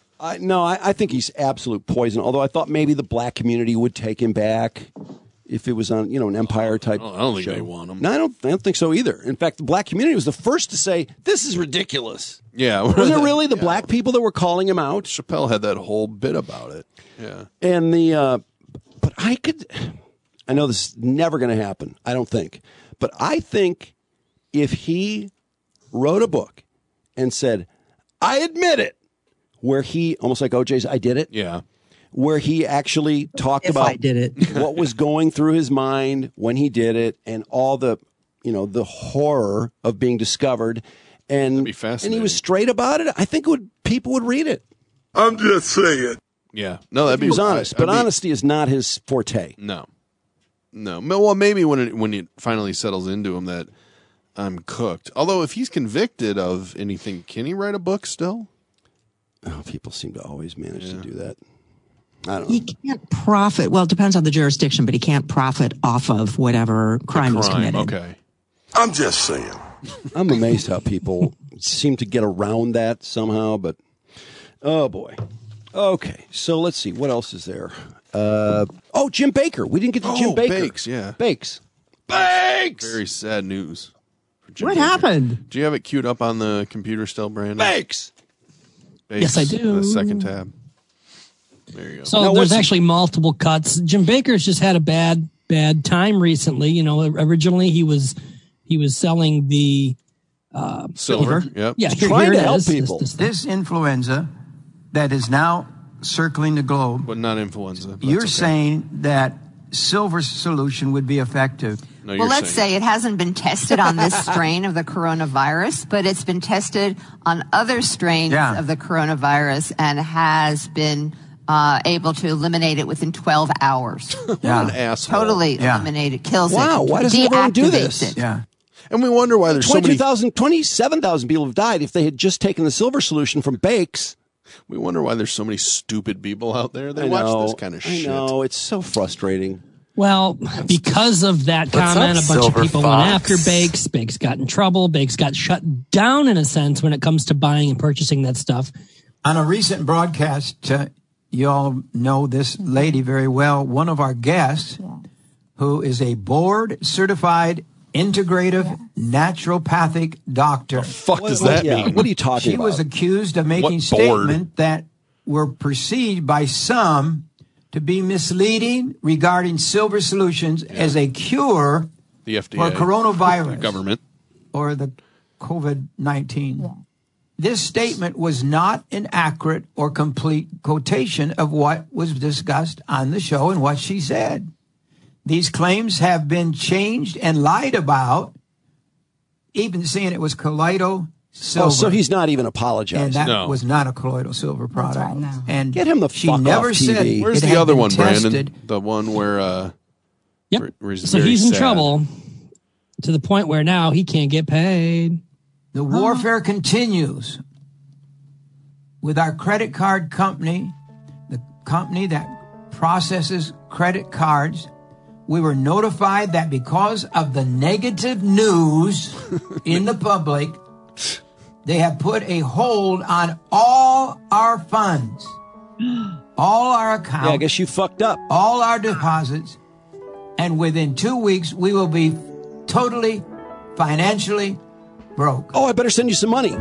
I think he's absolute poison. Although I thought maybe the black community would take him back if it was on an Empire type. I don't think show. they want him. No, I don't think so either. In fact, the black community was the first to say this is ridiculous. Yeah, wasn't it really the black people that were calling him out? Chappelle had that whole bit about it. Yeah, and but I know this is never going to happen, I don't think. But I think if he wrote a book and said, I admit it, where he, almost like OJ's I Did It. Yeah. Where he actually talked about I did it. what was going through his mind when he did it and all the, the horror of being discovered. And he was straight about it. I think people would read it. I'm just saying. Yeah. No, that'd be He was honest, but honesty is not his forte. No. Well, maybe when it finally settles into him that I'm cooked. Although if he's convicted of anything, can he write a book still? Oh, people seem to always manage to do that. I don't know. He can't profit. Well, it depends on the jurisdiction, but he can't profit off of whatever crime was committed. Okay. I'm just saying. I'm amazed how people seem to get around that somehow, but oh boy. Okay, so let's see. What else is there? Jim Baker. We didn't get to Jim Baker. Bakes, yeah. Bakes. Very sad news. For Jim What Baker. happened? Do you have it queued up on the computer still, Brandon? Bakes. Yes, I do. The second tab. There you go. So there's actually multiple cuts. Jim Baker's just had a bad time recently. Originally he was selling the silver. Yep. Yeah, trying to help people. This influenza that is now circling the globe, but not influenza. You're saying that silver solution would be effective. No, well, let's say it hasn't been tested on this strain of the coronavirus, but it's been tested on other strains of the coronavirus and has been able to eliminate it within 12 hours. What an asshole. Totally eliminate it, kills it. Wow, why doesn't everyone do this? It. Yeah. And we wonder why there's so many... 27,000 people have died if they had just taken the silver solution from Bakes. We wonder why there's so many stupid people out there that watch this kind of shit. I know, it's so frustrating. Well, because of that comment, a bunch of people went after Bakes. Bakes got in trouble. Bakes got shut down, in a sense, when it comes to buying and purchasing that stuff. On a recent broadcast, you all know this lady very well. One of our guests, who is a board-certified integrative naturopathic doctor. The fuck does that mean? What are you talking She about? was accused of making statements that were perceived by some to be misleading regarding silver solutions as a cure the FDA, for coronavirus, the government, or the COVID-19. Yeah. This statement was not an accurate or complete quotation of what was discussed on the show and what she said. These claims have been changed and lied about, even saying it was colloidal silver. Oh, so he's not even apologizing. And that was not a colloidal silver product. That's right, no. And get him the she fuck never off said TV. Where's the other one, Brandon? The one where where So he's in trouble to the point where now he can't get paid. The warfare continues with our credit card company, the company that processes credit cards. We were notified that because of the negative news in the public, they have put a hold on all our funds, all our accounts. Yeah, I guess you fucked up. All our deposits. And within 2 weeks, we will be totally financially broke. Oh, I better send you some money.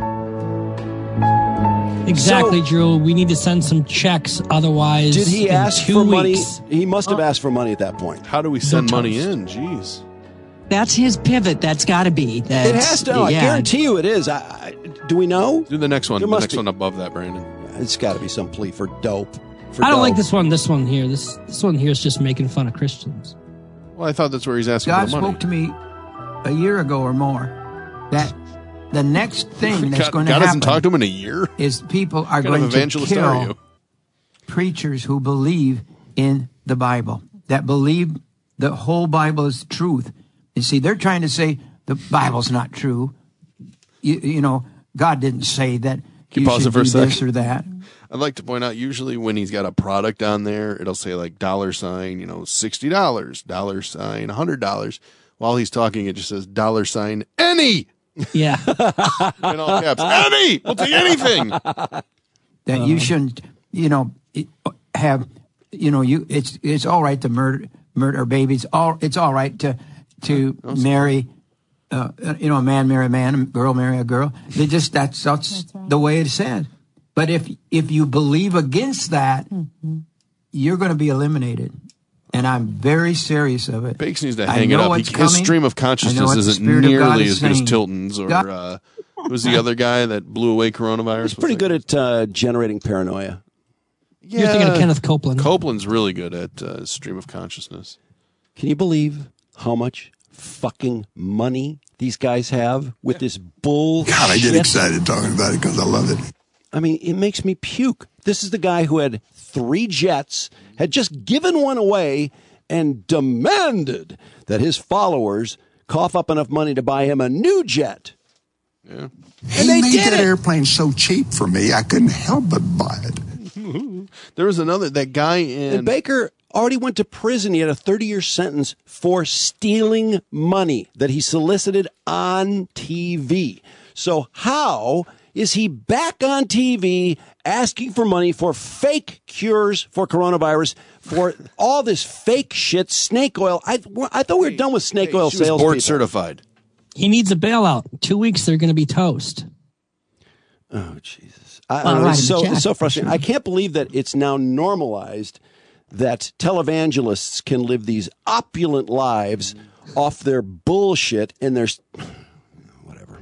Exactly, Drew. We need to send some checks. Otherwise, did he ask for money? He must have asked for money at that point. How do we send money in? Jeez. That's his pivot. That's got to be. It has to. I guarantee you it is. Do we know? Do the next one. The next one above that, Brandon. It's got to be some plea for dope. I don't like this one. This one here. This one here is just making fun of Christians. Well, I thought that's where he's asking God for the money. spoke to me a year ago or more that the next thing that's going to happen. God hasn't talked to him in a year. Is people are going to kill preachers who believe in the Bible, that believe the whole Bible is truth. You see, they're trying to say the Bible's not true. You know, God didn't say that. Can you pause it for a second? This or that. I'd like to point out, usually when he's got a product on there, it'll say like $, $60, $100. While he's talking, it just says $, any. Yeah. In all caps. Any! We'll take anything. That you shouldn't, have, it's all right to murder babies. It's all right to marry, a man marry a man, a girl marry a girl. That's the way it's said. But if you believe against that, you're going to be eliminated. and I'm very serious of it. Bakes needs to hang it up. His stream of consciousness isn't nearly as good as Tilton's or who's the other guy that blew away coronavirus? He's pretty good at generating paranoia. Yeah. You're thinking of Kenneth Copeland. Copeland's really good at stream of consciousness. Can you believe how much fucking money these guys have with this bull? God, I get excited talking about it because I love it. I mean, it makes me puke. This is the guy who had 3 jets, had just given one away, and demanded that his followers cough up enough money to buy him a new jet. Yeah. And they made that airplane so cheap for me, I couldn't help but buy it. There was that guy in... And Baker already went to prison. He had a 30-year sentence for stealing money that he solicited on TV. So how is he back on TV asking for money for fake cures for coronavirus, for all this fake shit, snake oil? I thought we were done with snake oil sales. Board certified. He needs a bailout. 2 weeks, they're going to be toast. Oh, Jesus. It's so frustrating. I can't believe that it's now normalized that televangelists can live these opulent lives off their bullshit and their... whatever.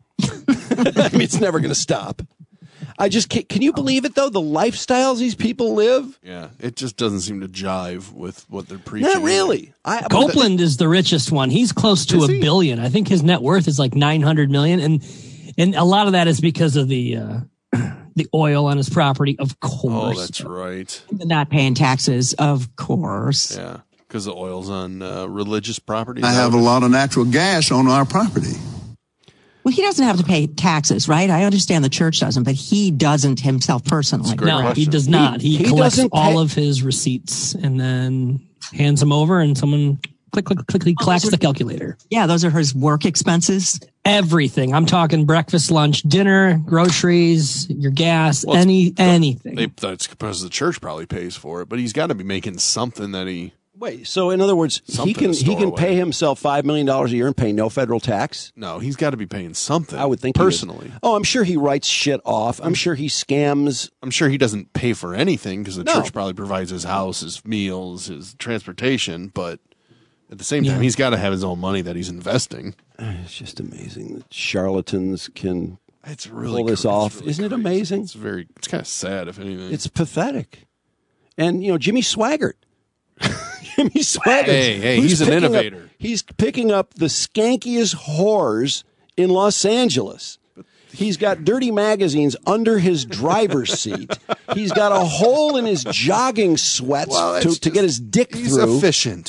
I mean, it's never going to stop. I just can't. Can you believe it, though? The lifestyles these people live? Yeah, it just doesn't seem to jive with what they're preaching. Not really. Copeland is the richest one. He's close to $1 billion. I think his net worth is like $900 million. And a lot of that is because of the oil on his property, of course. Oh, that's right. Not paying taxes, of course. Yeah, because the oil's on religious property. I have a lot of natural gas on our property. Well, he doesn't have to pay taxes, right? I understand the church doesn't, but he doesn't himself personally. No, he does not. He collects all of his receipts and then hands them over, and someone clacks the calculator. Yeah, those are his work expenses. Everything. I'm talking breakfast, lunch, dinner, groceries, your gas, anything. That's because the church probably pays for it, but he's got to be making something that he... Wait, so in other words, he can pay himself $5 million a year and pay no federal tax? No, he's got to be paying something. I would think personally. Oh, I'm sure he writes shit off. I'm sure he scams. I'm sure he doesn't pay for anything because the church probably provides his house, his meals, his transportation, but at the same time, he's got to have his own money that he's investing. It's just amazing that charlatans can pull this off. Isn't it amazing? It's kind of sad, if anything. It's pathetic. And, Jimmy Swaggart. Jimmy Swaggart. Hey, he's an innovator. He's picking up the skankiest whores in Los Angeles. He's got dirty magazines under his driver's seat. He's got a hole in his jogging sweats to get his dick through. He's efficient.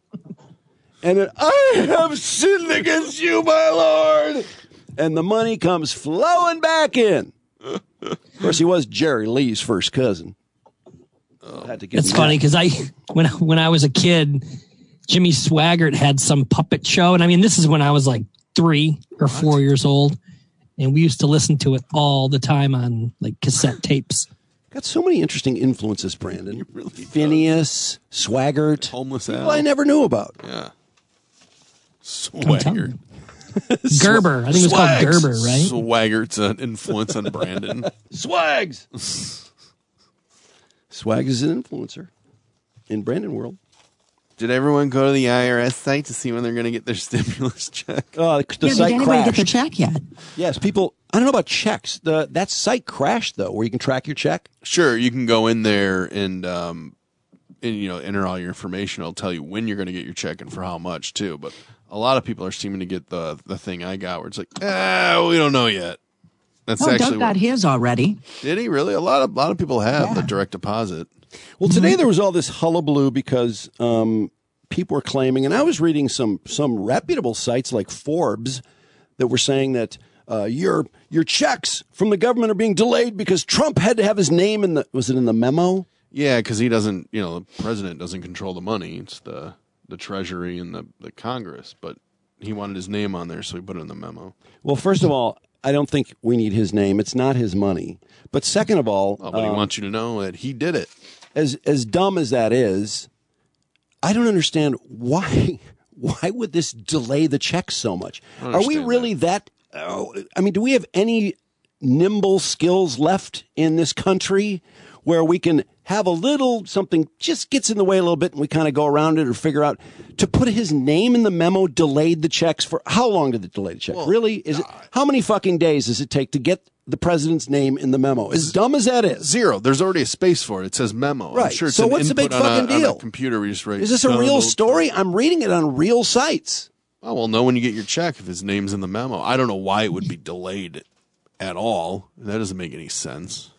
And then, I have sinned against you, my Lord. And the money comes flowing back in. Of course, he was Jerry Lee's first cousin. It's funny because when I was a kid, Jimmy Swaggart had some puppet show. And I mean, this is when I was like 3 or 4 years old. And we used to listen to it all the time on like cassette tapes. Got so many interesting influences, Brandon. Really Phineas, Swaggart. Homeless people I never knew about. Yeah. Swaggart. Gerber. I think it was called Gerber, right? Swaggart's an influence on Brandon. Swags. Swags is an influencer in Brandon world. Did everyone go to the IRS site to see when they're going to get their stimulus check? The site did anybody crashed. get their check yet? Yes, people. I don't know about checks. That site crashed though, where you can track your check. Sure, you can go in there and enter all your information. It'll tell you when you're going to get your check and for how much too. But a lot of people are seeming to get the thing I got where it's like, we don't know yet. That's Doug got his already. Did he really? A lot of people have the direct deposit. Well, today there was all this hullabaloo because people were claiming, and I was reading some reputable sites like Forbes that were saying that your checks from the government are being delayed because Trump had to have his name in the memo? Yeah, because he doesn't, the president doesn't control the money. It's the Treasury and the Congress, but he wanted his name on there, so he put it in the memo. Well, first of all, I don't think we need his name. It's not his money. But second of all... but he wants you to know that he did it. As dumb as that is, I don't understand why would this delay the check so much? Are we really that do we have any nimble skills left in this country where we can have a little something just gets in the way a little bit and we kind of go around it or figure out to put his name in the memo delayed the checks for how long did it delay the check? Really? Is it how many fucking days does it take to get the president's name in the memo? As dumb as that is. 0. There's already a space for it. It says memo. Right. I'm sure it's so an what's the big input fucking on deal? a computer we just write. Is this a real story? I'm reading it on real sites. Oh, we'll know when you get your check if his name's in the memo. I don't know why it would be delayed at all. That doesn't make any sense.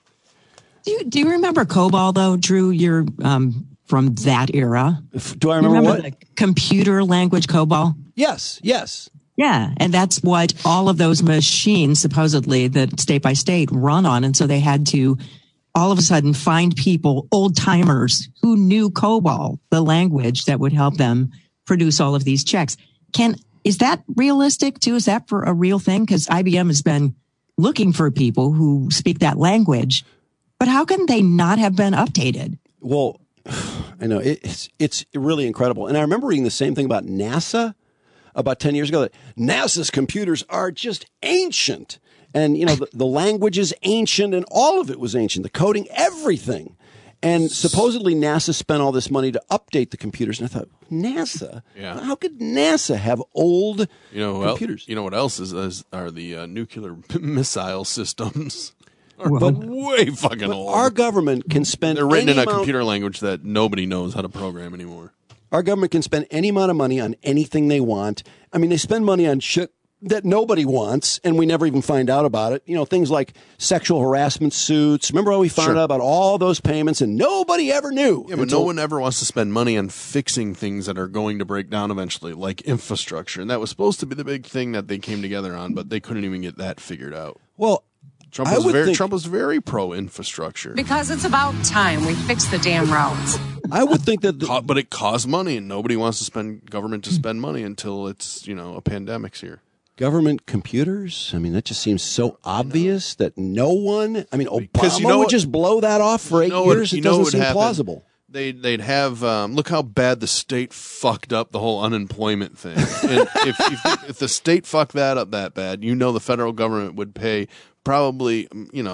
Do you remember COBOL, though, Drew? You're from that era. Do I remember what? The computer language COBOL? Yes. Yeah, and that's what all of those machines, supposedly, that state by state run on. And so they had to all of a sudden find people, old timers, who knew COBOL, the language that would help them produce all of these checks. Is that realistic, too? Is that for a real thing? Because IBM has been looking for people who speak that language. But how can they not have been updated? Well, I know it's really incredible. And I remember reading the same thing about NASA about 10 years ago, that NASA's computers are just ancient. And, the language is ancient and all of it was ancient, the coding, everything. And supposedly NASA spent all this money to update the computers. And I thought, NASA? Yeah. How could NASA have old computers? You know what else are the nuclear missile systems? But way fucking old. Our government can spend. They're written in a computer language that nobody knows how to program anymore. Our government can spend any amount of money on anything they want. I mean, they spend money on shit that nobody wants, and we never even find out about it. Things like sexual harassment suits. Remember how we found out about all those payments, and nobody ever knew. Yeah, but no one ever wants to spend money on fixing things that are going to break down eventually, like infrastructure. And that was supposed to be the big thing that they came together on, but they couldn't even get that figured out. Well, Trump was very pro-infrastructure. Because it's about time we fix the damn roads. I would think that... but it costs money, and nobody wants to spend money until it's, a pandemic's here. Government computers? I mean, that just seems so obvious that no one... I mean, Obama would just blow that off for 8 years. It doesn't seem plausible. They'd have look how bad the state fucked up the whole unemployment thing. And if the state fucked that up that bad, the federal government would pay probably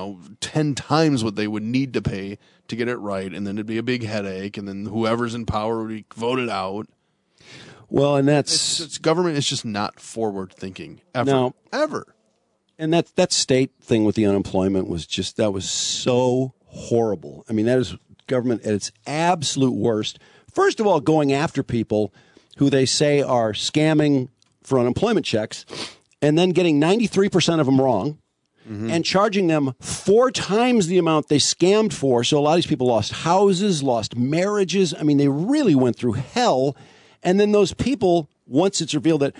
10 times what they would need to pay to get it right, and then it'd be a big headache, and then whoever's in power would be voted out. Well, and that's government is just not forward thinking ever. And that state thing with the unemployment was so horrible. I mean, that is government at its absolute worst. First of all, going after people who they say are scamming for unemployment checks, and then getting 93% of them wrong. Mm-hmm. And charging them 4 times the amount they scammed for. So a lot of these people lost houses, lost marriages. I mean, they really went through hell. And then those people, once it's revealed that,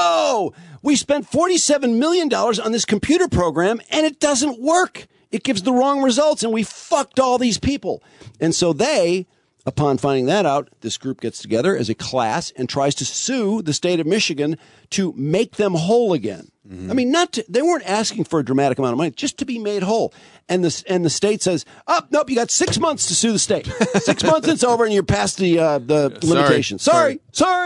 we spent $47 million on this computer program and it doesn't work. It gives the wrong results and we fucked all these people. And so upon finding that out, this group gets together as a class and tries to sue the state of Michigan to make them whole again. Mm-hmm. I mean, they weren't asking for a dramatic amount of money, just to be made whole. And the state says, nope, you got 6 months to sue the state. 6 months, it's over, and you're past the limitation. Sorry.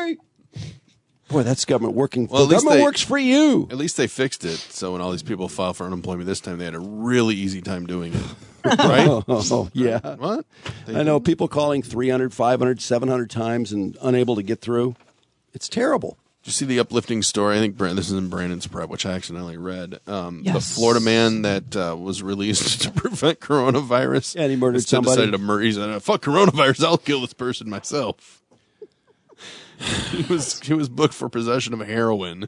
Boy, that's government working. Well, the government works for you. At least they fixed it. So when all these people file for unemployment this time, they had a really easy time doing it. Right? Oh, yeah. What? I know people calling 300, 500, 700 times and unable to get through. It's terrible. Did you see the uplifting story? I think this is in Brandon's prep, which I accidentally read. The Florida man that was released to prevent coronavirus. Yeah, and he murdered somebody. Decided to murder. He said, "Fuck coronavirus! I'll kill this person myself." He was booked for possession of heroin,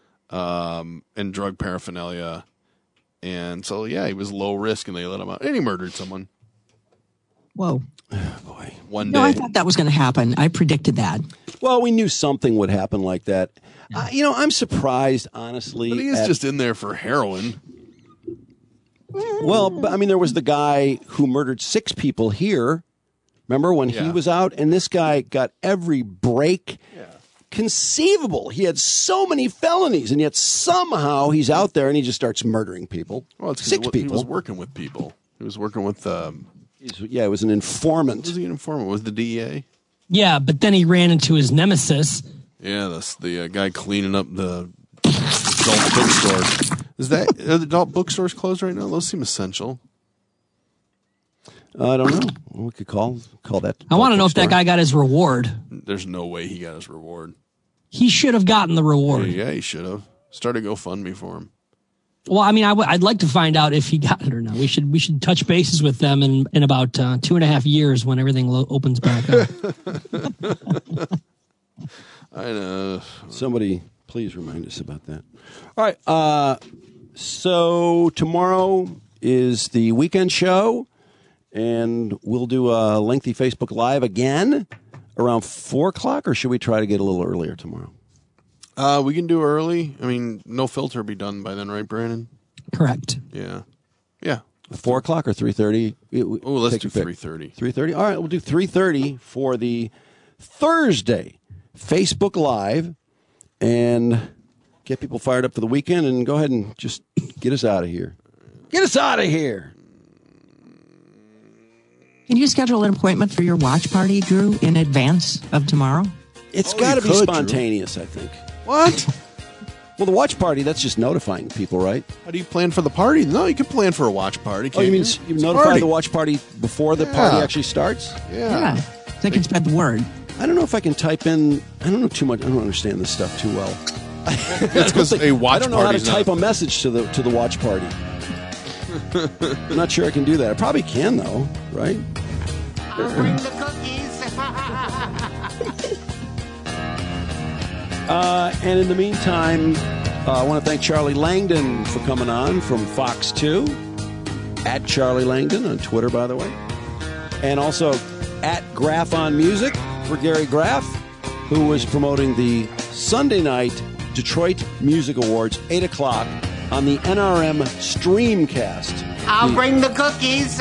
and drug paraphernalia, and so he was low risk, and they let him out, and he murdered someone. Whoa. Oh, boy. One day. No, I thought that was going to happen. I predicted that. Well, we knew something would happen like that. I'm surprised, honestly. But he is just in there for heroin. Well, but, there was the guy who murdered 6 people here. Remember when he was out? And this guy got every break conceivable. He had so many felonies, and yet somehow he's out there and he just starts murdering people. Well, it's 6 people. He was working with people. He was working with... it was an informant. Was he an informant? Was the DEA? Yeah, but then he ran into his nemesis. Yeah, the guy cleaning up the adult bookstore. Are the adult bookstores closed right now? Those seem essential. I don't know. We could call that. I want to know if that guy got his reward. There's no way he got his reward. He should have gotten the reward. Yeah, he should have. Start a GoFundMe for him. Well, I mean, I'd like to find out if he got it or not. We should touch bases with them in about 2.5 years when everything opens back up. I know. Somebody, please remind us about that. All right. So tomorrow is the weekend show, and we'll do a lengthy Facebook Live again around 4 o'clock, or should we try to get a little earlier tomorrow? We can do early. I mean, No Filter will be done by then, right, Brandon? Correct. Yeah. 4 o'clock or 3:30? Oh, let's do 3:30. 3:30? All right, we'll do 3:30 for the Thursday Facebook Live, and get people fired up for the weekend, and go ahead and just get us out of here. Get us out of here. Can you schedule an appointment for your watch party, Drew, in advance of tomorrow? It's got to be spontaneous, Drew. I think. What? Well, the watch party, that's just notifying people, right? How do you plan for the party? No, you can plan for a watch party. You mean you notify the watch party before the party actually starts? Yeah. So they can spread the word. I don't know if I can type in. I don't know too much. I don't understand this stuff too well. That's because a watch party. I don't know how to type a message to the watch party. I'm not sure I can do that. I probably can, though, right? I'll bring the cookies. And in the meantime, I want to thank Charlie Langdon for coming on from Fox 2, at Charlie Langdon on Twitter, by the way, and also at Graff on Music for Gary Graff, who was promoting the Sunday night Detroit Music Awards, 8 o'clock on the NRM Streamcast. I'll bring the cookies.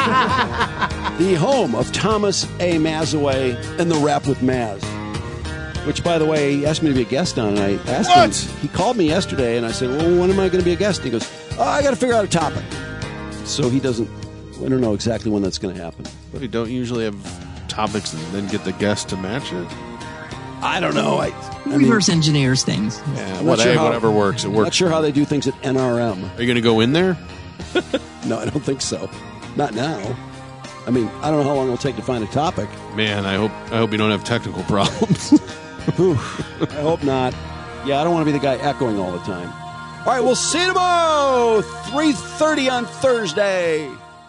The home of Thomas A. Mazaway and the Rap with Maz. Which, by the way, he asked me to be a guest on, and I asked him. He called me yesterday, and I said, well, when am I going to be a guest? And he goes, I got to figure out a topic. So I don't know exactly when that's going to happen. But you don't usually have topics and then get the guest to match it? I don't know. Reverse engineers things. Yeah, whatever works. It works. I'm not sure how they do things at NRM. Are you going to go in there? No, I don't think so. Not now. I mean, I don't know how long it'll take to find a topic. Man, I hope you don't have technical problems. I hope not. Yeah, I don't want to be the guy echoing all the time. All right, we'll see you tomorrow, 3:30 on Thursday.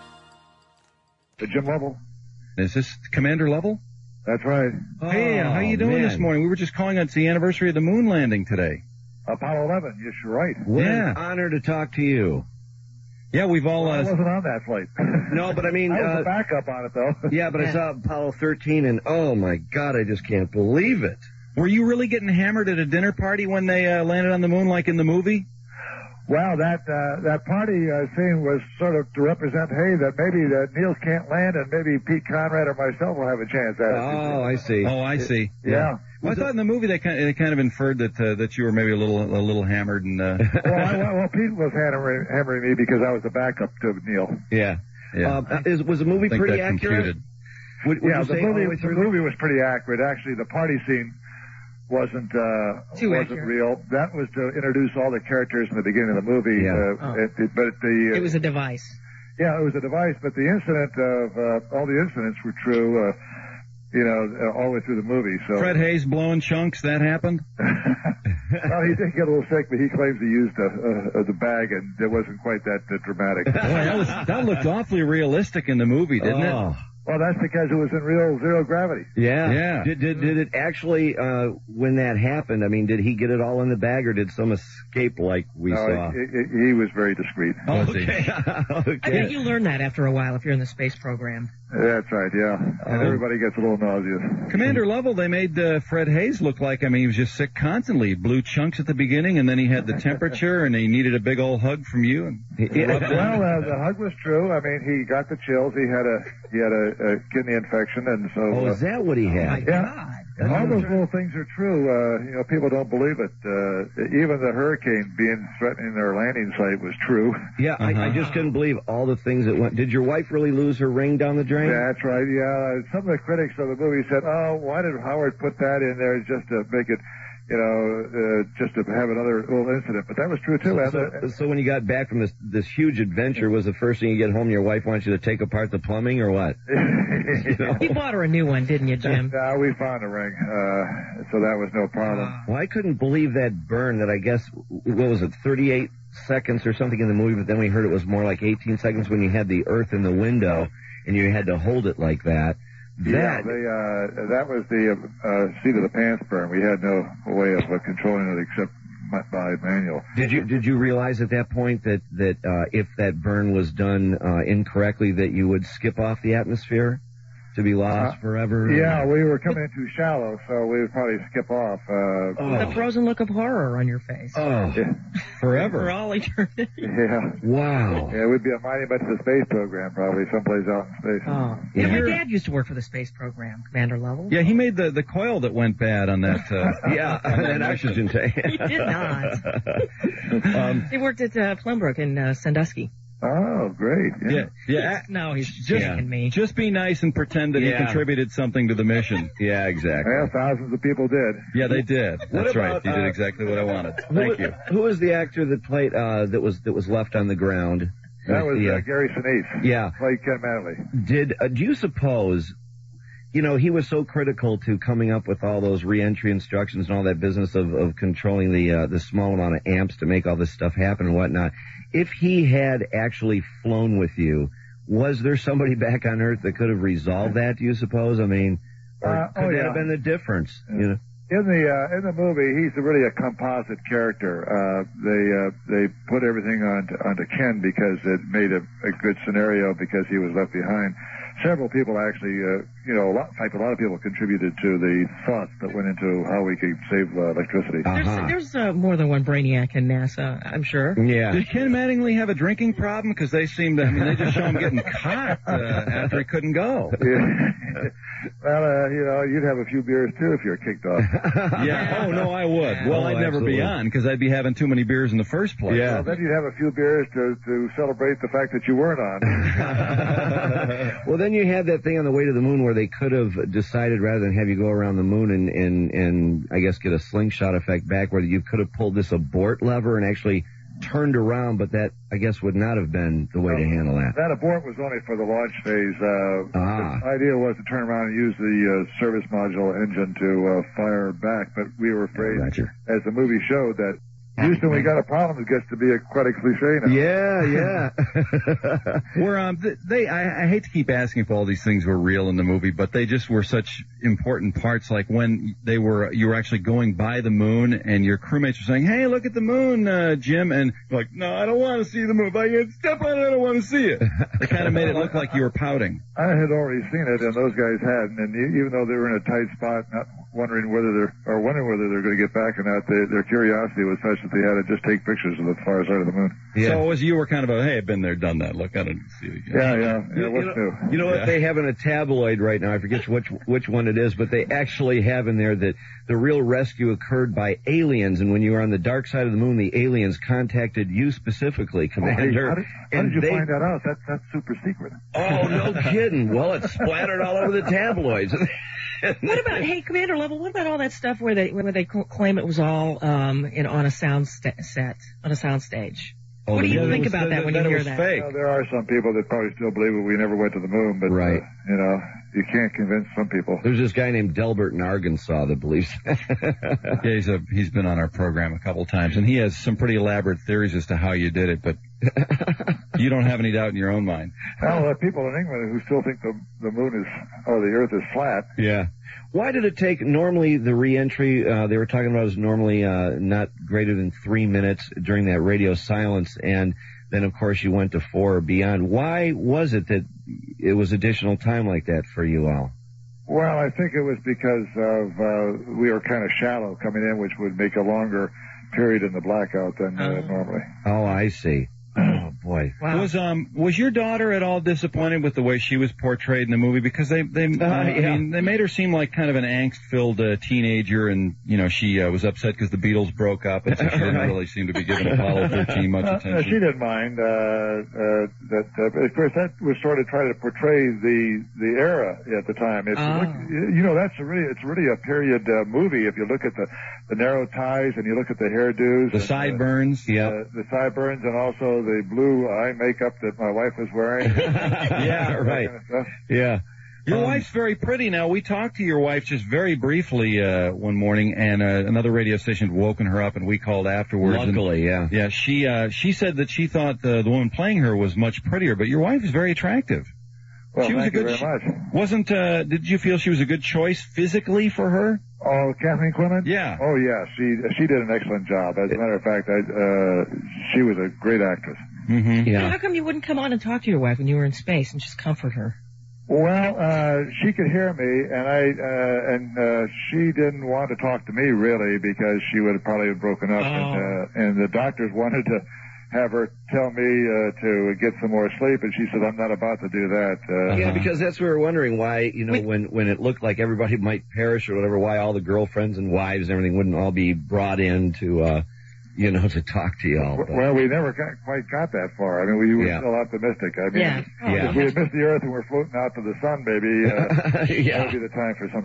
Jim Lovell. Is this Commander Lovell? That's right. Hey, how you doing this morning? We were just calling on it's the anniversary of the moon landing today. Apollo 11, yes, you're right. What an honor to talk to you. Yeah, we've all... I wasn't on that flight. No, but I mean... I was a backup on it, though. Yeah, but I saw Apollo 13, and oh my God, I just can't believe it. Were you really getting hammered at a dinner party when they landed on the moon like in the movie? Well, that party scene was sort of to represent, hey, that maybe that Niels can't land, and maybe Pete Conrad or myself will have a chance at it. Oh, I see. Oh, I see. Yeah. Well, I thought in the movie they kind of inferred that you were maybe a little hammered and. Well, Pete was hammering me because I was the backup to Neil. Yeah. Was the movie pretty accurate? The movie was pretty accurate. Actually, the party scene wasn't real. That was to introduce all the characters in the beginning of the movie. It was a device. Yeah, it was a device, but the incident of all the incidents were true. All the way through the movie. So Fred Hayes blowing chunks, that happened? Well, he did get a little sick, but he claims he used the bag, and it wasn't quite that dramatic. Boy, that looked awfully realistic in the movie, didn't it? Well, that's because it was in real zero gravity. Yeah. Did it actually, when that happened, I mean, did he get it all in the bag, or did some escape like we saw? He was very discreet. Okay. I think you learn that after a while if you're in the space program. That's right, yeah. And everybody gets a little nauseous. Commander Lovell, they made Fred Hayes look like, he was just sick constantly. He blew chunks at the beginning, and then he had the temperature, and he needed a big old hug from you. And the hug was true. I mean, he got the chills. He had a kidney infection, and so... Oh, is that what he had? Oh, my God. All those little things are true. People don't believe it. Even the hurricane threatening their landing site was true. Yeah, I just couldn't believe all the things that went... Did your wife really lose her ring down the drain? Yeah, that's right, yeah. Some of the critics of the movie said, oh, why did Howard put that in there just to make it just to have another little incident. But that was true too. So when you got back from this huge adventure, was the first thing you get home, your wife wants you to take apart the plumbing or what? You bought her a new one, didn't you, Jim? No, we found a ring, so that was no problem. Well, I couldn't believe that burn that I guess, what was it, 38 seconds or something in the movie, but then we heard it was more like 18 seconds when you had the earth in the window and you had to hold it like that. That was the seat of the pants burn. We had no way of controlling it except by manual. Did you realize at that point that if that burn was done incorrectly, that you would skip off the atmosphere to be lost forever? Yeah, we were coming in too shallow, so we would probably skip off. The frozen look of horror on your face. Oh, forever. For all eternity. Yeah. Wow. Yeah, we'd be a monument to the space program, probably someplace out in space. Oh. Yeah, my dad used to work for the space program, Commander Level. Yeah, he made the coil that went bad on that. On that oxygen tank. He did not. He worked at Plumbrook in Sandusky. Oh, great. Yeah. No, he's just me. Just be nice and pretend that he contributed something to the mission. Yeah, exactly. Well, thousands of people did. Yeah, they did. That's right. You did exactly what I wanted. Thank you. Who was the actor that played, that was left on the ground? That was Gary Sinise. Yeah. Played Ken Manley. Do you suppose, he was so critical to coming up with all those re-entry instructions and all that business of controlling the small amount of amps to make all this stuff happen and whatnot. If he had actually flown with you, was there somebody back on Earth that could have resolved that, do you suppose? I mean, or could that have been the difference? In the movie, he's really a composite character. They put everything onto Ken because it made a good scenario because he was left behind. Several people actually, a lot of people contributed to the thoughts that went into how we could save electricity. There's more than one brainiac in NASA, I'm sure. Yeah. Did Ken Mattingly have a drinking problem? Because they seemed to, they just show him getting caught after he couldn't go. Yeah. Well, you'd have a few beers too if you're kicked off. Yeah. Oh, no, I would. Well, I'd never be on because I'd be having too many beers in the first place. Yeah. Well, then you'd have a few beers to celebrate the fact that you weren't on. Well, then you had that thing on the way to the moon where they could have decided rather than have you go around the moon and I guess get a slingshot effect back where you could have pulled this abort lever and actually turned around, but that, I guess, would not have been the way to handle that. That abort was only for the launch phase. The idea was to turn around and use the service module engine to fire back, but we were afraid, as the movie showed, that Houston, we got a problem. It gets to be quite a cliche now. Yeah. I hate to keep asking if all these things were real in the movie, but they just were such important parts. Like when you were actually going by the moon, and your crewmates were saying, "Hey, look at the moon, Jim," and you're like, "No, I don't want to see the moon. If I can step on it, I don't want to see it." They kind of made it look like you were pouting. I had already seen it, and those guys hadn't. And even though they were in a tight spot, not wondering whether they're going to get back or not, their curiosity was such that they had to just take pictures of the far side of the moon. Yeah. So you were kind of hey, I've been there, done that. Look, I don't see it again. Yeah. What's new? You know what they have in a tabloid right now? I forget which one it is, but they actually have in there that the real rescue occurred by aliens, and when you were on the dark side of the moon, the aliens contacted you specifically, Commander. How did you find that out? That's super secret. Oh, no kidding. Well, it splattered all over the tabloids. What about, Commander Level, what about all that stuff where they claim it was all on a sound stage? What do you think about that when you hear that? Fake. There are some people that probably still believe that we never went to the moon, but you can't convince some people. There's this guy named Delbert in Arkansas that believes that. Yeah, he's been on our program a couple times, and he has some pretty elaborate theories as to how you did it, but you don't have any doubt in your own mind. Well, there are people in England who still think the Earth is flat. Yeah. Why did it take, normally the re-entry, they were talking about is normally not greater than 3 minutes during that radio silence, and then of course you went to 4 or beyond. Why was it that it was additional time like that for you all? Well, I think it was because of we were kind of shallow coming in, which would make a longer period in the blackout than normally. Oh, I see. Oh, boy. Wow. Was your daughter at all disappointed with the way she was portrayed in the movie? Because they made her seem like kind of an angst-filled teenager, and she was upset because the Beatles broke up, and so she didn't really seem to be giving Apollo 13 much attention. She didn't mind. Of course, that was sort of trying to portray the era at the time. It's really a period movie. If you look at the narrow ties and you look at the hairdos, the sideburns, the sideburns, and also the blue eye makeup that my wife was wearing. Yeah, right. Kind of stuff. Yeah. Your wife's very pretty. Now, we talked to your wife just very briefly one morning, and another radio station had woken her up, and we called afterwards. Luckily, and, yeah. She said that she thought the woman playing her was much prettier, but your wife is very attractive. Well, she was thank you very much. Did you feel she was a good choice physically for her? Oh, Kathleen Quinlan? Yeah. Oh, yeah. She did an excellent job. As a matter of fact, she was a great actress. Mm-hmm. Yeah. How come you wouldn't come on and talk to your wife when you were in space and just comfort her? Well, she could hear me, and she didn't want to talk to me really because she would have probably broken up, and the doctors wanted to have her tell me to get some more sleep, and she said, "I'm not about to do that." Yeah, because that's what we were wondering why, when it looked like everybody might perish or whatever, why all the girlfriends and wives and everything wouldn't all be brought in to to talk to y'all. But. Well, we never quite got that far. I mean, we were still optimistic. I mean, if we had missed the Earth and we're floating out to the sun, maybe that would be the time for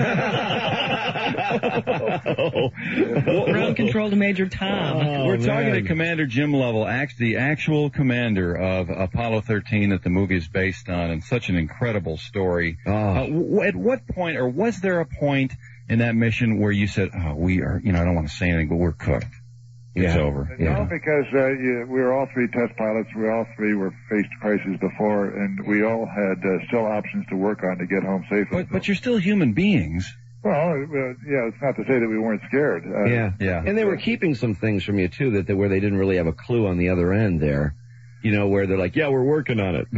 something. Ground control to Major Tom. We're talking to Commander Jim Lovell, the actual commander of Apollo 13 that the movie is based on, and such an incredible story. At what point, or was there a point in that mission where you said, we are, I don't want to say anything, but we're cooked? It's over. No, because we were all three test pilots. We all three were faced crises before, and we all had still options to work on to get home safely. But you're still human beings. Well, it's not to say that we weren't scared. Yeah. And they were keeping some things from you, too, where they didn't really have a clue on the other end there. Where they're like, we're working on it.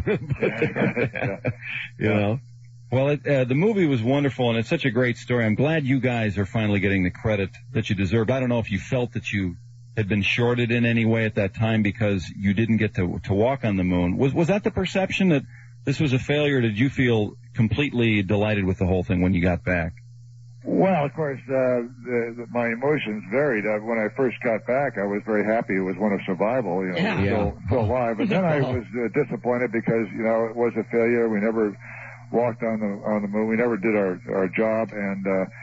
Well, the movie was wonderful, and it's such a great story. I'm glad you guys are finally getting the credit that you deserved. I don't know if you felt that you had been shorted in any way at that time because you didn't get to walk on the moon. Was that the perception that this was a failure? Did you feel completely delighted with the whole thing when you got back? Well, of course, my emotions varied. When I first got back, I was very happy. It was one of survival, still alive. But then I was disappointed because, it was a failure. We never walked on the moon. We never did our job, and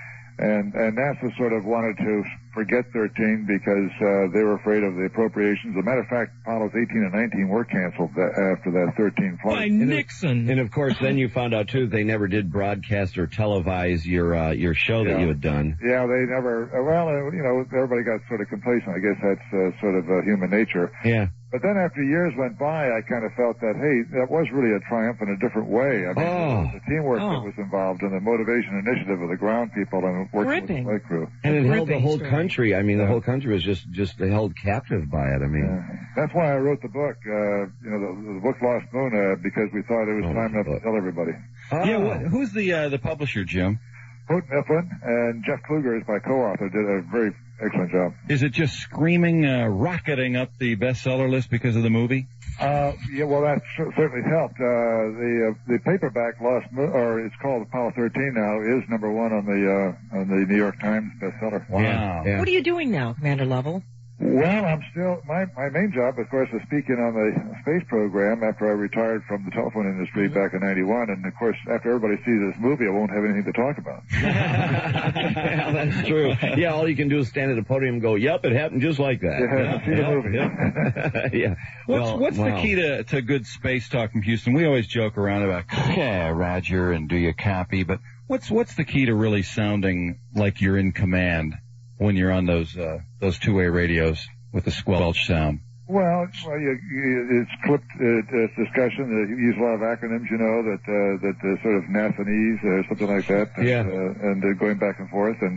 NASA sort of wanted to forget 13 because they were afraid of the appropriations. As a matter of fact, Apollos 18 and 19 were canceled after that 13 flight. By Nixon. And of course, then you found out too they never did broadcast or televise your show that you had done. Yeah, they never. Well, everybody got sort of complacent. I guess that's sort of human nature. Yeah. But then after years went by, I kind of felt that, hey, that was really a triumph in a different way. I mean, the teamwork that was involved and the motivation and initiative of the ground people and working with the flight crew. And it held the whole country. I mean, the whole country was just held captive by it. I mean. That's why I wrote the book, the book Lost Moon, because we thought it was time enough to tell everybody. Who's the publisher, Jim? Houghton Mifflin and Jeff Kluger is my co-author. Did a very excellent job. Is it just screaming, rocketing up the bestseller list because of the movie? Well, that certainly helped. The paperback Lost Moon, or it's called Apollo 13 now, is number one on the New York Times bestseller. Wow. Yeah. What are you doing now, Commander Lovell? Well, I'm still, my main job, of course, is speaking on the space program after I retired from the telephone industry back in 91. And, of course, after everybody sees this movie, I won't have anything to talk about. Yeah, that's true. Yeah, all you can do is stand at a podium and go, yep, it happened just like that. See the movie. Yeah. What's the key to good space talk from Houston? We always joke around about, Roger, and do you copy? But what's the key to really sounding like you're in command when you're on those two-way radios with the squelch sound? Well, it's clipped discussion. You use a lot of acronyms, that sort of NASAnese or something like that. And going back and forth, and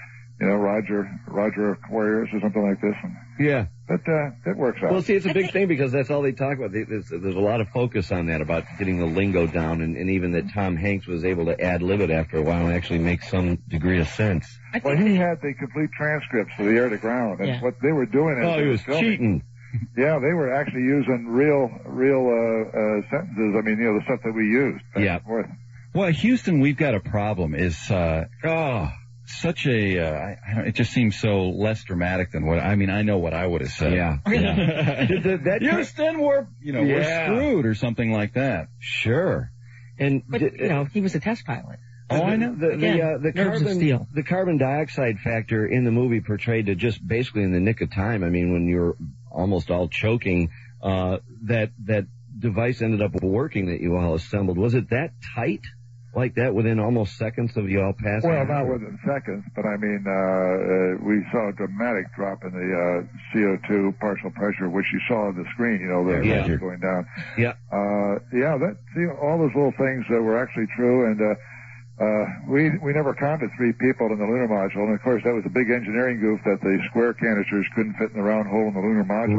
Roger Aquarius or something like this. Yeah. But it works out. Well, see, it's a big thing because that's all they talk about. There's a lot of focus on that, about getting the lingo down, and even that Tom Hanks was able to ad-lib it after a while and actually make some degree of sense. Well, he had the complete transcripts of the air to ground, and what they were doing is he was cheating. Yeah, they were actually using real sentences. I mean, the stuff that we used. Yeah. Well, Houston, we've got a problem. Is such a it just seems so less dramatic than what I mean. I know what I would have said. Yeah. Houston, we're screwed or something like that. Sure. But he was a test pilot. Oh, I know. The carbon dioxide factor in the movie portrayed to just basically in the nick of time. I mean, when you're almost all choking, that device ended up working that you all assembled. Was it that tight? Like that within almost seconds of you all passing? Well, not within seconds, but I mean, we saw a dramatic drop in the CO2 partial pressure, which you saw on the screen, the pressure going down. Yeah. All those little things were actually true, and we never counted 3 people in the lunar module, and of course that was a big engineering goof that the square canisters couldn't fit in the round hole in the lunar module.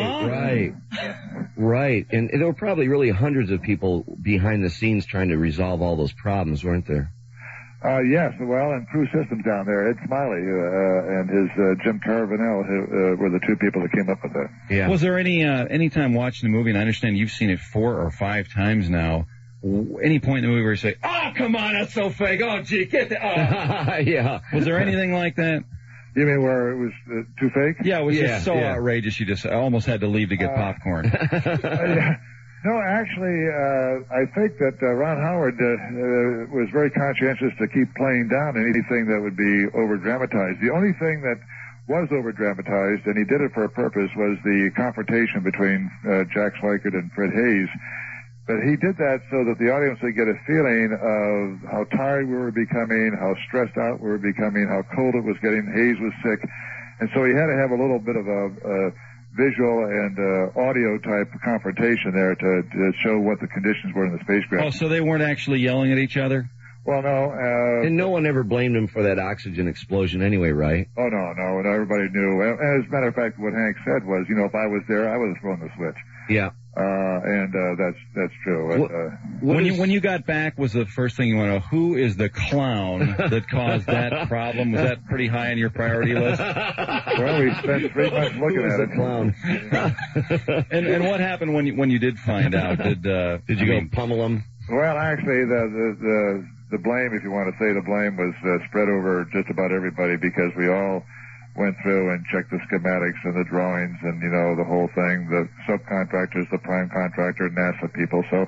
Right. And there were probably really hundreds of people behind the scenes trying to resolve all those problems, weren't there? Yes, well, and Crew Systems down there, Ed Smiley and his Jim Caravanel were the 2 people that came up with that. Yeah. Was there any time watching the movie, and I understand you've seen it 4 or 5 times now, any point in the movie where you say, "Oh, come on, that's so fake. Oh, gee, get the..." Yeah. Was there anything like that? You mean where it was too fake? Yeah, it was just so outrageous you just almost had to leave to get popcorn. No, actually, I think that Ron Howard was very conscientious to keep playing down anything that would be over-dramatized. The only thing that was over-dramatized, and he did it for a purpose, was the confrontation between Jack Swikert and Fred Hayes. But he did that so that the audience would get a feeling of how tired we were becoming, how stressed out we were becoming, how cold it was getting. Hayes was sick. And so he had to have a little bit of a visual and audio type confrontation there to show what the conditions were in the spacecraft. Oh, so they weren't actually yelling at each other? Well, no. And no one ever blamed him for that oxygen explosion anyway, right? Oh, no. And everybody knew. And as a matter of fact, what Hank said was, if I was there, I would have thrown the switch. Yeah. And that's true. When you got back, was the first thing you want to know, who is the clown that caused that problem? Was that pretty high on your priority list? Well, we spent 3 months looking at it. Clown. And what happened when you did find out? Did you go pummel him? Well, actually, the blame, if you want to say the blame, was spread over just about everybody because we all went through and checked the schematics and the drawings and, the whole thing, the subcontractors, the prime contractor, NASA people. So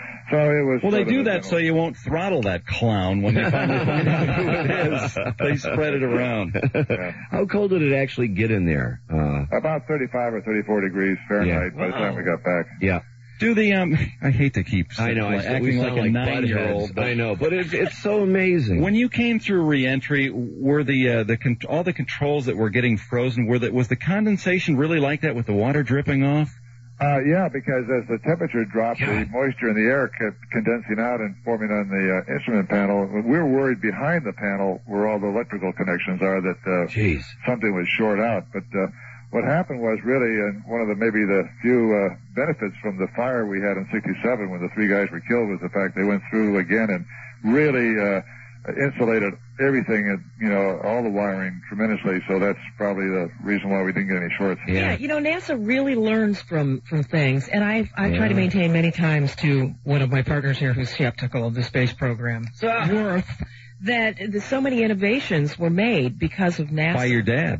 it was... Well, they do that so you won't throttle that clown when they finally find out who it is. They spread it around. Yeah. How cold did it actually get in there? About 35 or 34 degrees Fahrenheit by the time we got back. Yeah. Do the I hate to keep acting like a 9-year-old. I know, but it's so amazing. When you came through reentry, were all the controls that were getting frozen? Was the condensation really like that with the water dripping off? Yeah, because as the temperature dropped, the moisture in the air kept condensing out and forming on the instrument panel. We were worried behind the panel where all the electrical connections are that something was short out, but. What happened was really, and one of maybe the few benefits from the fire we had in '67 when the 3 guys were killed was the fact they went through again and really insulated everything, all the wiring tremendously. So that's probably the reason why we didn't get any shorts. Yeah, NASA really learns from things, and I've tried to maintain many times to one of my partners here who's skeptical of the space program, Worth, that so many innovations were made because of NASA. By your dad.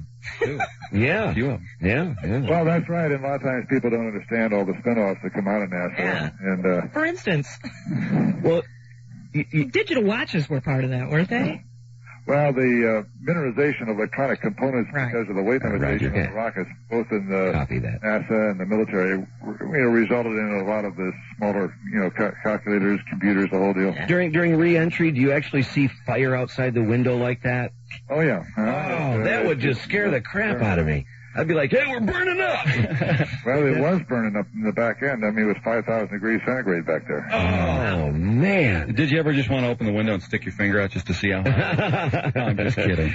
Yeah. Well, that's right. And a lot of times people don't understand all the spin-offs that come out of NASA. Yeah. And for instance, well, digital watches were part of that, weren't they? Well, the miniaturization of electronic components because of the weight limitation of the rockets, both in the NASA and the military, resulted in a lot of the smaller, calculators, computers, the whole deal. Yeah. During re-entry, do you actually see fire outside the window like that? Oh, yeah. That would just scare the crap out of me. I'd be like, hey, we're burning up. Well, it was burning up in the back end. I mean, it was 5,000 degrees centigrade back there. Oh, man. Did you ever just want to open the window and stick your finger out just to see how hot? No, I'm just kidding.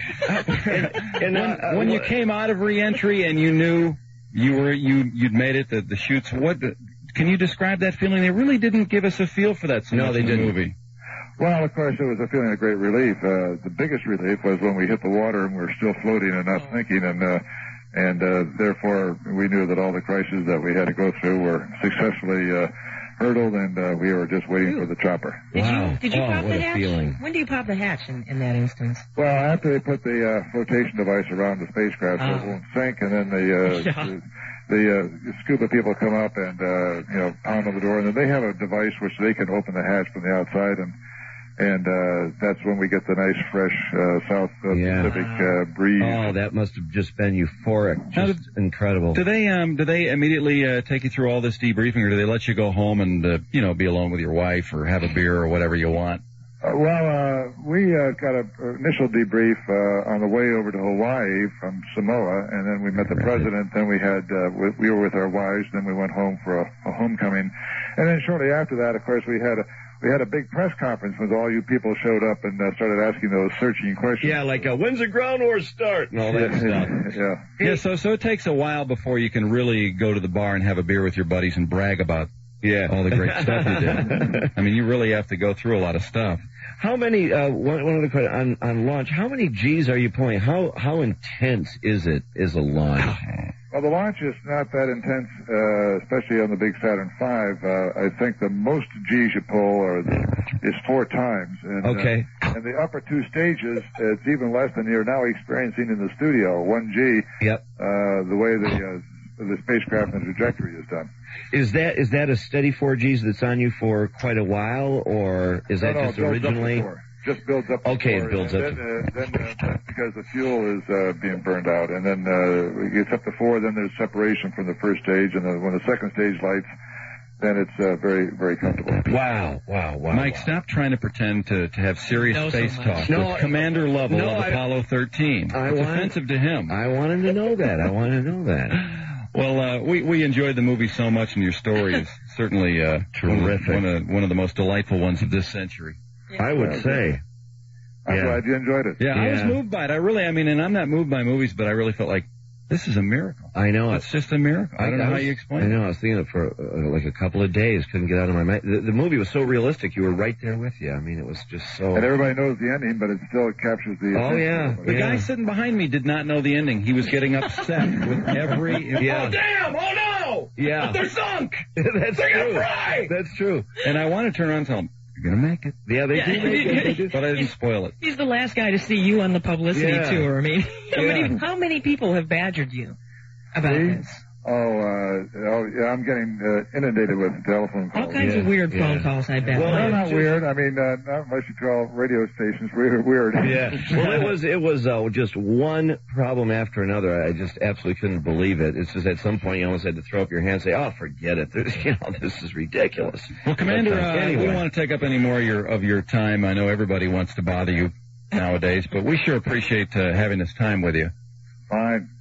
When you came out of re-entry and you knew you'd made it, the chutes, can you describe that feeling? They really didn't give us a feel for that so much in the movie. Well, of course, it was a feeling of great relief. The biggest relief was when we hit the water and we were still floating and not sinking. And And therefore, we knew that all the crises that we had to go through were successfully hurdled, and we were just waiting for the chopper. Did you pop what the a hatch? feeling. When do you pop the hatch in that instance? Well, after they put the flotation device around the spacecraft so it won't sink, and then the scuba people come up and pound on the door, and then they have a device which they can open the hatch from the outside, and that's when we get the nice, fresh South Pacific breeze. Oh, that must have just been euphoric. Just incredible. Do they immediately take you through all this debriefing, or do they let you go home and be alone with your wife or have a beer or whatever you want? We got an initial debrief on the way over to Hawaii from Samoa, and then we met the president. Then we had we were with our wives. Then we went home for a homecoming, and then shortly after that, of course, we had a big press conference when all you people showed up and started asking those searching questions. Yeah, like when's the ground war start and all that stuff. Yeah. So it takes a while before you can really go to the bar and have a beer with your buddies and brag about all the great stuff you did. I mean, you really have to go through a lot of stuff. How many? One other question on launch. How many G's are you pulling? How intense is it? Is a launch? Well, the launch is not that intense, especially on the big Saturn V. I think the most G's you pull is 4 times. And, okay. And the upper 2 stages, it's even less than you're now experiencing in the studio. 1 G. Yep. The way the spacecraft and the trajectory is done. Is that a steady 4 G's that's on you for quite a while, or is that just originally? Just builds up. Okay, it builds up. Then because the fuel is being burned out, and then it gets up to 4. Then there's separation from the first stage, and when the second stage lights, then it's very, very comfortable. Wow. Mike, stop trying to pretend to have serious space talk with Commander Lovell of Apollo 13. It's offensive to him. I wanted to know that. Well, we enjoyed the movie so much, and your story is certainly terrific. One of the most delightful ones of this century. I would say. I'm glad you enjoyed it. Yeah, I was moved by it. And I'm not moved by movies, but I really felt like this is a miracle. I know. It's just a miracle. I don't know how you explain it. I know. I was thinking it for like a couple of days. Couldn't get out of my mind. The movie was so realistic. You were right there with you. I mean, it was just so... And everybody knows the ending, but it still captures the... Oh, yeah. The guy sitting behind me did not know the ending. He was getting upset with every... Yeah. Oh, damn! Oh, no! Yeah. They're sunk! They're gonna fry! That's true. And I want to turn around and tell him, you're going to make it. Yeah, they do. But I didn't spoil it. He's the last guy to see you on the publicity tour. I mean, how many people have badgered you about this? I'm getting inundated with telephone calls. All kinds of weird phone calls, I bet. Well, they're not weird. I mean, not unless you call radio stations weird. Yeah. Well, it was just one problem after another. I just absolutely couldn't believe it. It's just at some point you almost had to throw up your hands and say, "Oh, forget it. This is ridiculous." Well, Commander, anyway. we don't want to take up any more of your time. I know everybody wants to bother you nowadays, but we sure appreciate having this time with you. Fine.